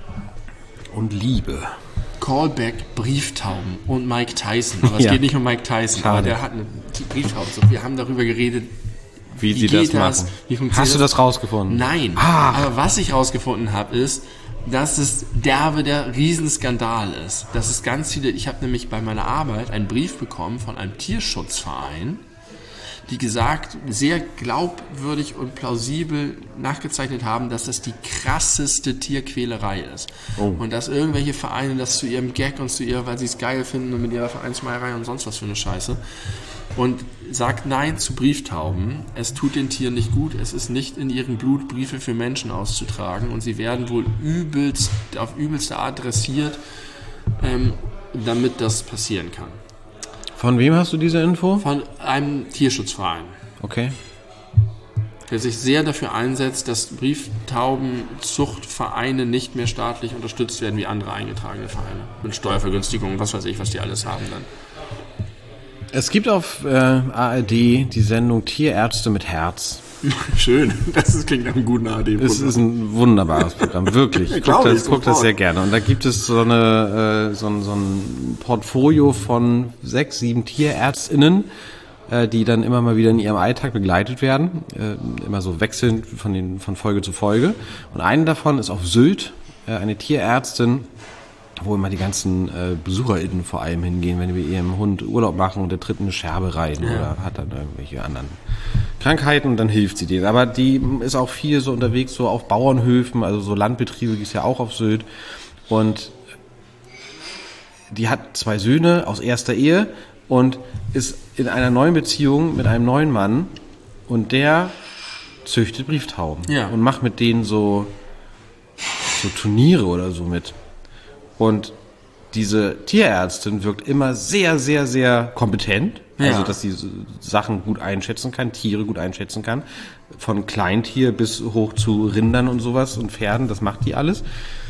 Und Liebe. Callback, Brieftauben und Mike Tyson. Aber es Ja. geht nicht um Mike Tyson, Schade. aber der hat eine die Brieftauben. So, wir haben darüber geredet, Wie, Wie sie das geht das? machen. Wie funktioniert Hast du das rausgefunden? Nein. Ah. Aber was ich rausgefunden habe, ist, dass es derbe der Riesenskandal ist. Dass es ganz viele, ich habe nämlich bei meiner Arbeit einen Brief bekommen von einem Tierschutzverein, die gesagt, sehr glaubwürdig und plausibel nachgezeichnet haben, dass das die krasseste Tierquälerei ist. Oh. Und dass irgendwelche Vereine das zu ihrem Gag und zu ihrer, weil sie es geil finden und mit ihrer Vereinsmeierei und sonst was für eine Scheiße. Und sagt Nein zu Brieftauben. Es tut den Tieren nicht gut. Es ist nicht in ihrem Blut, Briefe für Menschen auszutragen. Und sie werden wohl übelst, auf übelste Art dressiert, ähm, damit das passieren kann. Von wem hast du diese Info? Von einem Tierschutzverein, Okay. der sich sehr dafür einsetzt, dass Brieftaubenzuchtvereine nicht mehr staatlich unterstützt werden wie andere eingetragene Vereine. Mit Steuervergünstigungen, was weiß ich, was die alles haben dann. Es gibt auf äh, A R D die Sendung Tierärzte mit Herz. Schön, das ist, klingt nach einem guten A R D-Programm. Es ist ein wunderbares Programm, wirklich. Ich Glaub gucke ich das, guck das sofort. sehr gerne. Und da gibt es so, eine, äh, so, ein, so ein Portfolio von sechs, sieben TierärztInnen, äh, die dann immer mal wieder in ihrem Alltag begleitet werden. Äh, immer so wechselnd von, den, von Folge zu Folge. Und eine davon ist auf Sylt, äh, eine Tierärztin, wo immer die ganzen äh, BesucherInnen vor allem hingehen, wenn die mit ihrem Hund Urlaub machen und der tritt in eine Scherbe rein oder hat dann irgendwelche anderen Krankheiten und dann hilft sie denen. Aber die ist auch viel so unterwegs, so auf Bauernhöfen, also so Landbetriebe gibt es ja auch auf Sylt. Und die hat zwei Söhne aus erster Ehe und ist in einer neuen Beziehung mit einem neuen Mann und der züchtet Brieftauben Ja. und macht mit denen so, so Turniere oder so mit. Und diese Tierärztin wirkt immer sehr, sehr, sehr kompetent. Ja. Also, dass sie so Sachen gut einschätzen kann, Tiere gut einschätzen kann. Von Kleintier bis hoch zu Rindern und sowas und Pferden, das macht die alles.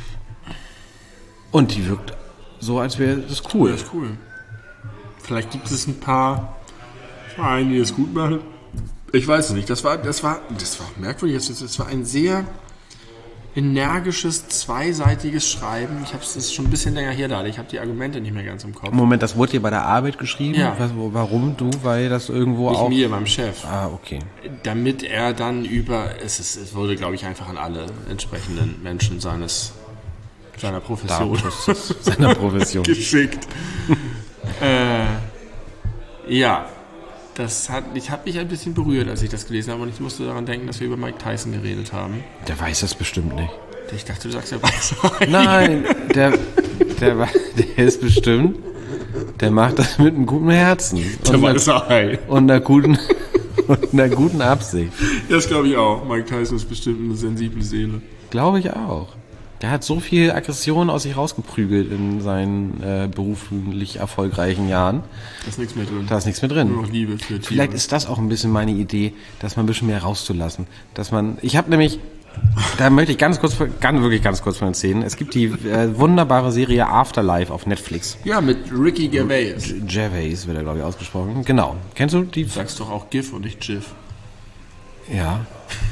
Und die wirkt so, als wäre das cool. Das ist cool. Vielleicht gibt es ein paar Vereine, die das gut machen. Ich weiß es nicht. Das war, das war, das war merkwürdig. Das, das war ein sehr energisches, zweiseitiges Schreiben. Ich habe es schon ein bisschen länger her da. Ich habe die Argumente nicht mehr ganz im Kopf. Moment, das wurde dir bei der Arbeit geschrieben? Ja. Was, wo- warum du? Weil das irgendwo Nicht auch... mir, meinem Chef. Ah, okay. Damit er dann über, es, ist, es wurde, glaube ich, einfach an alle entsprechenden Menschen seines seiner Profession Datenschutz seiner Profession. geschickt. äh, ja, das hat, ich habe mich ein bisschen berührt, als ich das gelesen habe und ich musste daran denken, dass wir über Mike Tyson geredet haben. Der weiß das bestimmt nicht. Ich dachte, du sagst ja weiß. Nein, der, der, wa- der ist bestimmt, der macht das mit einem guten Herzen. Der Und, weiß einer, Ei. und, einer guten, und einer guten Absicht. Das glaube ich auch. Mike Tyson ist bestimmt eine sensible Seele. Glaube ich auch. Der hat so viel Aggression aus sich rausgeprügelt in seinen äh, beruflich erfolgreichen Jahren. Da ist nichts mehr drin. Da ist nichts mehr drin. Nur noch Liebe für Tiere. Vielleicht ist das auch ein bisschen meine Idee, dass man ein bisschen mehr rauszulassen. Dass man, ich habe nämlich, da möchte ich ganz kurz, ganz, wirklich ganz kurz von erzählen. Es gibt die äh, wunderbare Serie Afterlife auf Netflix. Ja, mit Ricky Gervais. Gervais wird er, glaube ich, ausgesprochen. Genau. Kennst du die? Du sagst doch auch GIF und nicht GIF. Ja.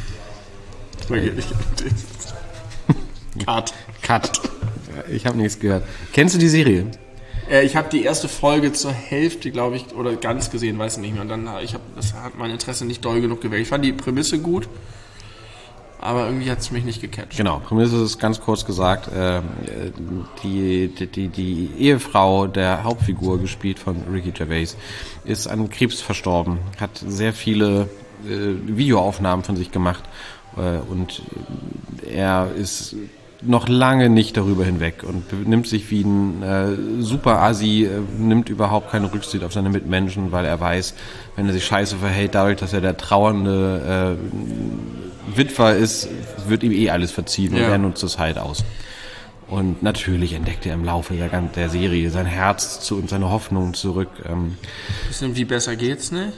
Cut. Cut. Ich habe nichts gehört. Kennst du die Serie? Äh, ich habe die erste Folge zur Hälfte, glaube ich, oder ganz gesehen, weiß ich nicht mehr. Und dann, ich habe, das hat mein Interesse nicht doll genug geweckt. Ich fand die Prämisse gut. aber irgendwie hat es mich nicht gecatcht. Genau, Prämisse ist ganz kurz gesagt, äh, die, die, die, die Ehefrau der Hauptfigur, gespielt von Ricky Gervais, ist an Krebs verstorben, hat sehr viele äh, Videoaufnahmen von sich gemacht äh, und er ist noch lange nicht darüber hinweg und benimmt sich wie ein äh, Super-Assi, äh, nimmt überhaupt keine Rücksicht auf seine Mitmenschen, weil er weiß, wenn er sich scheiße verhält, dadurch, dass er der trauernde äh, Witwer ist, wird ihm eh alles verziehen und ja. er nutzt es halt aus. Und natürlich entdeckt er im Laufe der, der Serie sein Herz zu, und seine Hoffnung zurück. Ähm, Bisschen wie besser geht's nicht?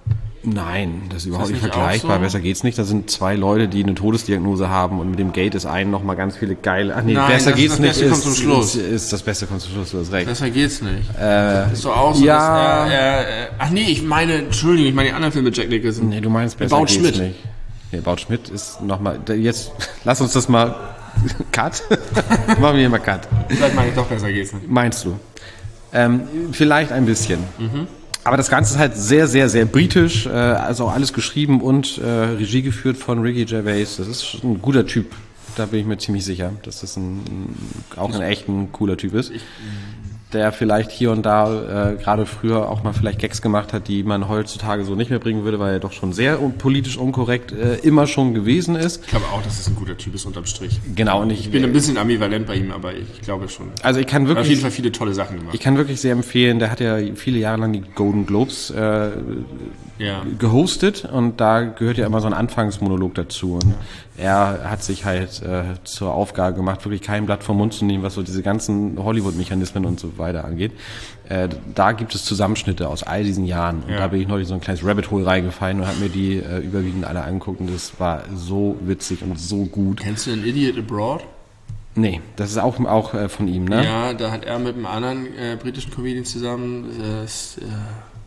Nein, das ist überhaupt das nicht nicht vergleichbar. so? Besser geht's nicht. Da sind zwei Leute, die eine Todesdiagnose haben und mit dem Gate ist einen nochmal ganz viele geile... Ach nee, Nein, besser das- geht's das nicht. Beste ist, kommt zum Schluss. Ist, ist das Beste kommt zum Schluss, du hast recht. Besser geht's nicht. Äh, Ist doch auch so, ja. dass er, er, er... Ach nee, ich meine, Entschuldigung, ich meine die anderen Filme mit Jack Nicholson. nee, du meinst besser Baut geht's Schmidt. nicht. Nee, Baut Schmidt ist nochmal... Jetzt, lass uns das mal... Cut? Machen wir hier mal Cut. Vielleicht meine ich doch, besser geht's nicht. Meinst du? Ähm, vielleicht ein bisschen. Mhm. Aber das Ganze ist halt sehr, sehr, sehr britisch. Äh, also alles geschrieben und äh, Regie geführt von Ricky Gervais. Das ist ein guter Typ. Da bin ich mir ziemlich sicher, dass das ein, auch ein echt ein cooler Typ ist. Der vielleicht hier und da äh, gerade früher auch mal vielleicht Gags gemacht hat, die man heutzutage so nicht mehr bringen würde, weil er doch schon sehr un- politisch unkorrekt äh, immer schon gewesen ist. Ich glaube auch, dass es ein guter Typ ist, unterm Strich. Genau, und ich, Ich bin ein bisschen ambivalent bei ihm, aber ich glaube schon. also ich kann Er hat auf jeden wirklich, Fall viele tolle Sachen gemacht. ich kann wirklich sehr empfehlen, der hat ja viele Jahre lang die Golden Globes äh, Ja. gehostet und da gehört ja immer so ein Anfangsmonolog dazu. Und er hat sich halt äh, zur Aufgabe gemacht, wirklich kein Blatt vom Mund zu nehmen, was so diese ganzen Hollywood-Mechanismen und so weiter angeht. Äh, da gibt es Zusammenschnitte aus all diesen Jahren. Und Ja. da bin ich neulich so ein kleines Rabbit Hole reingefallen und habe mir die äh, überwiegend alle angeguckt und das war so witzig und so gut. Kennst du den Idiot Abroad? Nee, das ist auch, auch äh, von ihm, ne? Ja, da hat er mit einem anderen äh, britischen Comedian zusammen, äh, ist, äh,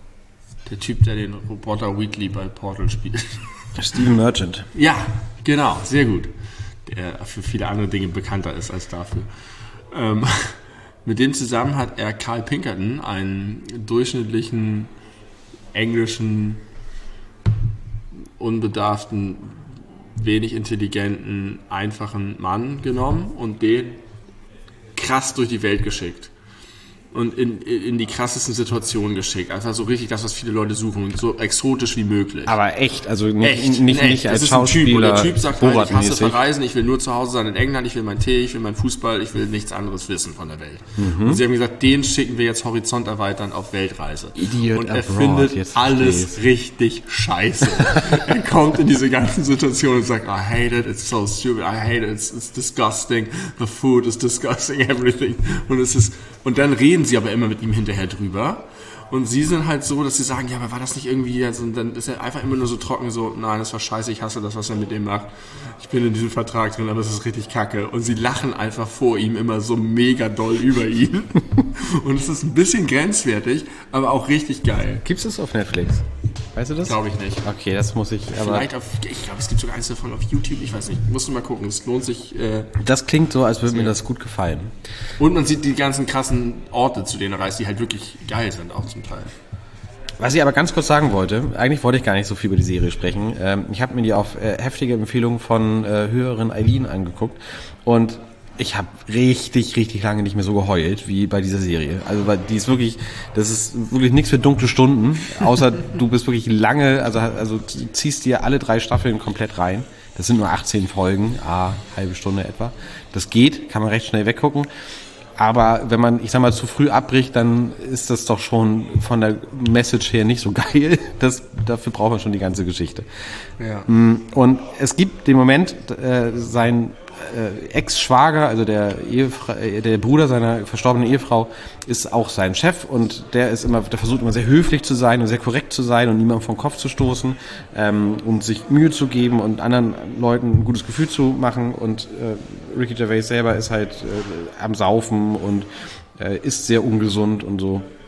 der Typ, der den Roboter Wheatley bei Portal spielt. Steven Merchant. Ja, genau, sehr gut. Der für viele andere Dinge bekannter ist als dafür. Ähm, mit dem zusammen hat er Carl Pinkerton, einen durchschnittlichen englischen, unbedarften, wenig intelligenten, einfachen Mann genommen und den krass durch die Welt geschickt. Und in, in die krassesten Situationen geschickt. Einfach so richtig das, was viele Leute suchen. So exotisch wie möglich. Aber echt, also nicht, Echt, nicht, echt. nicht Das als ist ein Typ, und Schauspieler, der Typ sagt halt, ich hasse Borat-mäßig. verreisen, ich will nur zu Hause sein in England, ich will meinen Tee, ich will meinen Fußball, ich will nichts anderes wissen von der Welt. Mhm. Und sie haben gesagt, den schicken wir jetzt Horizont erweitern auf Weltreise. Idiot und er abroad, findet jetzt alles versteh's. richtig scheiße. Er kommt in diese ganzen Situationen und sagt, I hate it, it's so stupid, I hate it, it's, it's disgusting, the food is disgusting, everything. Und es ist, und dann reden sie aber immer mit ihm hinterher drüber. Und sie sind halt so, dass sie sagen, ja, aber war das nicht irgendwie, also, und dann ist er einfach immer nur so trocken, so, nein, das war scheiße, ich hasse das, was er mit dem macht. Ich bin in diesem Vertrag drin, aber es ist richtig kacke. Und sie lachen einfach vor ihm immer so mega doll über ihn. Und es ist ein bisschen grenzwertig, aber auch richtig geil. Gibt's das auf Netflix? Weißt du das? Glaube ich nicht. Okay, das muss ich, aber Vielleicht auf, ich glaube, es gibt sogar eins davon auf YouTube, ich weiß nicht, musst du mal gucken, es lohnt sich. Äh, das klingt so, als würde mir das gut gefallen. und man sieht die ganzen krassen Orte, zu denen er reist, die halt wirklich geil sind, auch zum Teil. Was ich aber ganz kurz sagen wollte, eigentlich wollte ich gar nicht so viel über die Serie sprechen. Ähm, ich habe mir die auf äh, heftige Empfehlung von äh, höheren Eileen angeguckt und ich habe richtig, richtig lange nicht mehr so geheult wie bei dieser Serie. Also weil die ist wirklich, das ist wirklich nichts für dunkle Stunden, außer du bist wirklich lange, also also du ziehst dir alle drei Staffeln komplett rein. Das sind nur achtzehn Folgen, ah, halbe Stunde etwa. Das geht, kann man recht schnell weggucken. Aber wenn man, ich sag mal, zu früh abbricht, dann ist das doch schon von der Message her nicht so geil. Das, dafür braucht man schon die ganze Geschichte. Ja. Und es gibt den Moment, äh, sein äh, Ex-Schwager, also der, Ehefra- äh, der Bruder seiner verstorbenen Ehefrau, ist auch sein Chef und der ist immer, der versucht immer sehr höflich zu sein und sehr korrekt zu sein und niemandem vom Kopf zu stoßen ähm, und sich Mühe zu geben und anderen Leuten ein gutes Gefühl zu machen. Und äh, Ricky Gervais selber ist halt äh, am Saufen und äh, ist sehr ungesund und so.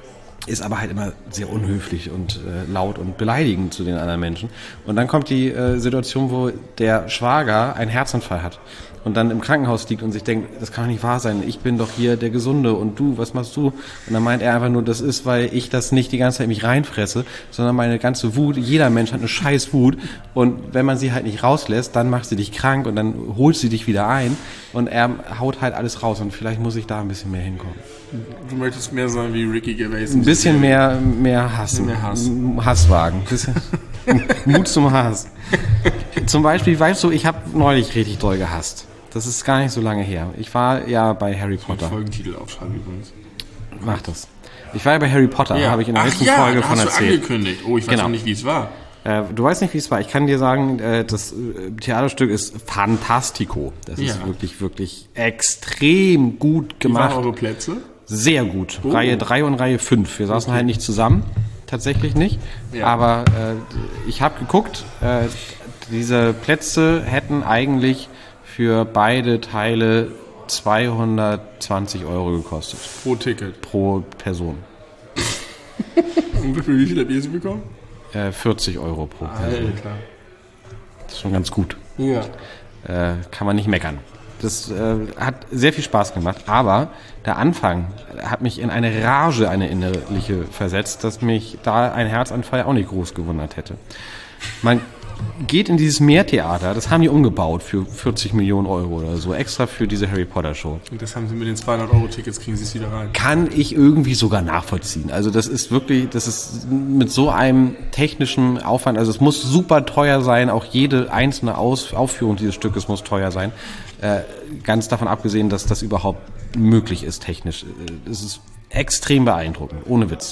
ist aber halt immer sehr unhöflich und äh, laut und beleidigend zu den anderen Menschen. Und dann kommt die äh, Situation, wo der Schwager einen Herzanfall hat und dann im Krankenhaus liegt und sich denkt, das kann doch nicht wahr sein, ich bin doch hier der Gesunde und du, was machst du? Und dann meint er einfach nur, das ist, weil ich das nicht die ganze Zeit in mich reinfresse, sondern meine ganze Wut, jeder Mensch hat eine scheiß Wut und wenn man sie halt nicht rauslässt, dann macht sie dich krank und dann holt sie dich wieder ein und er haut halt alles raus und vielleicht muss ich da ein bisschen mehr hinkommen. Du möchtest mehr sein wie Ricky Gervais. Ein bisschen mehr, mehr hassen. Mehr Hass. Hasswagen. Mut zum Hass. Zum Beispiel, weißt du, ich habe neulich richtig doll gehasst. Das ist gar nicht so lange her. Ich war ja bei Harry Potter. Folgentitel aufschreiben übrigens. Mach das. Ich war ja bei Harry Potter, Ja. habe ich in der Ach letzten ja, Folge da von hast erzählt. du angekündigt. Oh, ich weiß Genau. noch nicht, wie es war. Äh, du weißt nicht, wie es war. Ich kann dir sagen, äh, das äh, Theaterstück ist fantastico. Das Ja. ist wirklich, wirklich extrem gut Wie waren gemacht. eure Plätze? Sehr gut. Oh. Reihe drei und Reihe fünf. Wir saßen halt nicht zusammen. Tatsächlich nicht. Ja. Aber äh, ich habe geguckt, äh, diese Plätze hätten eigentlich für beide Teile zweihundertzwanzig Euro gekostet. Pro Ticket. Pro Person. Und für wie viel habt ihr sie bekommen? Äh, vierzig Euro pro Person. Alter. Das ist schon ganz gut. Ja. Äh, kann man nicht meckern. Das äh, hat sehr viel Spaß gemacht, aber der Anfang hat mich in eine Rage, eine innerliche versetzt, dass mich da ein Herzanfall auch nicht groß gewundert hätte. Man geht in dieses Meertheater, das haben die umgebaut für vierzig Millionen Euro oder so, extra für diese Harry Potter Show. Und das haben sie mit den zweihundert Euro Tickets, kriegen sie es wieder rein. Kann ich irgendwie sogar nachvollziehen. Also das ist wirklich, das ist mit so einem technischen Aufwand, also es muss super teuer sein, auch jede einzelne Aus, Aufführung dieses Stückes muss teuer sein. Äh, ganz davon abgesehen, dass das überhaupt möglich ist technisch. Es ist extrem beeindruckend, ohne Witz.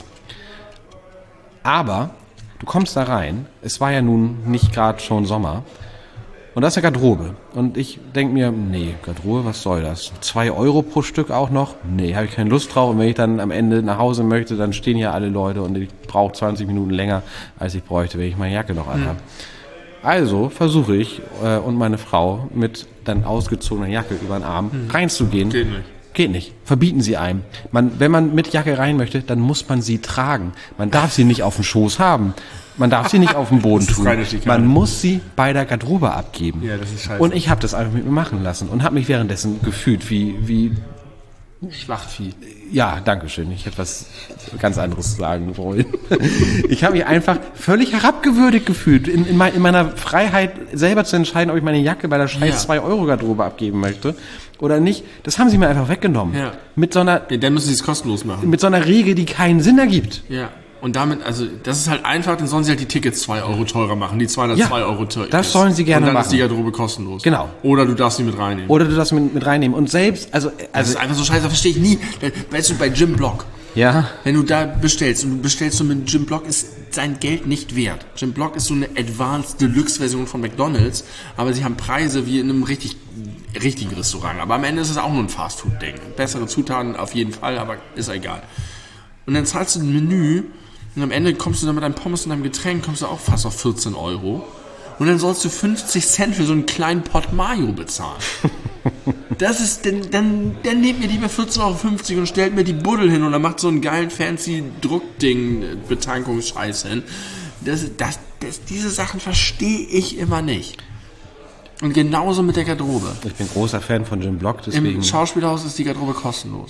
Aber du kommst da rein, es war ja nun nicht gerade schon Sommer, und da ist ja Garderobe. Und ich denke mir, nee, Garderobe, was soll das? Zwei Euro pro Stück auch noch? Nee, habe ich keine Lust drauf. Und wenn ich dann am Ende nach Hause möchte, dann stehen hier alle Leute und ich brauche zwanzig Minuten länger, als ich bräuchte, wenn ich meine Jacke noch anhabe. Also versuche ich äh, und meine Frau mit dann ausgezogener Jacke über den Arm mhm. reinzugehen. Geht nicht. Geht nicht. Verbieten sie einem. Man, wenn man mit Jacke rein möchte, dann muss man sie tragen. Man darf sie nicht auf dem Schoß haben. Man darf sie nicht auf dem Boden Das ist tun. keine Schikane. Man muss sie bei der Garderobe abgeben. Ja, das ist scheiße. Und ich habe das einfach mit mir machen lassen und habe mich währenddessen gefühlt wie, wie Schlachtvieh. ja, danke schön. Ich hätte was ganz anderes sagen wollen. Ich habe mich einfach völlig herabgewürdigt gefühlt, in, in, mein, in meiner Freiheit selber zu entscheiden, ob ich meine Jacke bei der scheiß Ja. zwei Euro Garderobe abgeben möchte oder nicht. Das haben sie mir einfach weggenommen. Ja. Mit so einer, Ja, dann müssen sie es kostenlos machen. mit so einer Regel, die keinen Sinn ergibt. Ja. Und damit, also, das ist halt einfach, dann sollen sie halt die Tickets zwei Euro teurer machen, die zweihundertzwei Ja, Euro teurer. das sollen sie gerne Und dann machen. ist die Garderobe kostenlos. Genau. Oder du darfst sie mit reinnehmen. Oder du das mit, mit reinnehmen. Und selbst, also, Das also ist einfach so scheiße, verstehe ich nie. Weißt du, bei Jim Block, ja, wenn du da bestellst und du bestellst so mit Jim Block, ist sein Geld nicht wert. Jim Block ist so eine Advanced Deluxe Version von McDonald's, aber sie haben Preise wie in einem richtig, richtigen Restaurant. Aber am Ende ist es auch nur ein Fastfood-Ding. Bessere Zutaten auf jeden Fall, aber ist egal. Und dann zahlst du ein Menü und am Ende kommst du dann mit deinem Pommes und deinem Getränk, kommst du auch fast auf vierzehn Euro. Und dann sollst du fünfzig Cent für so einen kleinen Pot Mayo bezahlen. Das ist, dann, dann, dann nehmt mir lieber vierzehn Euro fünfzig und stellt mir die Buddel hin und dann macht so einen geilen fancy Druckding, Betankungsscheiß hin. Das, das, das, diese Sachen verstehe ich immer nicht. Und genauso mit der Garderobe. ich bin großer Fan von Jim Block, deswegen. Im Schauspielhaus ist die Garderobe kostenlos.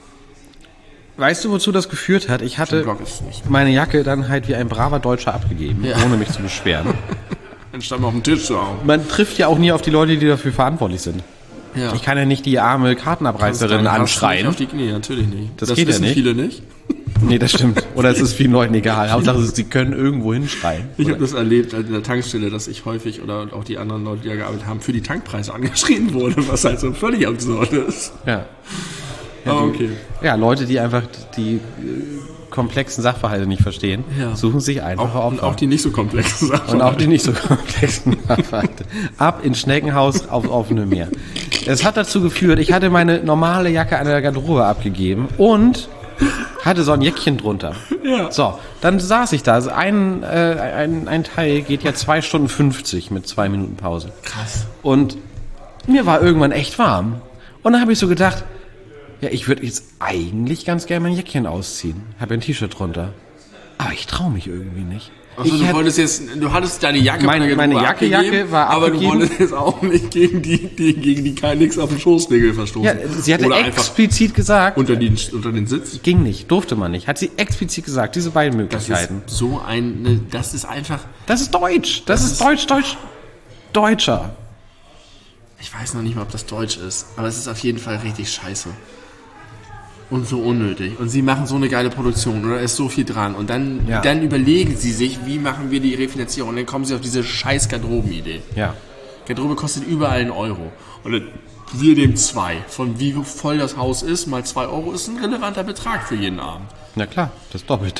Weißt du, wozu das geführt hat? Ich hatte Jim Block ist nicht. meine Jacke dann halt wie ein braver Deutscher abgegeben, Ja. ohne mich zu beschweren. Dann stand man auf dem Tisch so auf. Man trifft ja auch nie auf die Leute, die dafür verantwortlich sind. Ja. Ich kann ja nicht die arme Kartenabreißerin Dann hast du anschreien. nicht Auf die, nee, natürlich nicht. Das geht ja wissen nicht. viele nicht. Nee, das stimmt. Oder es ist vielen Leuten egal. Hauptsache, sie können irgendwo hinschreien. Ich habe das erlebt an der Tankstelle, dass ich häufig oder auch die anderen Leute, die da gearbeitet haben, für die Tankpreise angeschrien wurde, was halt so völlig absurd ist. Ja. Ja, Aber die, okay. Ja, Leute, die einfach die äh, komplexen Sachverhalte nicht verstehen, Ja. suchen sich einfache Auch, und Opfer. auch die nicht so komplexen Sachen. Und auch die nicht so komplexen Sachverhalte. Ab ins Schneckenhaus auf offene Meer. Es hat dazu geführt, ich hatte meine normale Jacke an der Garderobe abgegeben und hatte so ein Jäckchen drunter. Ja. So, dann saß ich da. Also ein, äh, ein, ein Teil geht ja zwei Stunden fünfzig mit zwei Minuten Pause. Krass. Und mir war irgendwann echt warm. Und dann habe ich so gedacht, Ja, ich würde jetzt eigentlich ganz gerne mein Jäckchen ausziehen. Habe ja ein T-Shirt drunter. Aber ich traue mich irgendwie nicht. Also ich du hätt- wolltest jetzt, du hattest deine Jacke Meine- bei der meine Garderobe Jacke- abgegeben, Jacke war aber du abgegeben. wolltest jetzt auch nicht gegen die, die gegen die kein nix auf den Schoßnägel verstoßen. Ja, sie hatte Oder einfach explizit gesagt, unter den, unter den Sitz. ging nicht, durfte man nicht. Hat sie explizit gesagt, diese beiden Das Möglichkeiten. ist so ein, ne, das ist einfach, Das ist Deutsch. Das, Das ist ist- Deutsch, Deutsch, Deutscher. ich weiß noch nicht mal, ob das Deutsch ist, aber es ist auf jeden Fall richtig scheiße. Und so unnötig. Und sie machen so eine geile Produktion oder ist so viel dran. Und dann, Ja. dann überlegen sie sich, wie machen wir die Refinanzierung. Und dann kommen sie auf diese scheiß Garderobenidee. Ja. Garderobe kostet überall einen Euro. Und dann wir nehmen zwei. Von wie voll das Haus ist, mal zwei Euro ist ein relevanter Betrag für jeden Abend. Na klar, das Doppelte.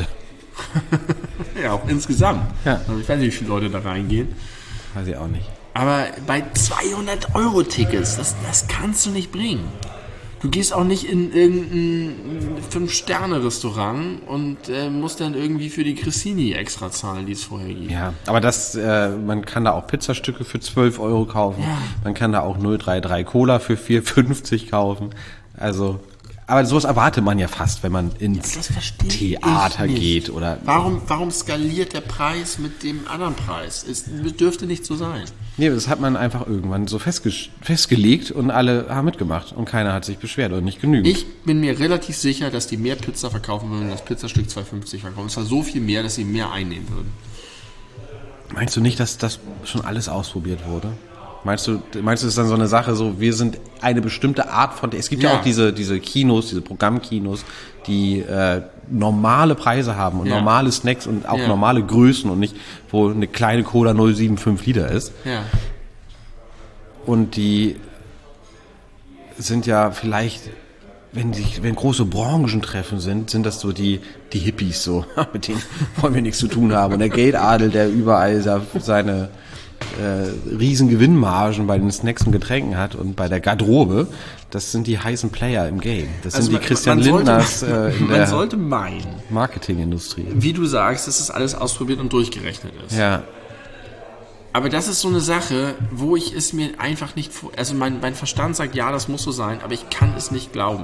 Ja, auch insgesamt. Ja. Also ich weiß nicht, wie viele Leute da reingehen. Weiß ich auch nicht. Aber bei zweihundert Euro Tickets, das, das kannst du nicht bringen. Du gehst auch nicht in irgendein Fünf-Sterne-Restaurant und äh, musst dann irgendwie für die Cressini extra zahlen, die es vorher gibt. Ja, aber das, äh, man kann da auch Pizzastücke für zwölf Euro kaufen. Ja. Man kann da auch null drei drei Cola für vier fünfzig kaufen. Also, aber sowas erwartet man ja fast, wenn man ins Das verstehe Theater ich nicht. geht oder. Warum, warum skaliert der Preis mit dem anderen Preis? Es dürfte nicht so sein. Nee, das hat man einfach irgendwann so festge festgelegt und alle haben mitgemacht und keiner hat sich beschwert und nicht genügend. Ich bin mir relativ sicher, dass die mehr Pizza verkaufen würden, wenn das Pizzastück zwei fünfzig verkaufen. Und zwar so viel mehr, dass sie mehr einnehmen würden. Meinst du nicht, dass das schon alles ausprobiert wurde? Meinst du, meinst du, es ist dann so eine Sache, so wir sind eine bestimmte Art von, es gibt ja, Ja. auch diese diese Kinos, diese Programmkinos, die äh, normale Preise haben und Ja. normale Snacks und auch Ja. normale Größen und nicht, wo eine kleine Cola null Komma fünfundsiebzig Liter ist. Ja. Und die sind ja vielleicht, wenn die, wenn große Branchentreffen sind, sind das so die, die Hippies so, mit denen wollen wir nichts zu tun haben. Und der Geldadel, der überall sa- seine äh, riesen Gewinnmargen bei den Snacks und Getränken hat und bei der Garderobe, das sind die heißen Player im Game. Das sind die man- Christian man sollte- Lindners äh, in Man der sollte meinen, Marketingindustrie. wie du sagst, dass das alles ausprobiert und durchgerechnet ist. Ja, Aber das ist so eine Sache, wo ich es mir einfach nicht vor... Also mein, mein Verstand sagt, ja, das muss so sein, aber ich kann es nicht glauben.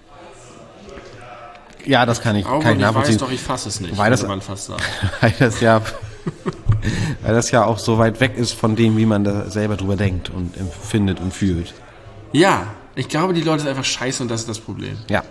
ja, das kann ich, Auch kann und ich ich weiß nachvollziehen. doch, ich fasse es nicht, Weil das- könnte man fast sagen. Weil das ja, weil das ja auch so weit weg ist von dem, wie man da selber drüber denkt und empfindet und fühlt. Ja, ich glaube, die Leute sind einfach scheiße und das ist das Problem. Ja,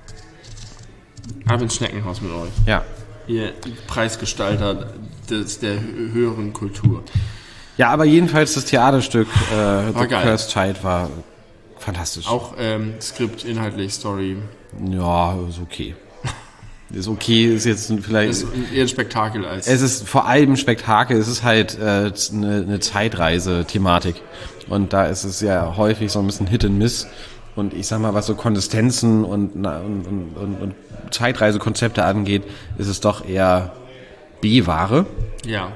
Ab ins Schneckenhaus mit euch. ja. Ihr Preisgestalter des, der hö- höheren Kultur. Ja, aber jedenfalls das Theaterstück äh, The geil. Cursed Child war fantastisch. Auch ähm, Skript, inhaltlich, Story. Ja, ist okay. Ist okay, ist jetzt vielleicht... Ist eher ein Spektakel als... Es ist vor allem ein Spektakel, es ist halt äh, eine, eine Zeitreise-Thematik. Und da ist es ja häufig so ein bisschen Hit and Miss. Und ich sag mal, was so Konsistenzen und, na, und, und, und, und Zeitreisekonzepte angeht, ist es doch eher B-Ware. ja.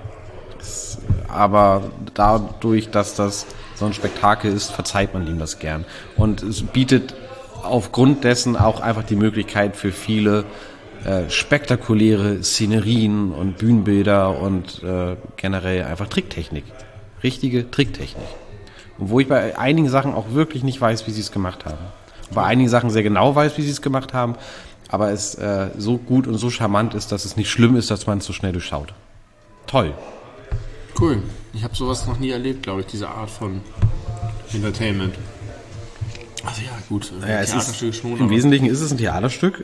Aber dadurch, dass das so ein Spektakel ist, verzeiht man ihm das gern. Und es bietet aufgrund dessen auch einfach die Möglichkeit für viele äh, spektakuläre Szenerien und Bühnenbilder und äh, generell einfach Tricktechnik. Richtige Tricktechnik. Und wo ich bei einigen Sachen auch wirklich nicht weiß, wie sie es gemacht haben. Bei einigen Sachen sehr genau weiß, wie sie es gemacht haben, aber es äh, so gut und so charmant ist, dass es nicht schlimm ist, dass man es so schnell durchschaut. Toll. Cool. Ich habe sowas noch nie erlebt, glaube ich, diese Art von Entertainment. Also ja, gut. Ja, es ist, Theaterstück schon, im aber- Wesentlichen ist es ein Theaterstück äh,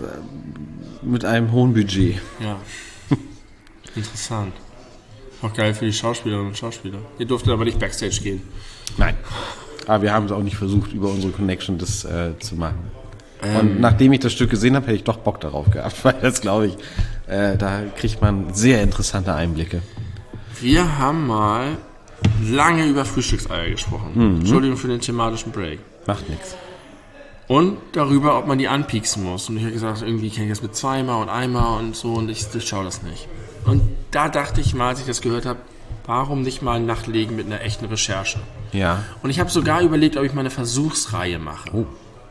mit einem hohen Budget. Ja. Interessant. Auch geil für die Schauspielerinnen und Schauspieler. Ihr durftet aber nicht Backstage gehen. Nein. Aber wir haben es auch nicht versucht, über unsere Connection das äh, zu machen. Und nachdem ich das Stück gesehen habe, hätte ich doch Bock darauf gehabt, weil das glaube ich, äh, da kriegt man sehr interessante Einblicke. Wir haben mal lange über Frühstückseier gesprochen. Mhm. Entschuldigung für den thematischen Break. Macht nichts. Und darüber, ob man die anpieksen muss. Und ich habe gesagt, irgendwie kann ich das mit zweimal und einmal und so und ich, ich schaue das nicht. Und da dachte ich mal, als ich das gehört habe, warum nicht mal nachlegen mit einer echten Recherche? Ja. Und ich habe sogar überlegt, ob ich mal eine Versuchsreihe mache. Oh.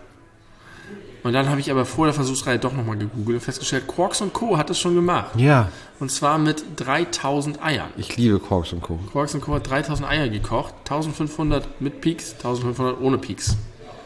Und dann habe ich aber vor der Versuchsreihe doch nochmal gegoogelt und festgestellt, Quarks und Co. hat das schon gemacht. Ja. Und zwar mit dreitausend Eiern. Ich liebe Quarks und Co. Quarks und Co. hat dreitausend Eier gekocht, eintausendfünfhundert mit Peaks, eintausendfünfhundert ohne Peaks.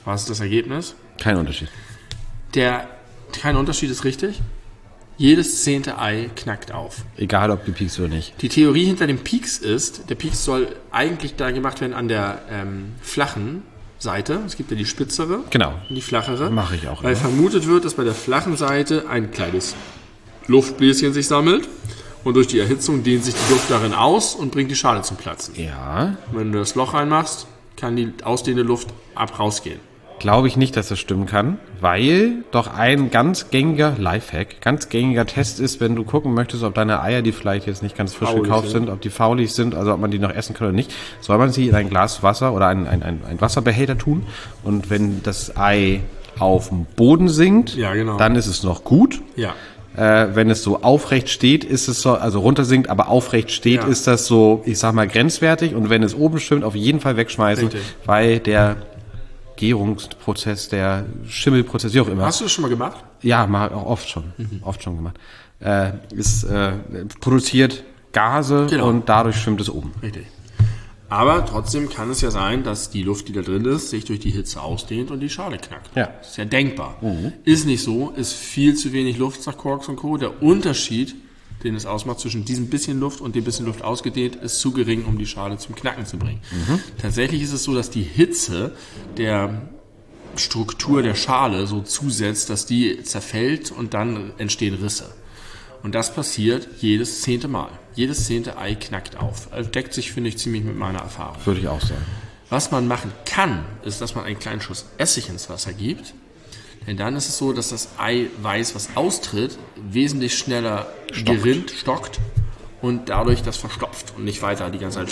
Was ist das Ergebnis? Kein Unterschied. Der, kein Unterschied ist richtig. Jedes zehnte Ei knackt auf. Egal, ob gepiekst oder nicht. Die Theorie hinter dem Pieks ist, der Pieks soll eigentlich da gemacht werden an der ähm, flachen Seite. Es gibt ja die spitzere Genau. und die flachere. Mache ich auch Weil immer. vermutet wird, dass bei der flachen Seite ein kleines Luftbläschen sich sammelt und durch die Erhitzung dehnt sich die Luft darin aus und bringt die Schale zum Platzen. Ja. Wenn du das Loch reinmachst, kann die ausdehnende Luft ab rausgehen. Glaube ich nicht, dass das stimmen kann, weil doch ein ganz gängiger Lifehack, ganz gängiger Test ist, wenn du gucken möchtest, ob deine Eier, die vielleicht jetzt nicht ganz frisch Faulig gekauft sind. sind, ob die faulig sind, also ob man die noch essen kann oder nicht, soll man sie in ein Glas Wasser oder ein, ein, ein, ein Wasserbehälter tun und wenn das Ei auf dem Boden sinkt, Ja, genau. dann ist es noch gut. Ja. Äh, wenn es so aufrecht steht, ist es so, also runtersinkt, aber aufrecht steht, Ja. ist das so, ich sag mal, grenzwertig und wenn es oben schwimmt, auf jeden Fall wegschmeißen, Richtig. weil der Gärungsprozess, der Schimmelprozess, wie auch immer. Hast du das schon mal gemacht? Ja, mal auch oft schon, oft schon gemacht. Äh, ist äh, produziert Gase Genau. und dadurch schwimmt es oben. Richtig. Aber trotzdem kann es ja sein, dass die Luft, die da drin ist, sich durch die Hitze ausdehnt und die Schale knackt. Ja. Ist ja denkbar. Ist nicht so, ist viel zu wenig Luft, sagt Quarks und Co. Der Unterschied, den es ausmacht zwischen diesem bisschen Luft und dem bisschen Luft ausgedehnt, ist zu gering, um die Schale zum Knacken zu bringen. Tatsächlich ist es so, dass die Hitze der Struktur der Schale so zusetzt, dass die zerfällt und dann entstehen Risse. Und das passiert jedes zehnte Mal. Jedes zehnte Ei knackt auf. Also deckt sich, finde ich, ziemlich mit meiner Erfahrung. Würde ich auch sagen. Was man machen kann, ist, dass man einen kleinen Schuss Essig ins Wasser gibt. Denn dann ist es so, dass das Eiweiß, was austritt, wesentlich schneller Stockt. gerinnt, stockt und dadurch das verstopft und nicht weiter die ganze Zeit.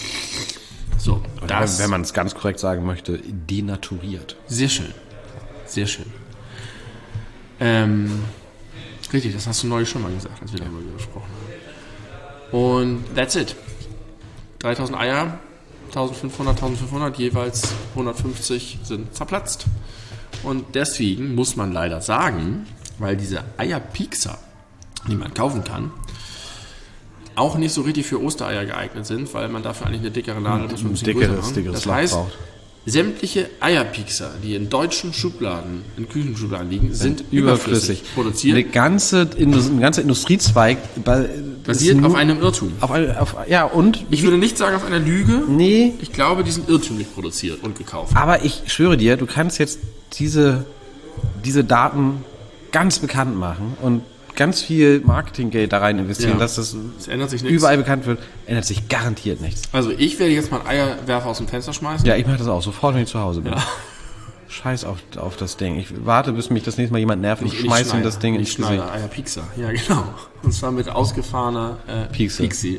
So, Oder das wenn, wenn man es ganz korrekt sagen möchte, denaturiert. sehr schön. Sehr schön. Ähm, richtig, das hast du neulich schon mal gesagt, als wir darüber gesprochen haben. Und that's it. dreitausend Eier, eintausendfünfhundert, eintausendfünfhundert, jeweils hundertfünfzig sind zerplatzt. Und deswegen muss man leider sagen, weil diese Eierpiekser, die man kaufen kann, auch nicht so richtig für Ostereier geeignet sind, weil man dafür eigentlich eine dickere Nadel muss, ein bisschen dickeres- größer machen. dickeres Das Loch heißt, braucht. sämtliche Eierpiekser, die in deutschen Schubladen, in Küchenschubladen liegen, sind Überflüssig. überflüssig produziert, Eine ganze, Indus- ein ganzer Industriezweig ba- basiert ist auf nur- einem Irrtum. Auf, ein- auf, ja, und? Ich würde nicht sagen auf einer Lüge. Nee, Ich glaube, die sind irrtümlich produziert und gekauft. aber ich schwöre dir, du kannst jetzt diese, diese Daten ganz bekannt machen und ganz viel Marketinggeld da rein investieren, Ja. dass das Es ändert sich nichts. überall bekannt wird, ändert sich garantiert nichts. Also ich werde jetzt mal einen Eierwerfer aus dem Fenster schmeißen. Ja, ich mache das auch sofort, wenn ich zu Hause bin. Ja. Scheiß auf, auf das Ding. Ich warte, bis mich das nächste Mal jemand nervt und Ich- ich schmeiß ihm schneide, das Ding ich ins Gesicht. schneide Eierpiekser. Ja, genau. Und zwar mit ausgefahrener äh, Piekse. Pixie.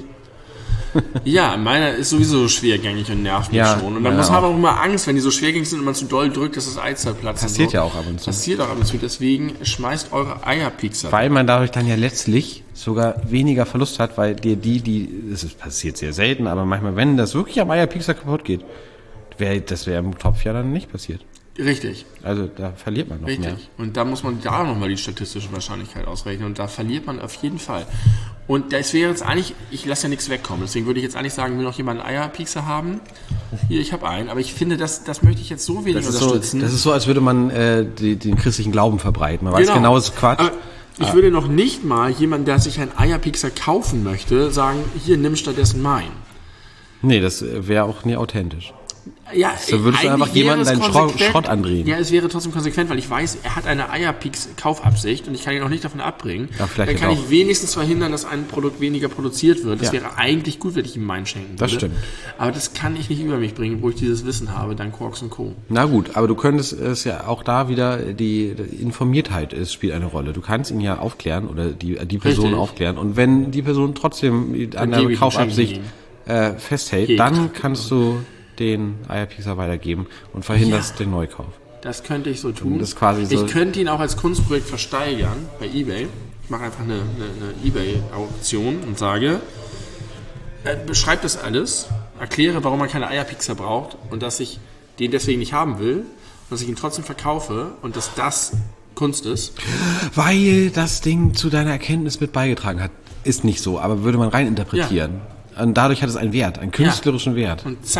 Ja, meiner ist sowieso schwergängig und nervt mich Ja, schon. Und dann meiner muss man auch. aber auch immer Angst, wenn die so schwergängig sind und man zu doll drückt, dass das Ei zerplatzt. und Passiert so. ja auch ab und zu. Passiert auch ab und zu. Deswegen schmeißt eure Eierpiekser. Weil man dadurch dann ja letztlich sogar weniger Verlust hat, weil dir die, die, das ist, passiert sehr selten, aber manchmal, wenn das wirklich am Eierpiekser kaputt geht, wär, das wäre im Topf ja dann nicht passiert. Richtig. Also da verliert man noch Richtig. mehr. Und da muss man da nochmal die statistische Wahrscheinlichkeit ausrechnen. Und da verliert man auf jeden Fall. Und das wäre jetzt eigentlich, ich lasse ja nichts wegkommen. Deswegen würde ich jetzt eigentlich sagen, will noch jemand einen Eierpiekser haben? Hier, ich habe einen. Aber ich finde, das, das möchte ich jetzt so wenig Das ist so, unterstützen. das ist so, als würde man äh, die, den christlichen Glauben verbreiten. Man weiß genau, es ist Quatsch. Aber ich würde noch nicht mal jemand, der sich einen Eierpiekser kaufen möchte, sagen, hier, nimm stattdessen meinen. Nee, das wäre auch nie authentisch. Ja, So würdest du eigentlich einfach jemandem wäre es deinen Schrott, konsequent. Schrott andrehen. Ja, es wäre trotzdem konsequent, weil ich weiß, er hat eine Eierpieks-Kaufabsicht und ich kann ihn auch nicht davon abbringen. Ja, vielleicht Dann kann jetzt ich auch. wenigstens verhindern, dass ein Produkt weniger produziert wird. Das Ja. wäre eigentlich gut, wenn ich ihm meinen schenken würde. Das stimmt. Aber das kann ich nicht über mich bringen, wo ich dieses Wissen habe, dank Quarks und Co. Na gut, aber du könntest es ja auch da wieder, die, die Informiertheit ist, spielt eine Rolle. Du kannst ihn ja aufklären oder die, die Person Richtig. aufklären. Und wenn die Person trotzdem an gebe der ich ihm Kaufabsicht Schenken äh, festhält, Hegt. dann kannst du den Eierpiekser weitergeben und verhinderst Ja. den Neukauf. Das könnte ich so tun. Das ist quasi so- ich könnte ihn auch als Kunstprojekt versteigern bei eBay. Ich mache einfach eine, eine, eine eBay-Auktion und sage, äh, beschreibe das alles, erkläre, warum man keine Eierpiekser braucht und dass ich den deswegen nicht haben will und dass ich ihn trotzdem verkaufe und dass das Kunst ist. Weil das Ding zu deiner Erkenntnis mit beigetragen hat. Ist nicht so, aber würde man rein interpretieren. Und dadurch hat es einen Wert, einen künstlerischen Wert. Und zack,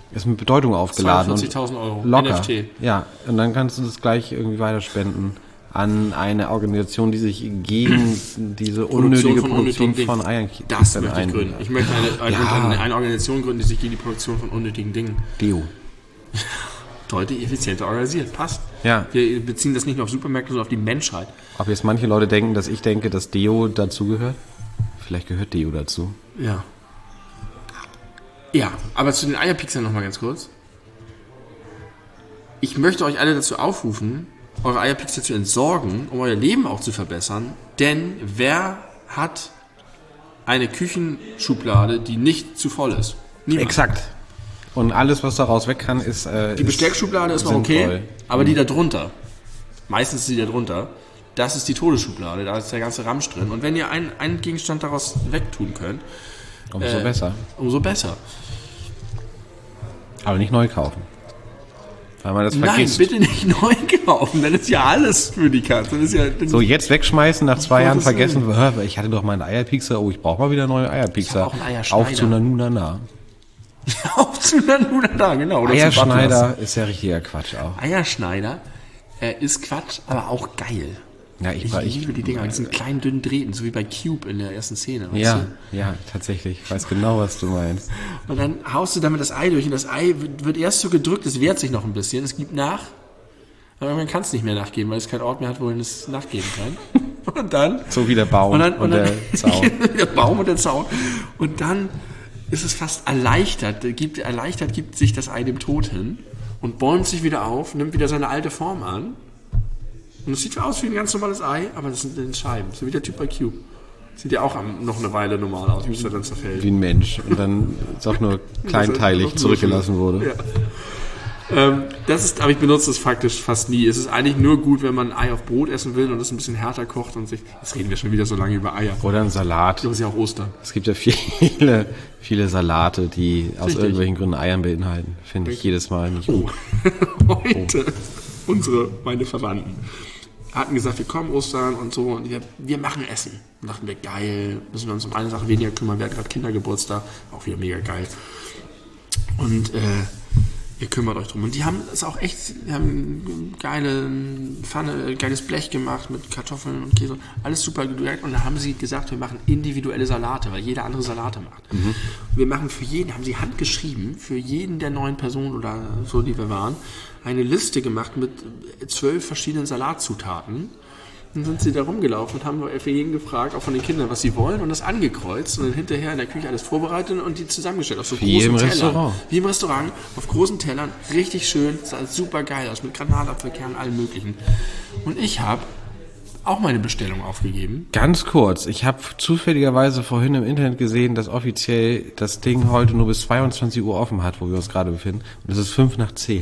Ist mit Bedeutung aufgeladen. zweiundvierzigtausend Euro. Locker. N F T. Ja, und dann kannst du das gleich irgendwie weiterspenden an eine Organisation, die sich gegen diese unnötige von Produktion unnötigen von Dingen. Eiern Das möchte ich gründen. Ich möchte eine, eine, Ja. eine, eine Organisation gründen, die sich gegen die Produktion von unnötigen Dingen Deo. deutlich effizienter organisiert. Passt. Ja. Wir beziehen das nicht nur auf Supermärkte, sondern auf die Menschheit. Ob jetzt manche Leute denken, dass ich denke, dass Deo dazugehört? Vielleicht gehört Deo dazu. Ja. Ja, aber zu den Eierpizzern noch mal ganz kurz. Ich möchte euch alle dazu aufrufen, eure Eierpixel zu entsorgen, um euer Leben auch zu verbessern. Denn wer hat eine Küchenschublade, die nicht zu voll ist? Niemand. Exakt. Und alles, was daraus weg kann, ist äh, Die Besteckschublade ist noch okay, sinnvoll. aber die da drunter, meistens ist die da drunter, das ist die Todesschublade, da ist der ganze Ramsch drin. Und wenn ihr einen, einen Gegenstand daraus wegtun könnt, Umso äh, besser. umso besser. Aber nicht neu kaufen. Weil man das Nein, vergisst. bitte nicht neu kaufen, dann ist ja alles für die Katze. Dann ist ja, dann So, jetzt wegschmeißen, nach zwei Jahren Gottes vergessen, hör, ich hatte doch mal einen Eierpixer, oh, ich brauche mal wieder neue Eierpixer. Ich hab auch einen Eierschneider. Auf zu Nanunana. auf zu Nanuna da, genau. Oder zu Butlers. Eierschneider ist ja richtiger Quatsch auch. Eierschneider äh, ist Quatsch, aber auch geil. Ja, ich, Ich, war, ich liebe die Dinger, die sind kleinen, dünnen Drähten, so wie bei Cube in der ersten Szene. Weißt Ja, du? ja, tatsächlich. Ich weiß genau, was du meinst. Und dann haust du damit das Ei durch und das Ei wird, wird erst so gedrückt, es wehrt sich noch ein bisschen, es gibt nach, aber man kann es nicht mehr nachgeben, weil es keinen Ort mehr hat, wohin es nachgeben kann. Und dann... So wie der Baum und, dann, und dann, der Zaun. der Baum und der Zaun. Und dann ist es fast erleichtert, gibt, erleichtert gibt sich das Ei dem Tod hin und bäumt sich wieder auf, nimmt wieder seine alte Form an. Und es sieht aus wie ein ganz normales Ei, aber das sind in Scheiben, so wie der Typ bei Cube. Sieht ja auch am- noch eine Weile normal aus, bis er dann zerfällt. Wie ein Mensch. Und dann ist auch nur kleinteilig zurückgelassen wurde. Ja. Ähm, das ist, aber ich benutze es faktisch fast nie. Es ist eigentlich nur gut, wenn man ein Ei auf Brot essen will und es ein bisschen härter kocht und sich. Jetzt reden wir schon wieder so lange über Eier. Oder ein Salat. Das ist ja auch Ostern. Es gibt ja viele, viele Salate, die aus Richtig. irgendwelchen Gründen Eiern beinhalten. Finde ich jedes Mal nicht gut. Heute, unsere, meine Verwandten, hatten gesagt, wir kommen Ostern und so und wir, wir machen Essen. Und dachten wir, geil, müssen wir uns um eine Sache weniger kümmern. Wir hatten gerade Kindergeburtstag, auch wieder mega geil. Und äh, ihr kümmert euch drum. Und die haben es auch echt, die haben geile Pfanne, geiles Blech gemacht mit Kartoffeln und Käse. Alles super gedreht. Und da haben sie gesagt, wir machen individuelle Salate, weil jeder andere Salate macht. Mhm. Wir machen für jeden, haben sie handgeschrieben, für jeden der neun Personen oder so, die wir waren, eine Liste gemacht mit zwölf verschiedenen Salatzutaten. Dann sind sie da rumgelaufen und haben für jeden gefragt, auch von den Kindern, was sie wollen und das angekreuzt und dann hinterher in der Küche alles vorbereitet und die zusammengestellt. Auf so Wie großen im Tellern. Restaurant. Wie im Restaurant, auf großen Tellern, richtig schön, sah super geil aus, mit Granatapfelkernen, allem möglichen. Und ich habe auch meine Bestellung aufgegeben. Ganz kurz, ich habe zufälligerweise vorhin im Internet gesehen, dass offiziell das Ding heute nur bis zweiundzwanzig Uhr offen hat, wo wir uns gerade befinden. Und es ist fünf nach zehn.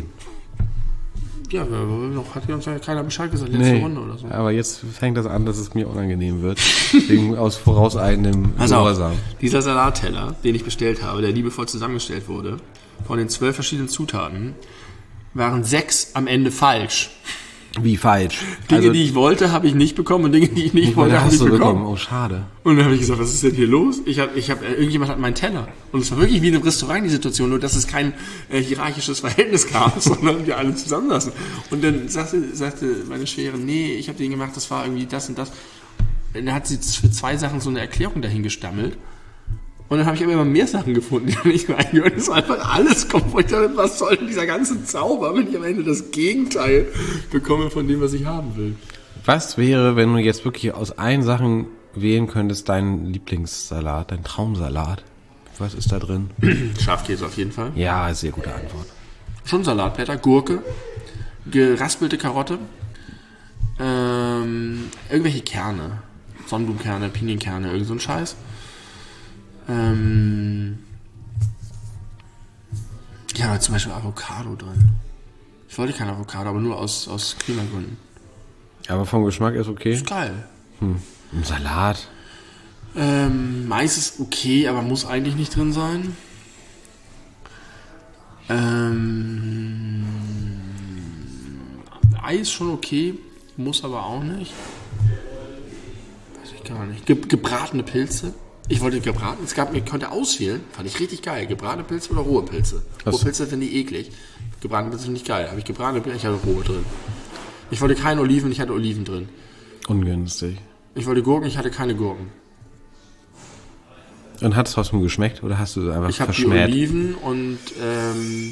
Ja, noch hat uns ja keiner Bescheid gesagt, letzte Nee, Runde oder so. aber jetzt fängt das an, dass es mir unangenehm wird. Wegen aus vorauseilendem Pass auf, Gehorsam. dieser Salatteller, den ich bestellt habe, der liebevoll zusammengestellt wurde, von den zwölf verschiedenen Zutaten, waren sechs am Ende falsch. Wie falsch. Dinge, Also, die ich wollte, habe ich nicht bekommen und Dinge, die ich nicht wollte, da habe ich hast du nicht bekommen. bekommen. Oh, schade. Und dann habe ich gesagt, was ist denn hier los? Ich habe, ich habe, irgendjemand hat meinen Teller. Und es war wirklich wie in einem Restaurant die Situation, nur dass es kein äh, hierarchisches Verhältnis gab, sondern wir alle zusammensaßen. Und dann sagte, sagte meine Schwägerin, nee, ich habe den gemacht, das war irgendwie das und das. Und dann hat sie für zwei Sachen so eine Erklärung dahin gestammelt. Und dann habe ich aber immer mehr Sachen gefunden, die nicht reingehören. Es war einfach alles kommt. Ich dachte, was soll denn dieser ganze Zauber, wenn ich am Ende das Gegenteil bekomme von dem, was ich haben will? Was wäre, wenn du jetzt wirklich aus allen Sachen wählen könntest, deinen Lieblingssalat, dein Traumsalat? Was ist da drin? Schafkäse auf jeden Fall. Ja, sehr gute Antwort. Schon Salatblätter, Gurke, geraspelte Karotte, ähm, irgendwelche Kerne, Sonnenblumenkerne, Pinienkerne, irgend so ein Scheiß. Ähm, ja, zum Beispiel Avocado drin. Ich wollte kein Avocado, aber nur aus, aus Klimagründen. Aber vom Geschmack ist okay. Ist geil. Hm. Ein Salat. Ähm, Mais ist okay, aber muss eigentlich nicht drin sein. Ähm, Ei ist schon okay, muss aber auch nicht. Weiß ich gar nicht. Ge gebratene Pilze, Ich wollte gebraten, es gab, ich konnte auswählen, fand ich richtig geil. Gebratene Pilze oder rohe Pilze. Was? Rohe Pilze finde ich eklig. Gebratene Pilze finde ich geil. Habe ich gebratene Pilze, ich hatte rohe drin. Ich wollte keine Oliven, ich hatte Oliven drin. Ungünstig. Ich wollte Gurken, ich hatte keine Gurken. Und hat es trotzdem geschmeckt oder hast du es einfach Ich habe die verschmäht? Oliven und ähm,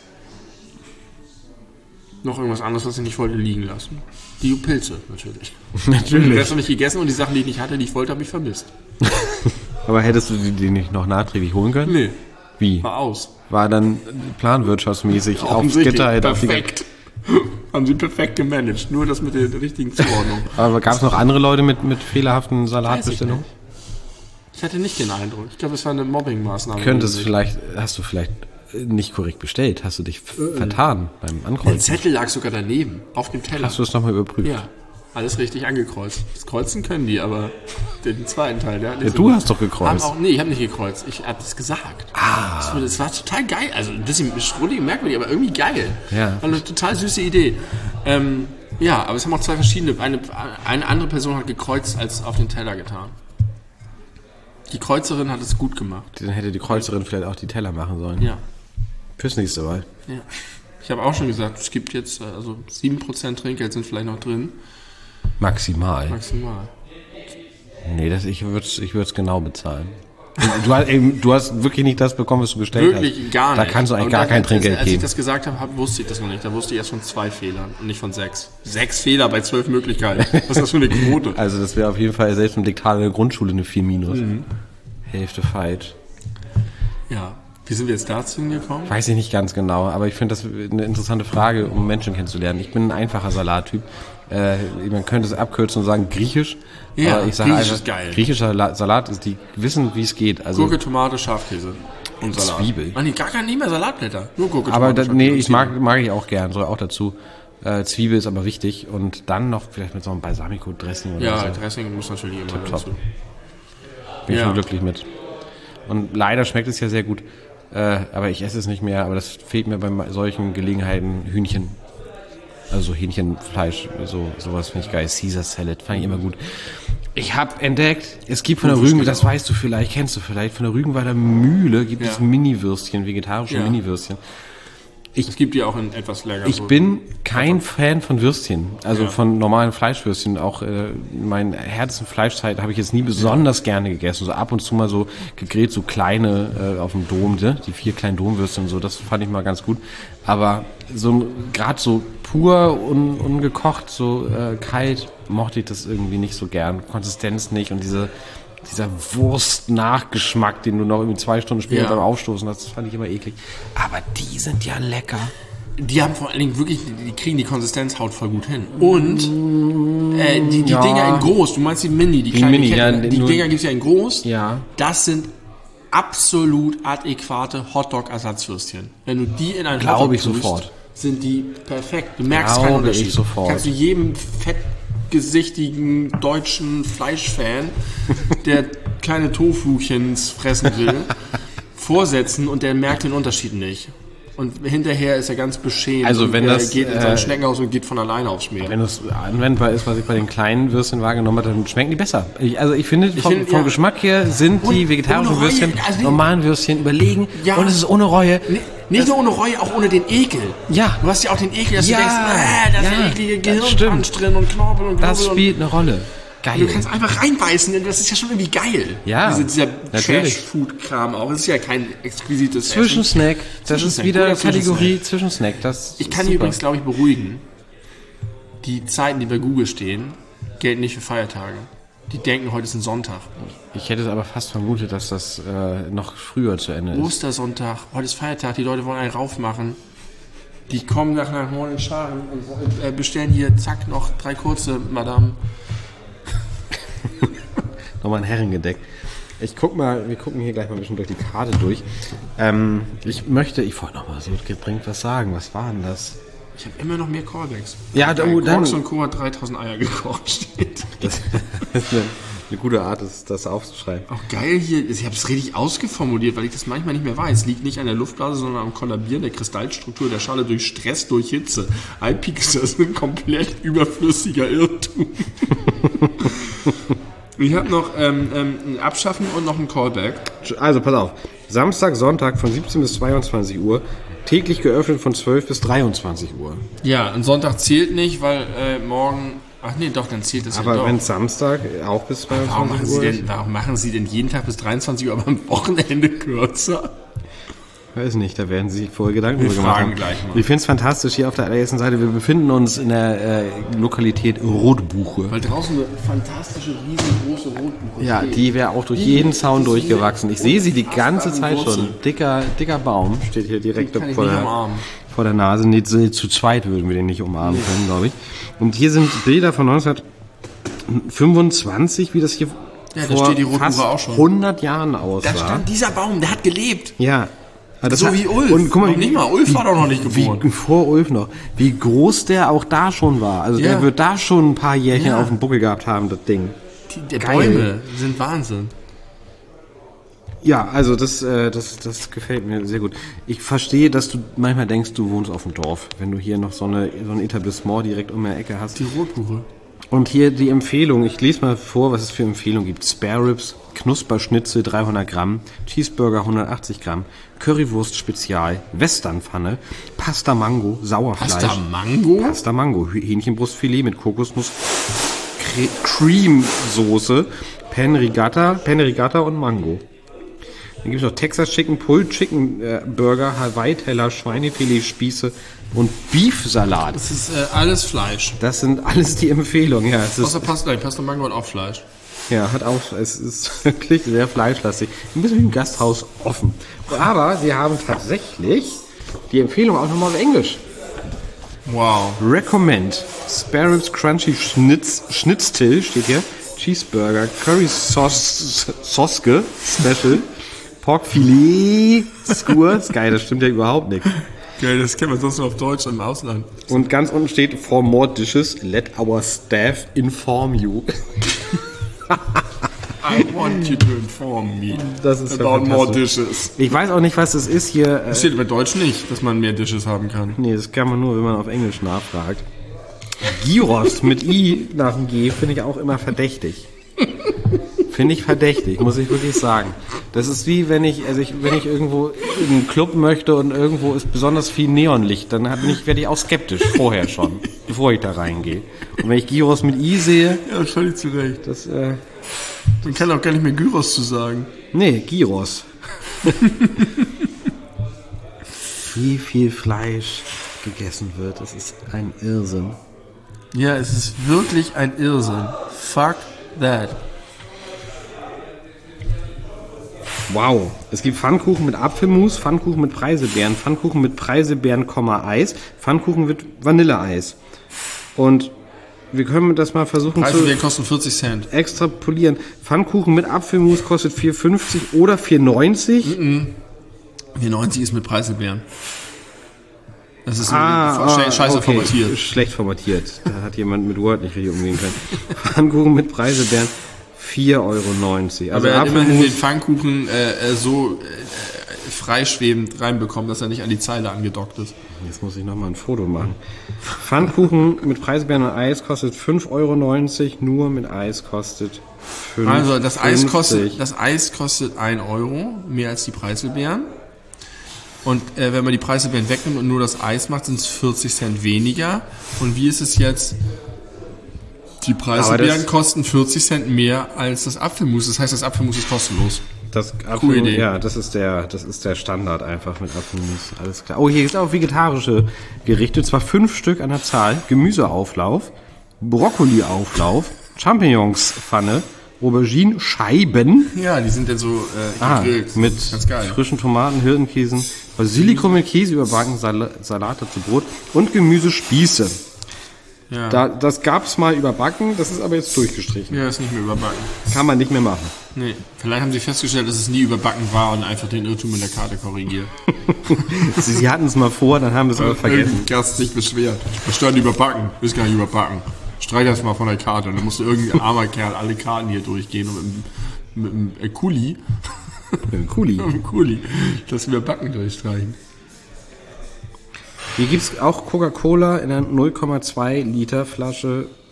noch irgendwas anderes, was ich nicht wollte, liegen lassen. Die Pilze, natürlich. Den Natürlich. Rest habe ich gegessen und die Sachen, die ich nicht hatte, die ich wollte, habe ich vermisst. Aber hättest du die, die nicht noch nachträglich holen können? Nee, Wie? war aus. War dann planwirtschaftsmäßig aufs Offensichtlich, Gitter halt auf die perfekt. Haben sie perfekt gemanagt. Nur das mit der richtigen Zuordnung. Aber gab es noch andere Leute mit, mit fehlerhaften Salatbestellungen? Ich hatte nicht den Eindruck. Ich glaube, es war eine Mobbing-Maßnahme. Könntest vielleicht, hast du vielleicht nicht korrekt bestellt? Hast du dich Äh, vertan beim Der Ankreuzen? Zettel lag sogar daneben, auf dem Teller. Hast du es nochmal überprüft? Ja, alles richtig angekreuzt. Das Kreuzen können die, aber den zweiten Teil, der hat nicht Ja, so du gut. hast doch gekreuzt. Haben auch, nee, ich habe nicht gekreuzt. Ich habe das gesagt. Ah. Das war, das war total geil. Also ein bisschen schrullig, merkwürdig, aber irgendwie geil. Ja. War eine total süße Idee. Ähm, ja, aber es haben auch zwei verschiedene. Eine, eine andere Person hat gekreuzt als auf den Teller getan. Die Kreuzerin hat es gut gemacht. Dann hätte die Kreuzerin vielleicht auch die Teller machen sollen. Ja. Fürs nächste Mal. Ja. Ich habe auch schon gesagt, es gibt jetzt, also sieben Prozent Trinkgeld sind vielleicht noch drin. Maximal. Maximal. Nee, das, ich würde es ich würd's genau bezahlen. Du hast, eben, du hast wirklich nicht das bekommen, was du bestellt hast. Wirklich gar nicht. Da kannst du eigentlich Und gar dann, kein als- Trinkgeld Als ich geben. das gesagt habe, hab, wusste ich das noch nicht. Da wusste ich erst von zwei Fehlern und nicht von sechs. Sechs Fehler bei zwölf Möglichkeiten. Was ist das für eine Quote? Also das wäre auf jeden Fall selbst im Diktat in der Grundschule eine vier minus. Mhm. Hälfte falsch. Ja. Wie sind wir jetzt dazu hingekommen? Weiß ich nicht ganz genau, aber ich finde das eine interessante Frage, um Menschen kennenzulernen. Ich bin ein einfacher Salattyp. Äh, man könnte es abkürzen und sagen griechisch. Ja, aber ich sage Griechisch einfach, ist geil. griechischer La- Salat ist, die wissen, wie es geht. Also, Gurke, Tomate, Schafkäse und Salat. Zwiebel. Ah, nee, gar kein, nicht mehr Salatblätter. Nur Gurke, aber Tomate, da, nee, Schafkäse ich und mag, mag ich auch gern, soll auch dazu. Äh, Zwiebel ist aber wichtig und dann noch vielleicht mit so einem Balsamico-Dressing oder Ja, so. Dressing muss natürlich immer Tipptopp. dazu. Bin ich Ja. schon glücklich mit. Und leider schmeckt es ja sehr gut. Äh, aber ich esse es nicht mehr. Aber das fehlt mir bei solchen Gelegenheiten. Hühnchen. Also Hähnchenfleisch. So, sowas finde ich geil. Caesar Salad fand ich immer gut. Ich habe entdeckt, es gibt von der Rügen, das weißt du vielleicht, kennst du vielleicht, von der Rügenwalder Mühle gibt Ja. es Mini-Würstchen, vegetarische Ja. Mini-Würstchen. Es gibt die auch in etwas länger. Ich bin kein Fan von Würstchen, also Ja. von normalen Fleischwürstchen. Auch äh, mein Herz- und Fleischzeit habe ich jetzt nie besonders gerne gegessen. So ab und zu mal so gegrillt, so kleine äh, auf dem Dom, ne? Die vier kleinen Domwürstchen und so, das fand ich mal ganz gut. Aber so gerade so pur un, ungekocht, so äh, kalt, mochte ich das irgendwie nicht so gern. Konsistenz nicht und diese dieser Wurst-Nachgeschmack, den du noch irgendwie zwei Stunden später Ja. beim Aufstoßen hast, das fand ich immer eklig. Aber die sind ja lecker. Die haben vor allen Dingen wirklich, die kriegen die Konsistenzhaut voll gut hin. Und äh, die, die Ja. Dinger in groß, du meinst die Mini, die kleinen Mini, Ketten, ja, die nur- Dinger gibt's ja in groß. Ja. Das sind absolut adäquate Hotdog-Ersatzwürstchen. Wenn du die in einen Glaube Hotdog ich tust, sofort. sind die perfekt. Du merkst Glaube keinen ich Unterschied. sofort. Kannst du jedem fettgesichtigen deutschen Fleischfan, der keine Tofuchens fressen will, vorsetzen und der merkt den Unterschied nicht. Und hinterher ist er ganz beschämt. Also und wenn er das, geht in äh, sein Schneckenhaus und geht von alleine aufs Meer. Wenn es anwendbar ist, was ich bei den kleinen Würstchen wahrgenommen habe, dann schmecken die besser. Ich, also ich finde, vom, finde, vom ja. Geschmack her sind Und die vegetarischen ohne Reue, Würstchen also- normalen Würstchen überlegen Ja. und es ist ohne Reue. Ni- Nicht nur ohne Reue, auch ohne den Ekel. Ja. Du hast ja auch den Ekel, dass Ja, du denkst, äh, da ist ja, der eklige das Gehirnpunch stimmt. drin und Knorpel und Das Knorpel und spielt eine Rolle. Geil. du kannst einfach reinbeißen, und das ist ja schon irgendwie geil. Ja, Diese, dieser natürlich. Trash-Food-Kram auch. Das ist ja kein exquisites Zwischensnack. Das ist Zwischensnack, wieder guter Kategorie Zwischensnack. Das Ich ist kann dich super. übrigens, glaube ich, beruhigen. Die Zeiten, die bei Google stehen, gelten nicht für Feiertage. Die denken, heute ist ein Sonntag. Ich hätte es aber fast vermutet, dass das äh, noch früher zu Ende ist. Ostersonntag, heute ist Feiertag, die Leute wollen einen raufmachen. Die kommen nach nach neuen Scharen und äh, bestellen hier, zack, noch drei kurze, Madame. Nochmal ein Herrengedeck. Ich guck mal, wir gucken hier gleich mal ein bisschen durch die Karte durch. Ähm, ich möchte, ich wollte noch mal so gedrängt was sagen. Was war denn das? Ich habe immer noch mehr Callbacks. Ja, da- oh, dann- Quarks und Co. hat dreitausend Eier gekocht, steht. Das ist eine, eine gute Art, das, das aufzuschreiben. Auch geil hier, ich habe es richtig ausgeformuliert, weil ich das manchmal nicht mehr weiß. Liegt nicht an der Luftblase, sondern am Kollabieren der Kristallstruktur der Schale durch Stress, durch Hitze. Alpixer ist ein komplett überflüssiger Irrtum. Ich habe noch ähm, ähm, ein Abschaffen und noch ein Callback. Also, pass auf. Samstag, Sonntag von siebzehn bis zweiundzwanzig Uhr. Täglich geöffnet von zwölf bis dreiundzwanzig Uhr. Ja, und Sonntag zählt nicht, weil äh, morgen... Ach nee, doch, dann zählt das Aber ja doch. wenn Samstag auch bis Warum machen, zweiundzwanzig Sie Uhr denn, warum machen Sie denn jeden Tag bis dreiundzwanzig Uhr, aber am Wochenende kürzer? Weiß nicht, da werden Sie sich vorher Gedanken Wir drüber gemacht fragen haben. gleich mal. Ich finde es fantastisch hier auf der allerersten Seite. Wir befinden uns in der äh, Lokalität Rotbuche. Weil draußen eine fantastische, riesengroße Rotbuche Ja, steht. die wäre auch durch jeden Zaun durchgewachsen. Ich sehe sie die ganze Zeit schon. Dicker, dicker Baum steht hier direkt Den kann ich vor nicht der, umarmen. vor der Nase. Nee, zu, zu zweit würden wir den nicht umarmen können, glaube ich. Und hier sind Bilder von neunzehnhundertfünfundzwanzig, wie das hier Ja, da vor steht die Rotbuche fast auch schon. hundert Jahren aussah. Da stand dieser Baum, der hat gelebt. Ja. Aber das So hat- wie Ulf. Und guck mal, Noch nicht mal, Ulf wie, war doch noch nicht geboren. Wie, vor Ulf noch. Wie groß der auch da schon war. Also Ja. der wird da schon ein paar Jährchen Ja. auf dem Buckel gehabt haben, das Ding. Die, der Geil. Bäume sind Wahnsinn. Ja, also das, äh, das, das gefällt mir sehr gut. Ich verstehe, dass du manchmal denkst, du wohnst auf dem Dorf, wenn du hier noch so, eine, so ein Etablissement direkt um die Ecke hast. Die Rotbuche. Und hier die Empfehlung, ich lese mal vor, was es für Empfehlungen gibt. Spare Ribs, Knusperschnitzel dreihundert Gramm, Cheeseburger hundertachtzig Gramm, Currywurst Spezial, Westernpfanne, Pasta Mango, Sauerfleisch. Pasta Mango? Pasta Mango, Hähnchenbrustfilet mit Kokosnuss, Cre Cream-Soße, Pan Rigatta, Pan Rigatta und Mango. Dann gibt es noch Texas Chicken, Pulled Chicken äh, Burger, Hawaii-Teller, Schweinefilet, Spieße und Beef-Salat. Das ist äh, alles Fleisch. Das sind alles die Empfehlungen. Ja, es ist, Außer Pasta, nein, Pasta Mango hat auch Fleisch. ja, hat auch, es ist wirklich sehr fleischlastig. Ein bisschen wie ein Gasthaus offen. Aber sie haben tatsächlich die Empfehlung auch nochmal auf Englisch. Wow. Recommend Spare Ribs Crunchy Schnitz, Schnitztil steht hier. Cheeseburger, Curry Sauce, Soske Special, Pork Filet Skewer. Ist geil, das stimmt ja überhaupt nicht. Geil, das kennt man sonst nur auf Deutsch im Ausland. Und ganz unten steht, for more dishes, let our staff inform you. I want you to inform me Das ist ja about more fantastisch. dishes. Ich weiß auch nicht, was das ist hier. Das Äh, steht bei Deutsch nicht, dass man mehr Dishes haben kann. nee, das kann man nur, wenn man auf Englisch nachfragt. Gyros mit I nach dem G finde ich auch immer verdächtig. Finde ich verdächtig, muss ich wirklich sagen. Das ist wie, wenn ich, also ich, wenn ich irgendwo in einen Club möchte und irgendwo ist besonders viel Neonlicht, dann hat mich, werde ich auch skeptisch, vorher schon, bevor ich da reingehe. Und wenn ich Gyros mit I sehe, Ja, völlig zu Recht. das, äh, Man kann auch gar nicht mehr Gyros zu sagen. nee, Gyros. Wie viel Fleisch gegessen wird, das ist ein Irrsinn. Ja, es ist wirklich ein Irrsinn. Fuck that. Wow. Es gibt Pfannkuchen mit Apfelmus, Pfannkuchen mit Preiselbeeren, Pfannkuchen mit Preiselbeeren, Eis, Pfannkuchen mit Vanilleeis. Und wir können das mal versuchen Preiselbeeren zu kosten vierzig Cent. extrapolieren. Pfannkuchen mit Apfelmus kostet vier fünfzig oder vier neunzig. vier neunzig ist mit Preiselbeeren. Das ist Ah, sche- ah, scheiße okay. formatiert. Schlecht formatiert. Da hat jemand mit Word nicht richtig umgehen können. Pfannkuchen mit Preiselbeeren, vier Euro neunzig. Also Aber er hat immerhin den Apfelmus, Pfannkuchen äh, äh, so äh, freischwebend reinbekommen, dass er nicht an die Zeile angedockt ist. jetzt muss ich nochmal ein Foto machen. Pfannkuchen mit Preiselbeeren und Eis kostet fünf Euro neunzig, nur mit Eis kostet fünf Euro. Also das Eis kostet, das Eis kostet ein Euro, mehr als die Preiselbeeren. Und äh, wenn man die Preiselbeeren wegnimmt und nur das Eis macht, sind es vierzig Cent weniger. Und wie ist es jetzt? Die Preiselbeeren das- kosten vierzig Cent mehr als das Apfelmus. Das heißt, das Apfelmus ist kostenlos. Das Apfel, Coole Idee. Ja, das ist der, das ist der Standard einfach mit Apfelmus. Alles klar. Oh, hier ist auch vegetarische Gerichte, zwar fünf Stück an der Zahl. Gemüseauflauf, Brokkoliauflauf, Champignonspfanne, Aubergine-Scheiben. Ja, die sind dann so äh, Ah, gegrillt. mit Ganz geil. frischen Tomaten, Hirtenkäsen, Basilikum mit Käse überbacken, Sal Salat dazu Brot und Gemüsespieße. Ja. Da, das gab's mal überbacken, das ist aber jetzt durchgestrichen. ja, ist nicht mehr überbacken. Kann man nicht mehr machen. Nee, vielleicht haben sie festgestellt, dass es nie überbacken war und einfach den Irrtum in der Karte korrigiert. Sie, sie hatten es mal vor, dann haben wir es aber vergessen. Irgendein Gast sich beschwert. Da stand überbacken. Ist gar nicht überbacken. Streich das mal von der Karte. Und dann musste irgendein armer Kerl alle Karten hier durchgehen und mit dem, mit dem äh, Kuli, Cooli. mit dem Kuli, das Überbacken durchstreichen. Hier gibt's auch Coca-Cola in einer null Komma zwei Liter Flasche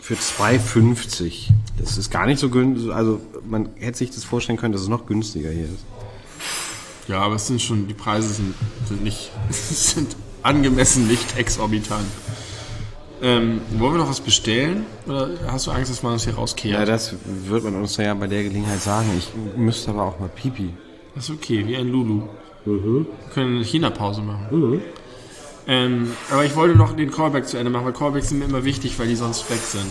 für zwei fünfzig. Das ist gar nicht so günstig. Also man hätte sich das vorstellen können, dass es noch günstiger hier ist. Ja, aber es sind schon, die Preise sind, sind nicht, sind angemessen nicht exorbitant. Ähm, wollen wir noch was bestellen? Oder hast du Angst, dass man uns hier rauskehrt? Ja, das wird man uns ja bei der Gelegenheit sagen. Ich müsste aber auch mal Pipi. Das ist okay, wie ein Lulu. Mhm. Wir können eine China-Pause machen. Mhm. Ähm, aber ich wollte noch den Callback zu Ende machen, weil Callbacks sind mir immer wichtig, weil die sonst weg sind.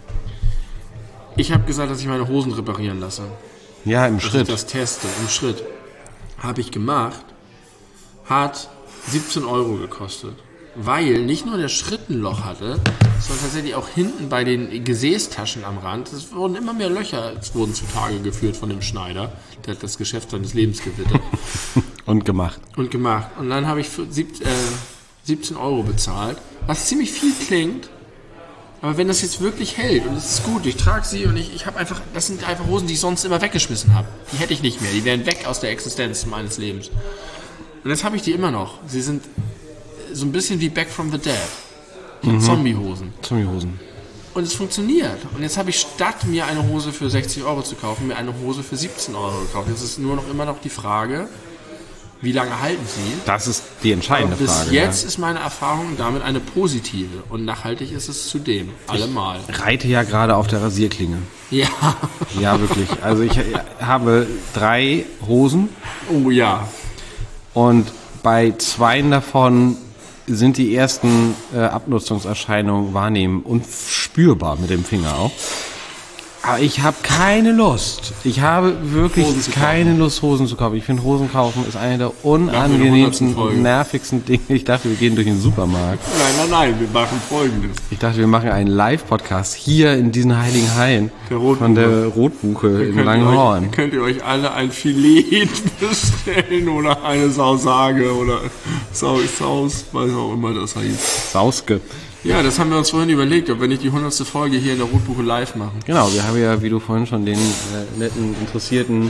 Ich habe gesagt, dass ich meine Hosen reparieren lasse. Ja, im Dass Schritt. ich das teste, im Schritt. Habe ich gemacht. Hat siebzehn Euro gekostet. Weil nicht nur der Schritt ein Loch hatte, sondern tatsächlich auch hinten bei den Gesäßtaschen am Rand. Es wurden immer mehr Löcher, es wurden zutage geführt von dem Schneider. Der hat das Geschäft seines Lebens gewittert. Und gemacht. Und gemacht. Und dann habe ich für sieb, äh, siebzehn Euro bezahlt, was ziemlich viel klingt. Aber wenn das jetzt wirklich hält und es ist gut, ich trage sie und ich, ich habe einfach, das sind einfach Hosen, die ich sonst immer weggeschmissen habe. Die hätte ich nicht mehr, die wären weg aus der Existenz meines Lebens. Und jetzt habe ich die immer noch. Sie sind so ein bisschen wie Back from the Dead. Mhm. Zombiehosen. Zombiehosen. Und es funktioniert. Und jetzt habe ich statt mir eine Hose für sechzig Euro zu kaufen, mir eine Hose für siebzehn Euro gekauft. Jetzt ist nur noch immer noch die Frage, wie lange halten sie? Das ist die entscheidende bis Frage. Bis jetzt ja. ist meine Erfahrung damit eine positive. Und nachhaltig ist es zudem. Allemal. Ich reite ja gerade auf der Rasierklinge. Ja. Ja, wirklich. Also ich habe drei Hosen. Oh ja. Und bei zweien davon sind die ersten äh, Abnutzungserscheinungen wahrnehmen und spürbar mit dem Finger auch. Aber ich habe keine Lust. Ich habe wirklich keine Lust, Hosen zu kaufen. Ich finde, Hosen kaufen ist eine der unangenehmsten und nervigsten Dinge. Ich dachte, wir gehen durch den Supermarkt. Nein, nein, nein, wir machen Folgendes. Ich dachte, wir machen einen Live-Podcast hier in diesen heiligen Hallen der von der Rotbuche in Langhorn. Euch, könnt ihr euch alle ein Filet bestellen oder eine Sausage oder Saus, Saus, weiß auch immer das heißt. Sauske. Ja, das haben wir uns vorhin überlegt, ob wir nicht die hundertste Folge hier in der Rotbuche live machen. Genau, wir haben ja, wie du vorhin schon den äh, netten, interessierten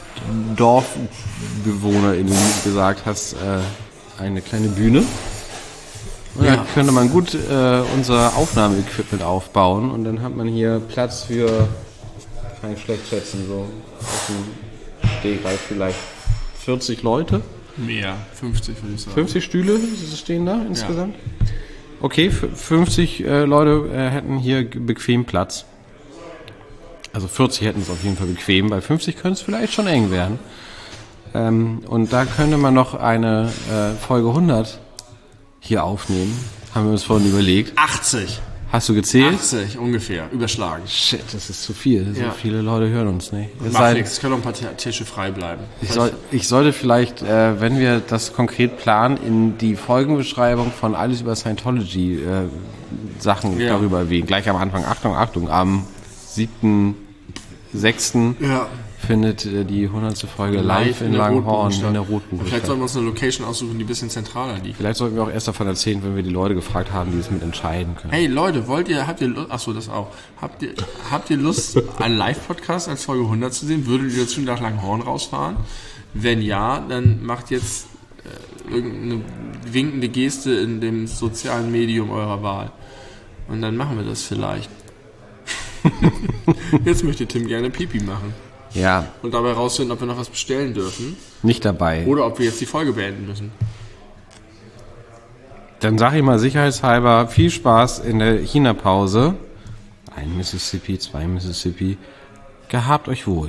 DorfbewohnerInnen gesagt hast, äh, eine kleine Bühne. Und ja. Da könnte man gut äh, unser Aufnahmeequipment aufbauen und dann hat man hier Platz für, kann ich schlecht schätzen, so auf dem Stegreif vielleicht vierzig Leute. Mehr, fünfzig würde ich sagen. fünfzig Stühle stehen da insgesamt? Ja. Okay, fünfzig äh, Leute äh, hätten hier bequem Platz. Also vierzig hätten es auf jeden Fall bequem. Bei fünfzig könnte es vielleicht schon eng werden. Ähm, und da könnte man noch eine äh, Folge hundert hier aufnehmen. Haben wir uns vorhin überlegt. achtzig. Hast du gezählt? achtzig ungefähr, überschlagen. Shit, das ist zu viel. So ja. viele Leute hören uns nicht. Das macht nichts, es können noch ein paar Tische frei bleiben. Ich, soll, ich sollte vielleicht, äh, wenn wir das konkret planen, in die Folgenbeschreibung von Alles über Scientology äh, Sachen ja. darüber erwähnen. Gleich am Anfang, Achtung, Achtung, am siebten sechsten Ja. findet äh, die hundertste Folge live, live in, in Langhorn in der Rotbuche. Vielleicht sollten wir uns eine Location aussuchen, die ein bisschen zentraler liegt. Vielleicht sollten wir auch erst davon erzählen, wenn wir die Leute gefragt haben, die es mit entscheiden können. Hey Leute, wollt ihr, habt ihr Lust, achso, das auch, habt ihr, habt ihr Lust, einen Live-Podcast als Folge hundert zu sehen? Würdet ihr dazu nach Langhorn rausfahren? Wenn ja, dann macht jetzt äh, irgendeine winkende Geste in dem sozialen Medium eurer Wahl. Und dann machen wir das vielleicht. Jetzt möchte Tim gerne Pipi machen. Ja. Und dabei rausfinden, ob wir noch was bestellen dürfen. Nicht dabei. Oder ob wir jetzt die Folge beenden müssen. Dann sage ich mal sicherheitshalber viel Spaß in der China-Pause. Ein Mississippi, zwei Mississippi. Gehabt euch wohl.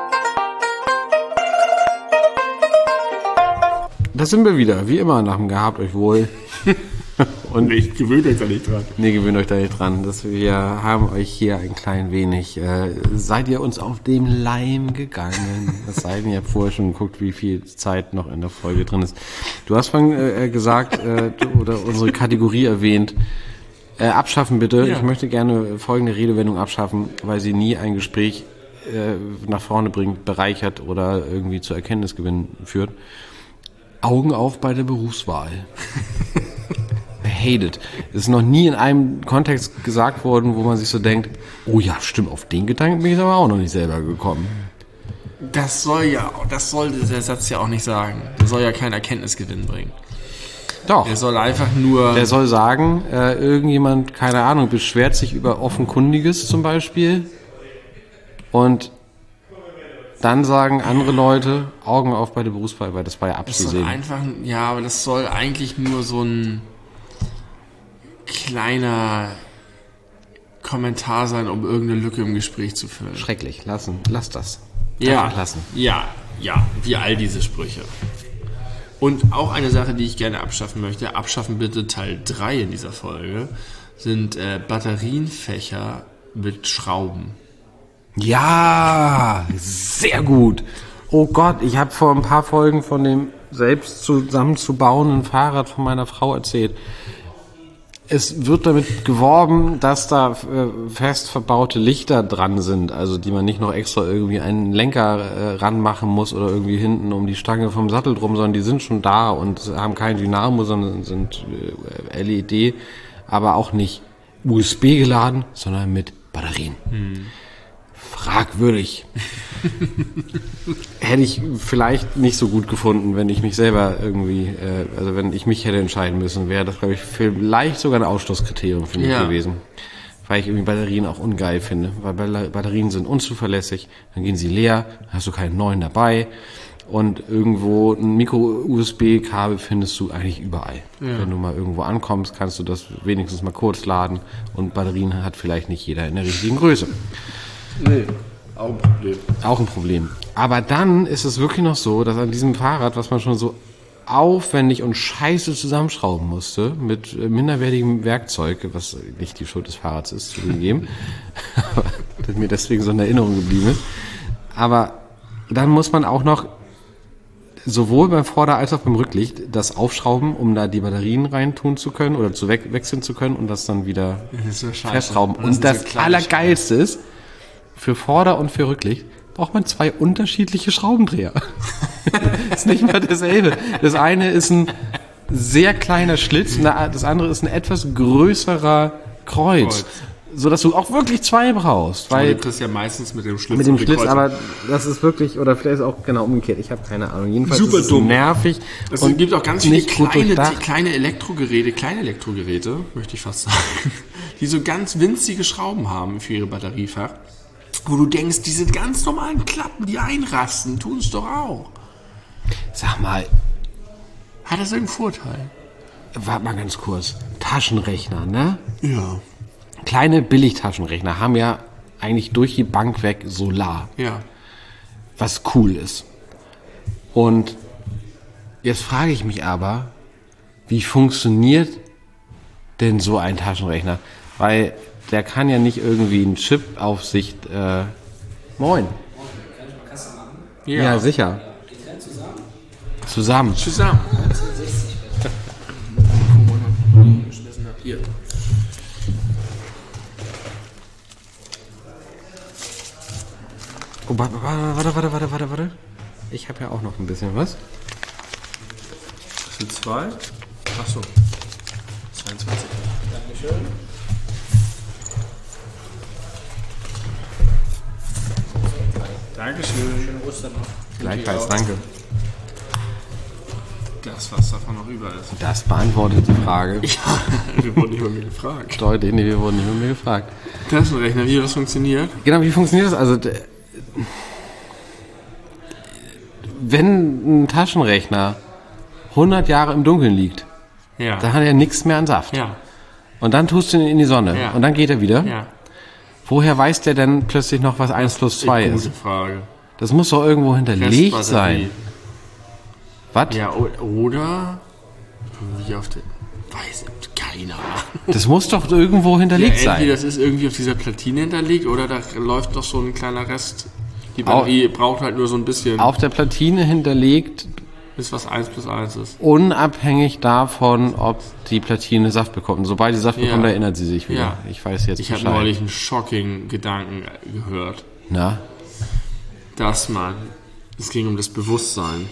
Da sind wir wieder, wie immer nach dem Gehabt euch wohl. Und ich gewöhnt euch da nicht dran. Nee, gewöhnt euch da nicht dran. Dass wir haben euch hier ein klein wenig. Äh, seid ihr uns auf dem Leim gegangen? Das sei denn, ihr habt vorher schon geguckt, wie viel Zeit noch in der Folge drin ist. Du hast vorhin äh, gesagt, äh, oder unsere Kategorie erwähnt, äh, abschaffen bitte. Ja. Ich möchte gerne folgende Redewendung abschaffen, weil sie nie ein Gespräch äh, nach vorne bringt, bereichert oder irgendwie zu Erkenntnisgewinn führt. Augen auf bei der Berufswahl. Hated. Es ist noch nie in einem Kontext gesagt worden, wo man sich so denkt, oh ja, stimmt, auf den Gedanken bin ich aber auch noch nicht selber gekommen. Das soll ja, das soll der Satz ja auch nicht sagen. Das soll ja keinen Erkenntnisgewinn bringen. Doch. Er soll einfach nur... Der soll sagen, äh, irgendjemand, keine Ahnung, beschwert sich über Offenkundiges zum Beispiel und dann sagen andere Leute, Augen auf bei der Berufswahl, weil das war ja das soll abzusehen. einfach, ja, aber das soll eigentlich nur so ein kleiner Kommentar sein, um irgendeine Lücke im Gespräch zu füllen. Schrecklich, lassen, lass das. Ja, Einfach lassen. ja, ja, wie all diese Sprüche. Und auch eine Sache, die ich gerne abschaffen möchte, abschaffen bitte Teil drei in dieser Folge, sind äh, Batterienfächer mit Schrauben. Ja, sehr gut. Oh Gott, ich habe vor ein paar Folgen von dem selbst zusammenzubauenden Fahrrad von meiner Frau erzählt. Es wird damit geworben, dass da äh, fest verbaute Lichter dran sind, also die man nicht noch extra irgendwie einen Lenker äh, ranmachen muss oder irgendwie hinten um die Stange vom Sattel drum, sondern die sind schon da und haben kein Dynamo, sondern sind äh, L E D, aber auch nicht U S B geladen, sondern mit Batterien. Hm. Fragwürdig. Hätte ich vielleicht nicht so gut gefunden, wenn ich mich selber irgendwie, äh, also wenn ich mich hätte entscheiden müssen, wäre das, glaube ich, vielleicht sogar ein Ausschlusskriterium für mich Ja. gewesen. Weil ich irgendwie Batterien auch ungeil finde. Weil Batterien sind unzuverlässig, dann gehen sie leer, dann hast du keinen neuen dabei und irgendwo ein Micro-U S B-Kabel findest du eigentlich überall. Ja. Wenn du mal irgendwo ankommst, kannst du das wenigstens mal kurz laden und Batterien hat vielleicht nicht jeder in der richtigen Größe. Nee, auch ein Problem. Auch ein Problem. Aber dann ist es wirklich noch so, dass an diesem Fahrrad, was man schon so aufwendig und scheiße zusammenschrauben musste, mit minderwertigem Werkzeug, was nicht die Schuld des Fahrrads ist, zugegeben, das mir deswegen so in Erinnerung geblieben ist. Aber dann muss man auch noch sowohl beim Vorder- als auch beim Rücklicht das aufschrauben, um da die Batterien reintun zu können oder zu we- wechseln zu können und das dann wieder Das ist so scheiße. festschrauben. Und Und das das, sind so kleine Allergeilste ist, für Vorder- und für Rücklicht braucht man zwei unterschiedliche Schraubendreher. Das ist nicht mal dasselbe. Das eine ist ein sehr kleiner Schlitz, das andere ist ein etwas größerer Kreuz, Kreuz. sodass du auch wirklich zwei brauchst. Weil Weil du kriegst ja meistens mit dem Schlitz. mit dem und die Schlitz, Kreuzung. aber das ist wirklich, oder vielleicht ist auch genau umgekehrt, ich habe keine Ahnung. Jedenfalls Super ist es dumm. nervig. Es und gibt auch ganz viele nicht gut kleine, durchdacht. kleine Elektrogeräte, kleine Elektrogeräte, möchte ich fast sagen, die so ganz winzige Schrauben haben für ihre Batteriefach, wo du denkst, diese ganz normalen Klappen, die einrasten, tun es doch auch. Sag mal, Hat das irgendeinen Vorteil? warte mal ganz kurz. Taschenrechner, ne? Ja. Kleine Billigtaschenrechner haben ja eigentlich durch die Bank weg Solar, Ja. was cool ist. Und jetzt frage ich mich aber, wie funktioniert denn so ein Taschenrechner? Weil der kann ja nicht irgendwie einen Chip auf sich... Äh, moin. Ja, Ja, sicher. Zusammen. zusammen. Hier. Oh, warte, warte, warte, warte, warte, warte. Ich habe ja auch noch ein bisschen was. Das sind zwei. Achso. zweiundzwanzig. Dankeschön. Dankeschön. Schöne Ostern noch. Gleichfalls, danke. Das, was davon noch über ist. Das beantwortet die Frage. Ja, wir wurden nicht über mich gefragt. Deutlich, nee, wir wurden nicht mit mir gefragt. Taschenrechner, wie das funktioniert? Genau, wie funktioniert das? Also, d- wenn ein Taschenrechner hundert Jahre im Dunkeln liegt, Ja. dann hat er nichts mehr an Saft. Ja. Und dann tust du ihn in die Sonne. Ja. Und dann geht er wieder. Ja. Woher weiß der denn plötzlich noch, was eins plus zwei Gute ist? Frage. Das muss doch irgendwo hinterlegt Restbatterie. sein. Was? Ja, o- oder wie auf den. Weiß ich, keine Ahnung. Das muss doch irgendwo hinterlegt Ja, entweder sein. das ist irgendwie auf dieser Platine hinterlegt oder da läuft doch so ein kleiner Rest. Die Batterie braucht halt nur so ein bisschen, Auf der Platine hinterlegt, bis was eins plus eins ist. unabhängig davon, ob die Platine Saft bekommt. Und sobald sie Saft Ja. bekommt, erinnert sie sich wieder. Ja. Ich weiß jetzt Ich habe Bescheid. neulich einen shocking Gedanken gehört, Na? dass man, es ging um das Bewusstsein,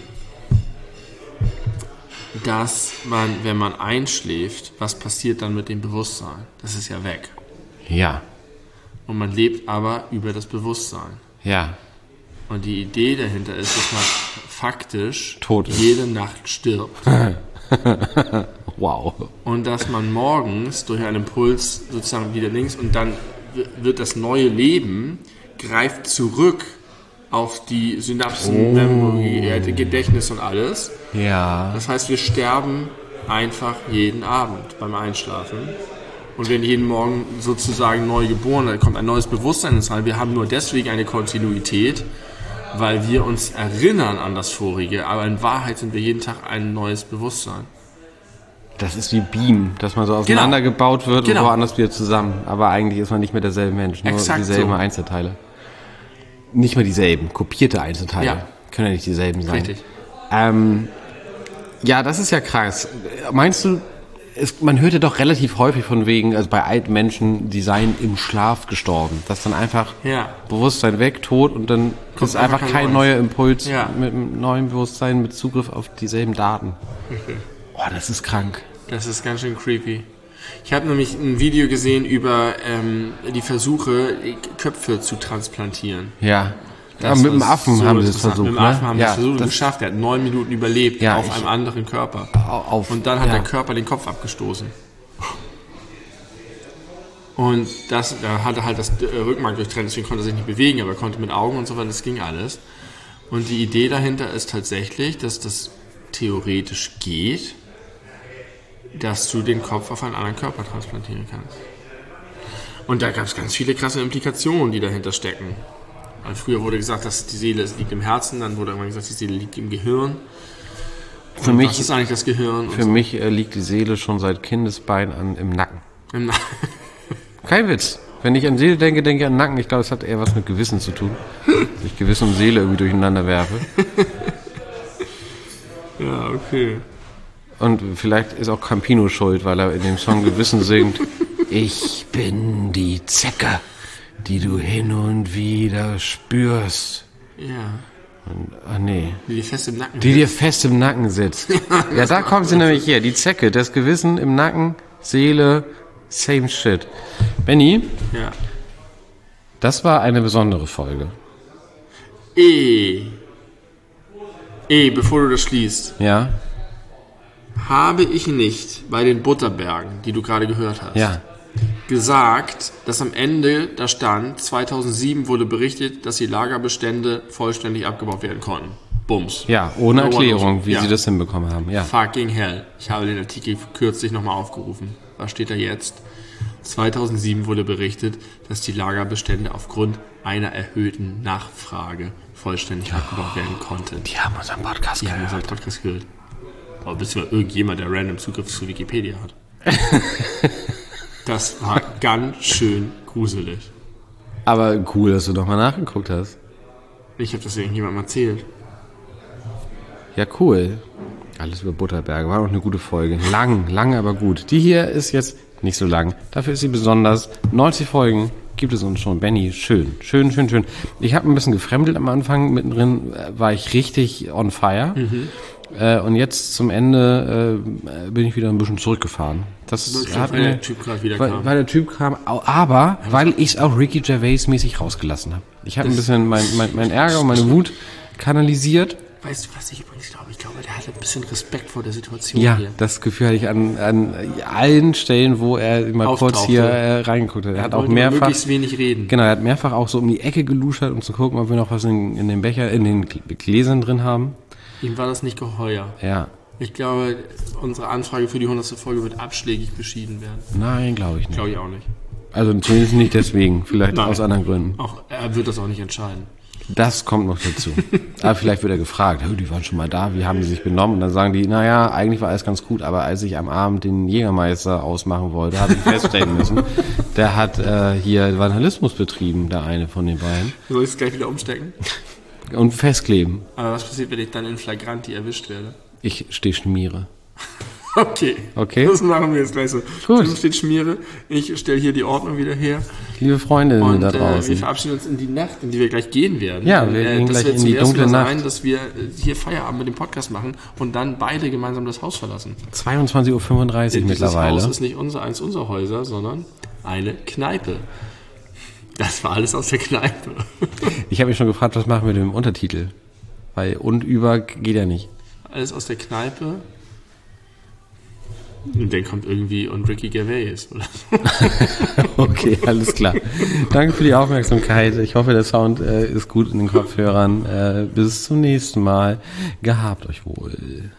dass man, wenn man einschläft, was passiert dann mit dem Bewusstsein? Das ist ja weg. Ja. Und man lebt aber über das Bewusstsein. Ja. Und die Idee dahinter ist, dass man faktisch Tot ist. jede Nacht stirbt. Wow. Und dass man morgens durch einen Impuls sozusagen wieder links und dann wird das neue Leben, greift zurück auf die Synapsen, Oh. Memory, Gedächtnis und alles. Ja. Das heißt, wir sterben einfach jeden Abend beim Einschlafen und werden jeden Morgen sozusagen neu geboren. Da kommt ein neues Bewusstsein ins Rein. Wir haben nur deswegen eine Kontinuität, weil wir uns erinnern an das Vorige. Aber in Wahrheit sind wir jeden Tag ein neues Bewusstsein. Das ist wie Beam, dass man so auseinandergebaut wird Genau. und woanders wieder zusammen. Aber eigentlich ist man nicht mehr derselbe Mensch, nur Exakt dieselben so. Einzelteile. Nicht mehr dieselben, kopierte Einzelteile. Ja. Können ja nicht dieselben sein. Richtig. Ähm, ja, das ist ja krass. Meinst du, es, man hört ja doch relativ häufig von wegen, also bei alten Menschen, die seien im Schlaf gestorben. Dass dann einfach Ja. Bewusstsein weg, tot und dann Kommt ist einfach einfach kein kein neuer Impuls Ja. mit einem neuen Bewusstsein, mit Zugriff auf dieselben Daten. Boah, das ist krank. Das ist ganz schön creepy. Ich habe nämlich ein Video gesehen über ähm, die Versuche, Köpfe zu transplantieren. Ja. Ja, Das mit dem war Affen so haben sie es interessant. versucht. Mit dem Affen ne? haben sie ja, es versucht und das geschafft. Er hat neun Minuten überlebt Ja, auf ich- einem anderen Körper. auf, Und dann hat ja. der Körper den Kopf abgestoßen. Und das, da hatte halt das äh, Rückenmark durchtrennt, deswegen konnte er sich nicht bewegen, aber er konnte mit Augen und so weiter, das ging alles. Und die Idee dahinter ist tatsächlich, dass das theoretisch geht, dass du den Kopf auf einen anderen Körper transplantieren kannst. Und da gab es ganz viele krasse Implikationen, die dahinter stecken. Weil früher wurde gesagt, dass die Seele liegt im Herzen, dann wurde irgendwann gesagt, die Seele liegt im Gehirn. Für Und mich, was ist eigentlich das Gehirn? Und für so. mich äh, liegt die Seele schon seit Kindesbein an im Nacken. Im Na- Kein Witz. Wenn ich an Seele denke, denke ich an Nacken. Ich glaube, es hat eher was mit Gewissen zu tun. Dass ich Gewissen und Seele irgendwie durcheinander werfe. Ja, okay. Und vielleicht ist auch Campino schuld, weil er in dem Song Gewissen singt. Ich bin die Zecke, die du hin und wieder spürst. Ja. Ah nee. Die dir fest im Nacken Die dir fest im Nacken sitzt. Ja, da kommt sie nämlich her. Die Zecke, das Gewissen im Nacken, Seele, same shit. Benni, Ja. das war eine besondere Folge. E. E, bevor du das schließt. Ja? Habe ich nicht bei den Butterbergen, die du gerade gehört hast, Ja. gesagt, dass am Ende da stand, zweitausendsieben wurde berichtet, dass die Lagerbestände vollständig abgebaut werden konnten. Bums. Ja, ohne No one Erklärung, knows. wie Ja. sie das hinbekommen haben. Ja. Fucking hell. Ich habe den Artikel kürzlich nochmal aufgerufen. Was steht da jetzt? zweitausendsieben wurde berichtet, dass die Lagerbestände aufgrund einer erhöhten Nachfrage vollständig abgebaut werden konnten. Die haben unseren Podcast Die haben unseren Podcast gehört. Aber bist du mal irgendjemand, der random Zugriff zu Wikipedia hat? Das war ganz schön gruselig. Aber cool, dass du doch mal nachgeguckt hast. Ich habe das irgendjemandem erzählt. Ja, cool. Alles über Butterberge. War auch eine gute Folge. Lang, lang, aber gut. Die hier ist jetzt nicht so lang. Dafür ist sie besonders. neunzig Folgen gibt es uns schon. Benni, schön. Schön, schön, schön. Ich habe ein bisschen gefremdelt am Anfang. Mittendrin äh, war ich richtig on fire. Äh, und jetzt zum Ende äh, bin ich wieder ein bisschen zurückgefahren. Das hat weil mir, der Typ gerade wieder weil, kam. weil der Typ kam, au- aber weil ich es auch Ricky Gervais mäßig rausgelassen habe. Ich habe ein bisschen mein, mein, mein Ärger und meine Wut kanalisiert. Weißt du, was ich übrigens glaube? Ich glaube, der hatte ein bisschen Respekt vor der Situation Ja, hier. das Gefühl hatte ich an, an allen Stellen, wo er mal kurz Auftauchte. hier äh, reingeguckt hat. Er hat auch Wollte mehrfach, möglichst wenig reden. genau, er hat mehrfach auch so um die Ecke geluschert, um zu gucken, ob wir noch was in, in den Becher, in den Gläsern drin haben. Ihm war das nicht geheuer. Ja, Ich glaube, unsere Anfrage für die hundertste Folge wird abschlägig beschieden werden. nein, glaube ich nicht. Glaube ich auch nicht. Also zumindest nicht deswegen, vielleicht Nein. aus anderen Gründen. Auch, er wird das auch nicht entscheiden. Das kommt noch dazu. Aber vielleicht wird er gefragt, "Hö, die waren schon mal da, wie haben die sich benommen?" Und dann sagen die, naja, eigentlich war alles ganz gut, aber als ich am Abend den Jägermeister ausmachen wollte, habe ich feststellen müssen, der hat äh, hier Vandalismus betrieben, der eine von den beiden. Soll ich es gleich wieder umstecken? Und festkleben. Aber was passiert, wenn ich dann in Flagranti erwischt werde? Ich stehe schmiere. Okay. Okay. Das machen wir jetzt gleich so. Gut. Du steht Schmiere, ich stelle hier die Ordnung wieder her. Liebe Freundinnen Und da äh, wir draußen. verabschieden uns in die Nacht, in die wir gleich gehen werden. Ja, wir äh, gehen das gleich wird in zum die ersten dunkle Mal Nacht. sein, dass wir äh, hier Feierabend mit dem Podcast machen und dann beide gemeinsam das Haus verlassen. zweiundzwanzig Uhr fünfunddreißig Dieses mittlerweile. Haus ist nicht unser, eins unserer Häuser, sondern eine Kneipe. Das war alles aus der Kneipe. Ich habe mich schon gefragt, was machen wir mit dem Untertitel? Weil und über geht ja nicht. Alles aus der Kneipe. Und dann kommt irgendwie und Ricky Gervais oder so. Okay, alles klar. Danke für die Aufmerksamkeit. Ich hoffe, der Sound äh, ist gut in den Kopfhörern. Äh, bis zum nächsten Mal. Gehabt euch wohl.